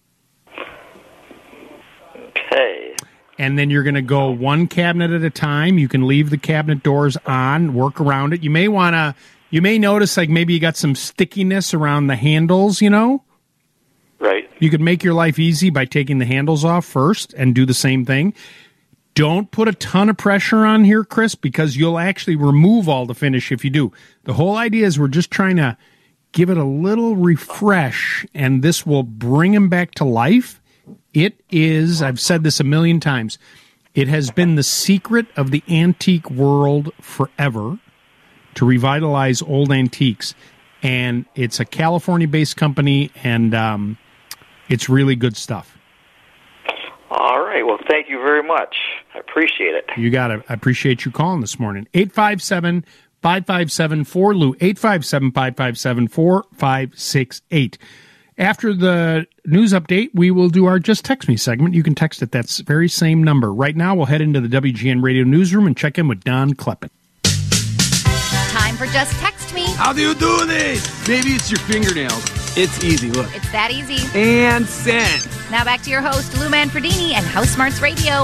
Okay. And then you're going to go one cabinet at a time. You can leave the cabinet doors on, work around it. You may want to, you may notice like maybe you got some stickiness around the handles, you know? Right. You could make your life easy by taking the handles off first and do the same thing. Don't put a ton of pressure on here, Chris, because you'll actually remove all the finish if you do. The whole idea is we're just trying to give it a little refresh, and this will bring them back to life. It is, I've said this a million times, it has been the secret of the antique world forever to revitalize old antiques. And it's a California-based company, and um, it's really good stuff. All right. Well, thank you very much. I appreciate it. You got it. I appreciate you calling this morning. eight five seven, five five seven, four Lou, eight five seven, five five seven, four five six eight. After the news update, we will do our Just Text Me segment. You can text at that very same number. Right now, we'll head into the W G N Radio newsroom and check in with Don Kleppen. Time for Just Text Me. How do you do this? Maybe it's your fingernails. It's easy, look. It's that easy. And send. Now back to your host, Lou Manfredini and House Smarts Radio.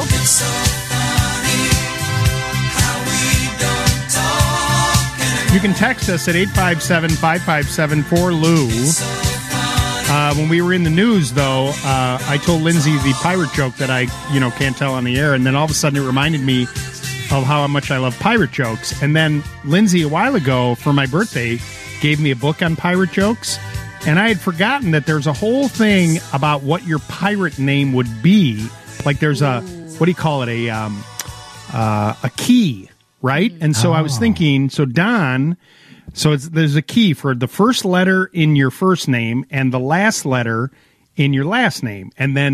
You can text us at eight five seven, five five seven, four Lou. Uh, when we were in the news, though, uh, I told Lindsay the pirate joke that I, you know, can't tell on the air, and then all of a sudden it reminded me of how much I love pirate jokes. And then Lindsay, a while ago, for my birthday, gave me a book on pirate jokes, and I had forgotten that there's a whole thing about what your pirate name would be. Like there's a, what do you call it, a um, uh, a key, right? And so I was thinking, so Don... So it's, there's a key for the first letter in your first name and the last letter in your last name. And then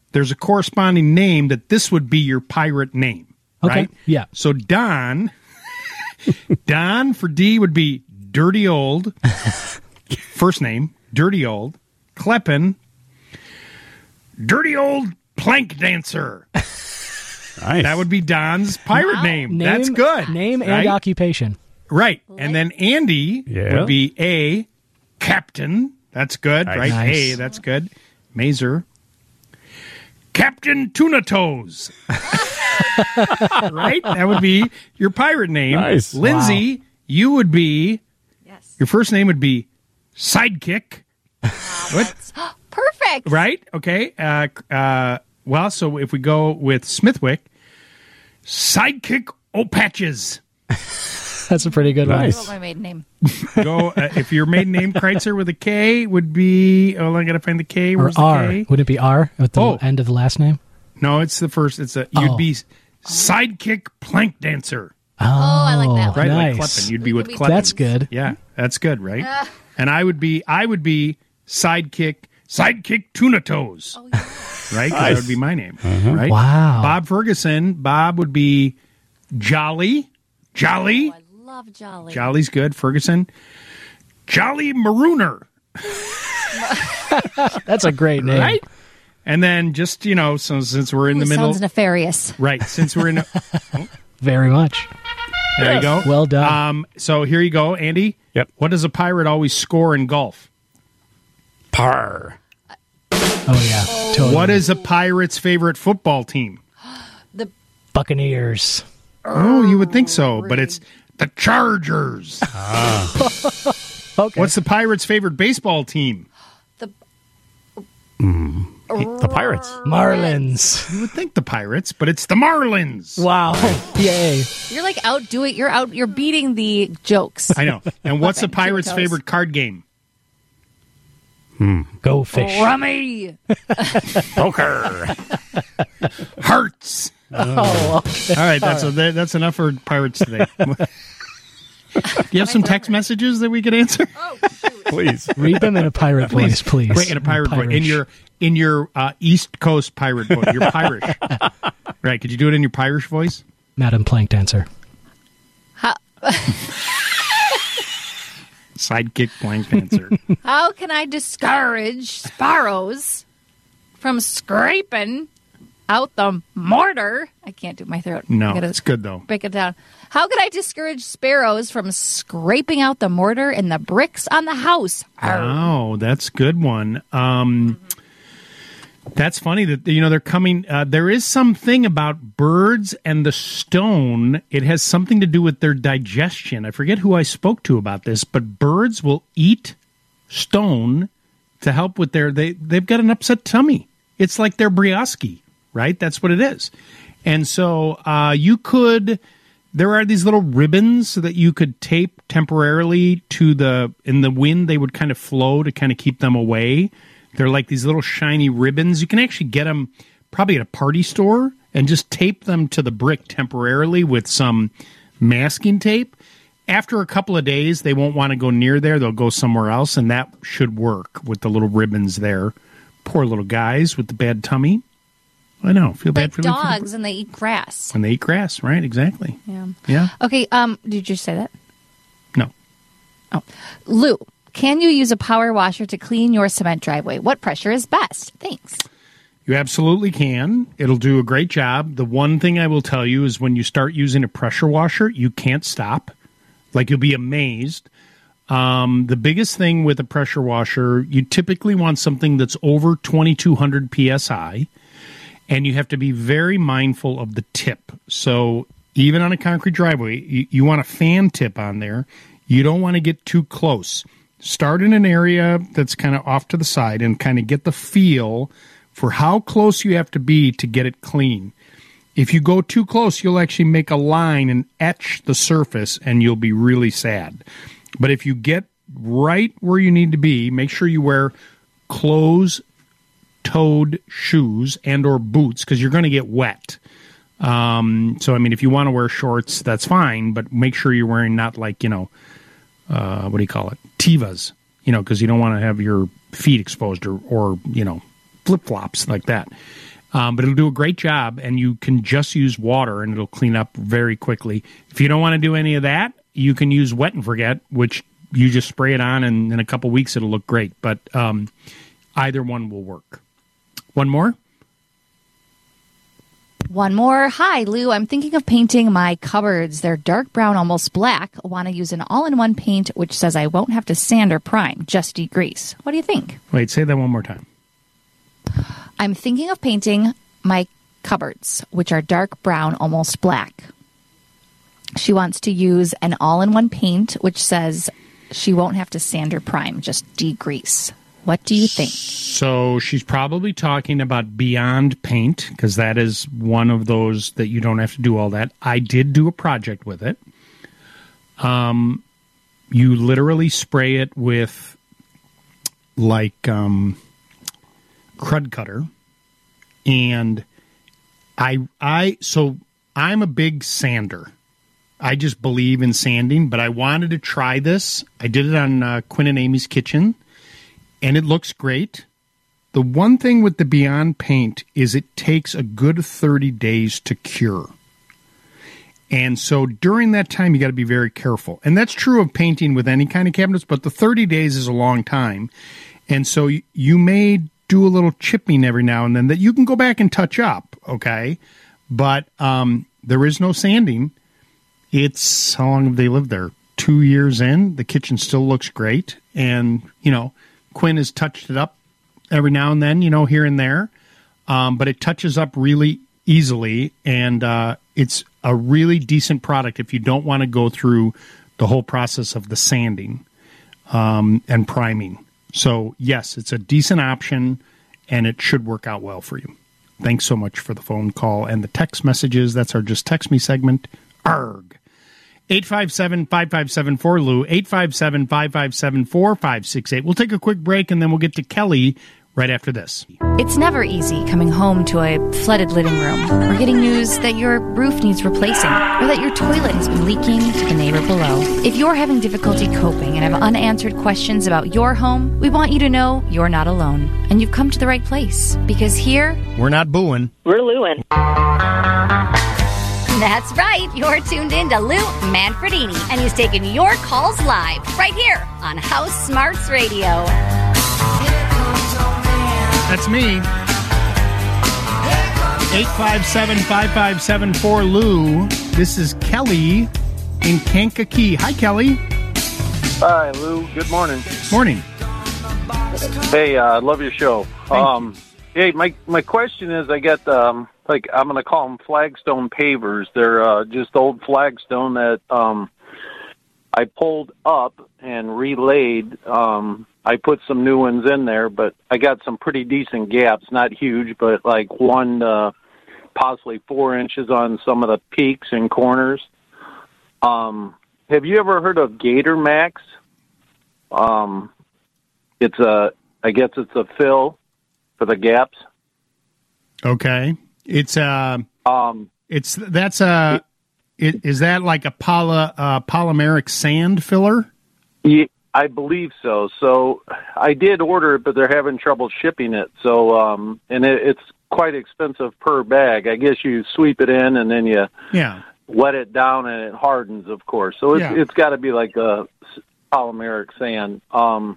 there's a corresponding name that this would be your pirate name, Okay, right? yeah. So Don, Don for D would be Dirty Old. First name, Dirty Old. Kleppen, Dirty Old Plank Dancer. Nice. That would be Don's pirate Wow. name. Name- That's good. Name right? and occupation. Right. And then Andy Yeah. would be A, Captain. That's good, Nice. right? Nice. A, that's good. Mazer. Captain Tuna Toes. Right? That would be your pirate name. Nice. Lindsay, you would be, Yes. your first name would be Sidekick. What? Perfect. Right? Okay. Uh, uh, well, so if we go with Smithwick, Sidekick O'Patches. That's a pretty good Nice. What's my maiden name? Go uh, if your maiden name Kreitzer with a K would be. Oh, I gotta find the K. one. Or Where's the R. K? Would it be R at the Oh. end of the last name? No, it's the first. It's a. You'd Oh. be Sidekick Plank Dancer. Oh, I like that one. Right, nice. like Kleppen. You'd be with Could be Kleppen. That's good. Yeah, that's good, right? And I would be. I would be Sidekick. Sidekick Tuna Toes. Oh, yeah. Right, 'cause Nice. that would be my name. Right. Wow. Bob Ferguson. Bob would be Jolly. Jolly. Oh, I love Jolly. Jolly's good. Ferguson. Jolly Marooner. That's a great name. Right? And then just, you know, so since we're in Ooh, the middle. sounds nefarious. Right. Since we're in. A, Very much. there you go. Well done. Um, so here you go, Andy. Yep. What does a pirate always score in golf? Par. Oh, yeah. Totally. What is a pirate's favorite football team? The Buccaneers? Oh, you would think so, but it's the Chargers. Okay. What's the pirate's favorite baseball team? the The Pirates. Marlins? You would think the Pirates, but it's the Marlins. Wow. Yay. You're like outdoing. You're out. You're beating the jokes. I know. And what's a Perfect. pirate's Two toes. favorite card game? Go fish. Rummy. Poker. Hearts. Oh, okay. All right, that's a, that's enough for pirates today. Do you have some text messages that we could answer? Please. Read them in a pirate voice, please. Wait, in a pirate voice. In Pirish. your in your uh, East Coast pirate voice. Your Pirish. Right, could you do it in your Pirish voice? Madam Plank Dancer. How, Sidekick blank dancer. how can I discourage sparrows from scraping out the mortar? I can't do my throat. No, I gotta it's good though. break it down. How could I discourage sparrows from scraping out the mortar and the bricks on the house? Arr. Oh, that's a good one. Um, that's funny that, you know, they're coming. Uh, there is something about birds and the stone. It has something to do with their digestion. I forget who I spoke to about this, but birds will eat stone to help with their, they, they've got an upset tummy. It's like their brioche, right? That's what it is. And so uh, you could, there are these little ribbons that you could tape temporarily to the, in the wind, they would kind of flow to kind of keep them away. They're like these little shiny ribbons. You can actually get them probably at a party store and just tape them to the brick temporarily with some masking tape. After a couple of days, they won't want to go near there. They'll go somewhere else, and that should work with the little ribbons there. Poor little guys with the bad tummy. I know. Feel bad Like for them. for the- dogs, and they eat grass. When they eat grass, right? Exactly. Yeah. Yeah. Okay. Um. Did you say that? No. Oh, Lou, can you use a power washer to clean your cement driveway? What pressure is best? Thanks. You absolutely can. It'll do a great job. The one thing I will tell you is when you start using a pressure washer, you can't stop. Like, you'll be amazed. Um, the biggest thing with a pressure washer, you typically want something that's over twenty-two hundred P S I, and you have to be very mindful of the tip. So even on a concrete driveway, you, you want a fan tip on there. You don't want to get too close. Start in an area that's kind of off to the side and kind of get the feel for how close you have to be to get it clean. If you go too close, you'll actually make a line and etch the surface, and you'll be really sad. But if you get right where you need to be, make sure you wear closed-toed shoes and or boots, because you're going to get wet. Um, so, I mean, if you want to wear shorts, that's fine, but make sure you're wearing not like, you know, uh, what do you call it? Tevas, you know, because you don't want to have your feet exposed or, or, you know, flip-flops like that. Um, but it'll do a great job, and you can just use water, and it'll clean up very quickly. If you don't want to do any of that, you can use Wet and Forget, which you just spray it on, and in a couple weeks it'll look great. But um, either one will work. One more? One more. Hi, Lou. I'm thinking of painting my cupboards. They're dark brown, almost black. I want to use an all-in-one paint, which says I won't have to sand or prime, just degrease. What do you think? Wait, say that one more time. I'm thinking of painting my cupboards, which are dark brown, almost black. She wants to use an all-in-one paint, which says she won't have to sand or prime, just degrease. What do you think? So she's probably talking about Beyond Paint, because that is one of those that you don't have to do all that. I did do a project with it. Um, you literally spray it with, like, um, Crud Cutter, and I, I, so I'm a big sander. I just believe in sanding, but I wanted to try this. I did it on uh, Quinn and Amy's Kitchen, and it looks great. The one thing with the Beyond Paint is it takes a good thirty days to cure. And so during that time, you got to be very careful. And that's true of painting with any kind of cabinets, but the thirty days is a long time. And so you, you may do a little chipping every now and then that you can go back and touch up, okay? But um, there is no sanding. It's, how long have they lived there? Two years in. The kitchen still looks great. And, you know, Quinn has touched it up every now and then, you know, here and there. Um, but it touches up really easily, and uh, it's a really decent product if you don't want to go through the whole process of the sanding um, and priming. So, yes, it's a decent option, and it should work out well for you. Thanks so much for the phone call and the text messages. That's our Just Text Me segment. Arg. eight five seven, five five seven, four, L U, eight five seven, five five seven, four five six eight. We'll take a quick break, and then we'll get to Kelly right after this. It's never easy coming home to a flooded living room, or getting news that your roof needs replacing, or that your toilet has been leaking to the neighbor below. If you're having difficulty coping and have unanswered questions about your home, we want you to know you're not alone, and you've come to the right place. Because here, we're not booing. We're Lewin. That's right. You're tuned in to Lou Manfredini, and he's taking your calls live right here on House Smarts Radio. That's me. eight five seven, five five seven, four, L U. This is Kelly in Kankakee. Hi, Kelly. Hi, Lou. Good morning. Morning. Hey, I uh, love your show. Um, hey, my my question is, I got um, like I'm going to call them flagstone pavers. They're uh, just old flagstone that um, I pulled up and relaid. Um, I put some new ones in there, but I got some pretty decent gaps. Not huge, but like one, uh, possibly four inches on some of the peaks and corners. Um, have you ever heard of Gator Max? Um, it's a, I guess it's a fill for the gaps. Okay, it's uh, um, it's that's a, it, is that like a poly, uh, polymeric sand filler? Yeah, I believe so. So I did order it, but they're having trouble shipping it. So um, and it, it's quite expensive per bag. I guess you sweep it in and then you yeah. wet it down and it hardens, of course. So it's, yeah. it's got to be like a polymeric sand. Um,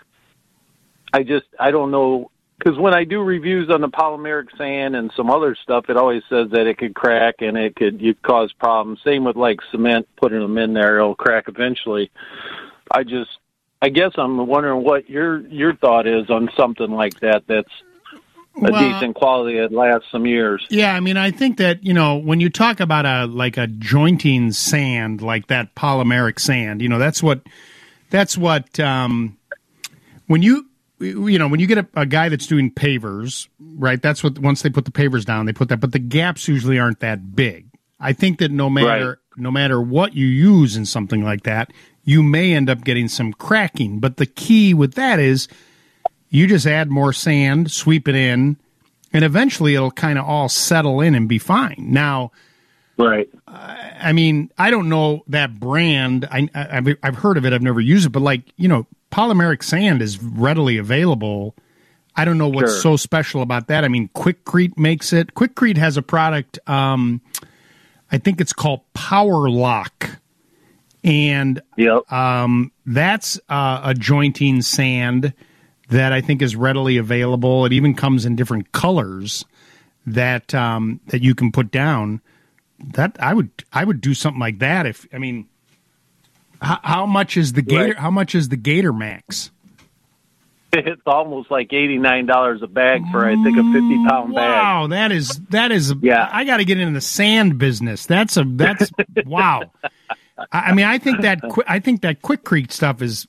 I just, I don't know, because when I do reviews on the polymeric sand and some other stuff, it always says that it could crack and it could you cause problems. Same with like cement, putting them in there, it'll crack eventually. I just, I guess I'm wondering what your your thought is on something like that that's a well, decent quality that lasts some years. Yeah, I mean, I think that, you know, when you talk about a like a jointing sand, like that polymeric sand, you know, that's what, that's what, um, when you, you know, when you get a, a guy that's doing pavers, right, that's what, once they put the pavers down, they put that, but the gaps usually aren't that big. I think that no matter, right. no matter what you use in something like that, you may end up getting some cracking. But the key with that is you just add more sand, sweep it in, and eventually it'll kind of all settle in and be fine. Now, right? Uh, I mean, I don't know that brand. I, I, I've, I've heard of it. I've never used it. But, like, you know, polymeric sand is readily available I don't know what's Sure. so special about that. I mean, Quikrete makes it. Quikrete has a product, um, I think it's called Power Lock. And yep. um, that's uh, a jointing sand that I think is readily available. It even comes in different colors that um, that you can put down. That I would I would do something like that. If I mean, how, how much is the Gator? Right. How much is the Gator Max? It's almost like eighty-nine dollars a bag for, I think, a fifty-pound bag. Wow, that is that is. Yeah, I got to get into the sand business. That's a that's wow. I, I mean, I think that qui- I think that Quikrete stuff is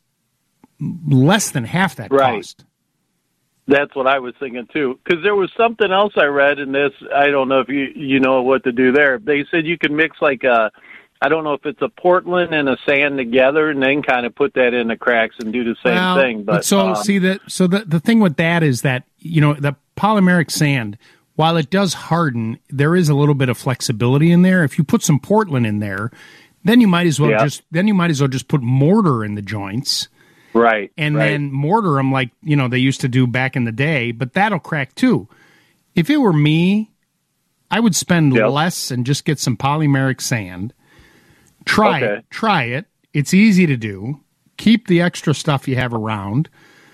less than half that Right. cost. That's what I was thinking, too. Because there was something else I read in this. I don't know if you you know what to do there. They said you can mix like a, I don't know if it's a Portland and a sand together, and then kind of put that in the cracks and do the same Well, thing. But so um, see that so the the thing with that is that, you know, the polymeric sand, while it does harden, there is a little bit of flexibility in there. If you put some Portland in there, then you might as well Yeah. just then you might as well just put mortar in the joints. Right. And right. then mortar them like, you know, they used to do back in the day, but that'll crack too. If it were me, I would spend Yep. less and just get some polymeric sand. Try Okay. it. Try it. It's easy to do. Keep the extra stuff you have around.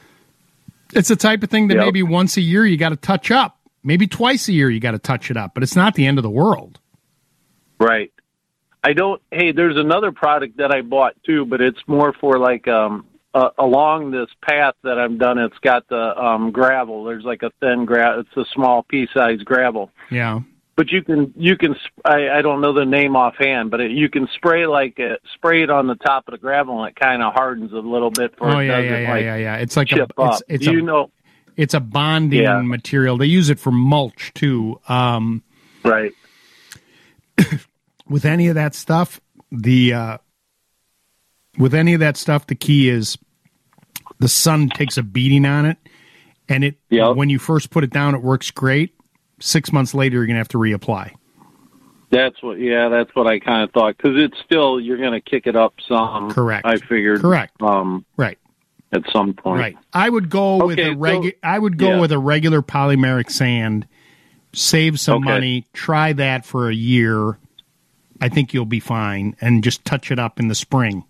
It's the type of thing that Yep. maybe once a year you got to touch up. Maybe twice a year you got to touch it up, but it's not the end of the world. Right. I don't. Hey, there's another product that I bought too, but it's more for like um uh, along this path that I've done. It's got the um gravel. There's like a thin gravel. It's a small pea-sized gravel. Yeah. But you can you can sp- I, I don't know the name offhand, but it, you can spray like uh, spray it on the top of the gravel, and it kind of hardens a little bit. For Oh it yeah, doesn't, yeah, yeah, like, yeah, yeah. It's like a chip it's, up. it's you a know it's a bonding Yeah. material. They use it for mulch too. Um, right. with any of that stuff, the uh, with any of that stuff, the key is the sun takes a beating on it, and it when you first put it down, it works great. Six months later, you're gonna have to reapply. That's what. Yeah, that's what I kind of thought, because it's still you're going to kick it up some. Correct. I figured. Correct. Um, right. At some point. Right. I would go with Okay, a regu- so- I would go yeah. with a regular polymeric sand. Save some Okay. money. Try that for a year. I think you'll be fine, and just touch it up in the spring.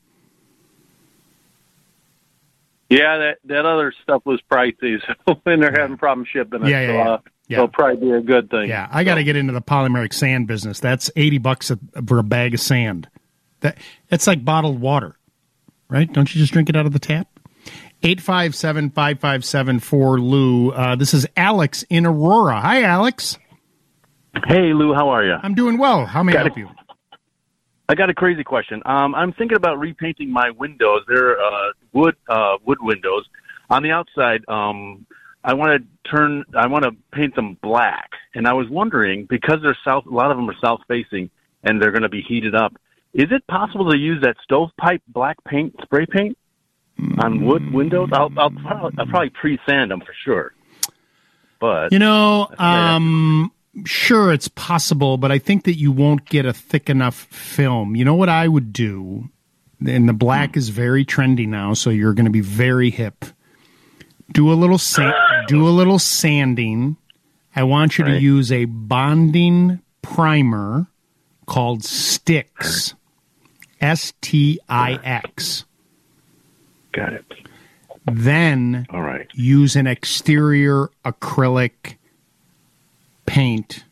Yeah, that that other stuff was pricey, so when they're having problems shipping it, Yeah, yeah, so, yeah. uh, Yeah. it'll probably be a good thing. Yeah, I got to get into the polymeric sand business. That's eighty bucks a, for a bag of sand. That it's like bottled water, right? Don't you just drink it out of the tap? Eight five seven five five seven four Lou. Uh, this is Alex in Aurora. Hi, Alex. Hey, Lou, how are you? I'm doing well. How may I Got help a- you? I got a crazy question. Um, I'm thinking about repainting my windows. They're uh, wood uh, wood windows. On the outside, um, I want to turn. I want to paint them black. And I was wondering, because they're south, a lot of them are south facing, and they're going to be heated up. Is it possible to use that stovepipe black paint, spray paint, on wood windows? I'll, I'll probably, I'll probably pre-sand them for sure. But You know, um, sure, it's possible, but I think that you won't get a thick enough film. You know what I would do? And the black is very trendy now, so you're going to be very hip. Do a little sa- do a little sanding. I want you to Right. use a bonding primer called Stix. S T I X. Got it. Then All right. use an exterior acrylic paint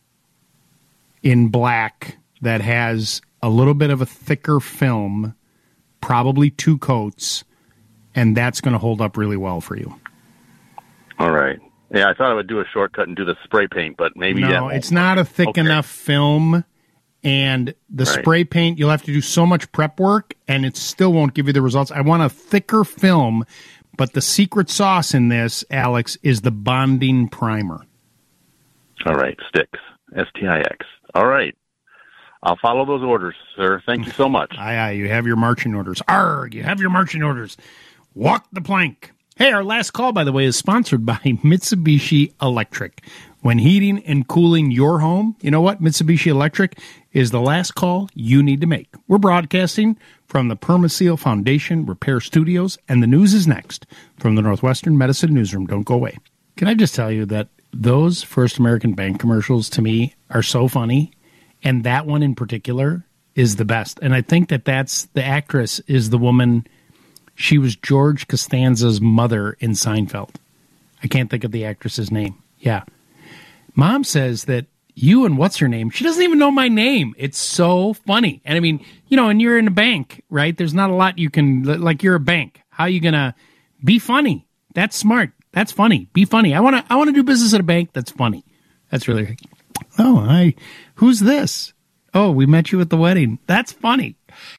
in black that has a little bit of a thicker film, probably two coats, and that's going to hold up really well for you. All right. Yeah, I thought I would do a shortcut and do the spray paint, but maybe that No, won't it's not a thick Okay. enough film, and the Right. spray paint, you'll have to do so much prep work, and it still won't give you the results. I want a thicker film, but the secret sauce in this, Alex, is the bonding primer. All right, Sticks, S T I X. All right. I'll follow those orders, sir. Thank you so much. Aye, aye, you have your marching orders. Arrgh, you have your marching orders. Walk the plank. Hey, our last call, by the way, is sponsored by Mitsubishi Electric. When heating and cooling your home, you know what? Mitsubishi Electric is the last call you need to make. We're broadcasting from the Permaseal Foundation Repair Studios, and the news is next from the Northwestern Medicine Newsroom. Don't go away. Can I just tell you that those First American Bank commercials to me are so funny, and that one in particular is the best. And I think that that's the actress is the woman. She was George Costanza's mother in Seinfeld. I can't think of the actress's name. Yeah. Mom says that you and what's her name? She doesn't even know my name. It's so funny. And I mean, you know, and you're in a bank, right? There's not a lot you can, like you're a bank. How are you going to be funny? That's smart. That's funny. Be funny. I want to I want to do business at a bank that's funny. That's really, oh, hi. Who's this? Oh, we met you at the wedding. That's funny.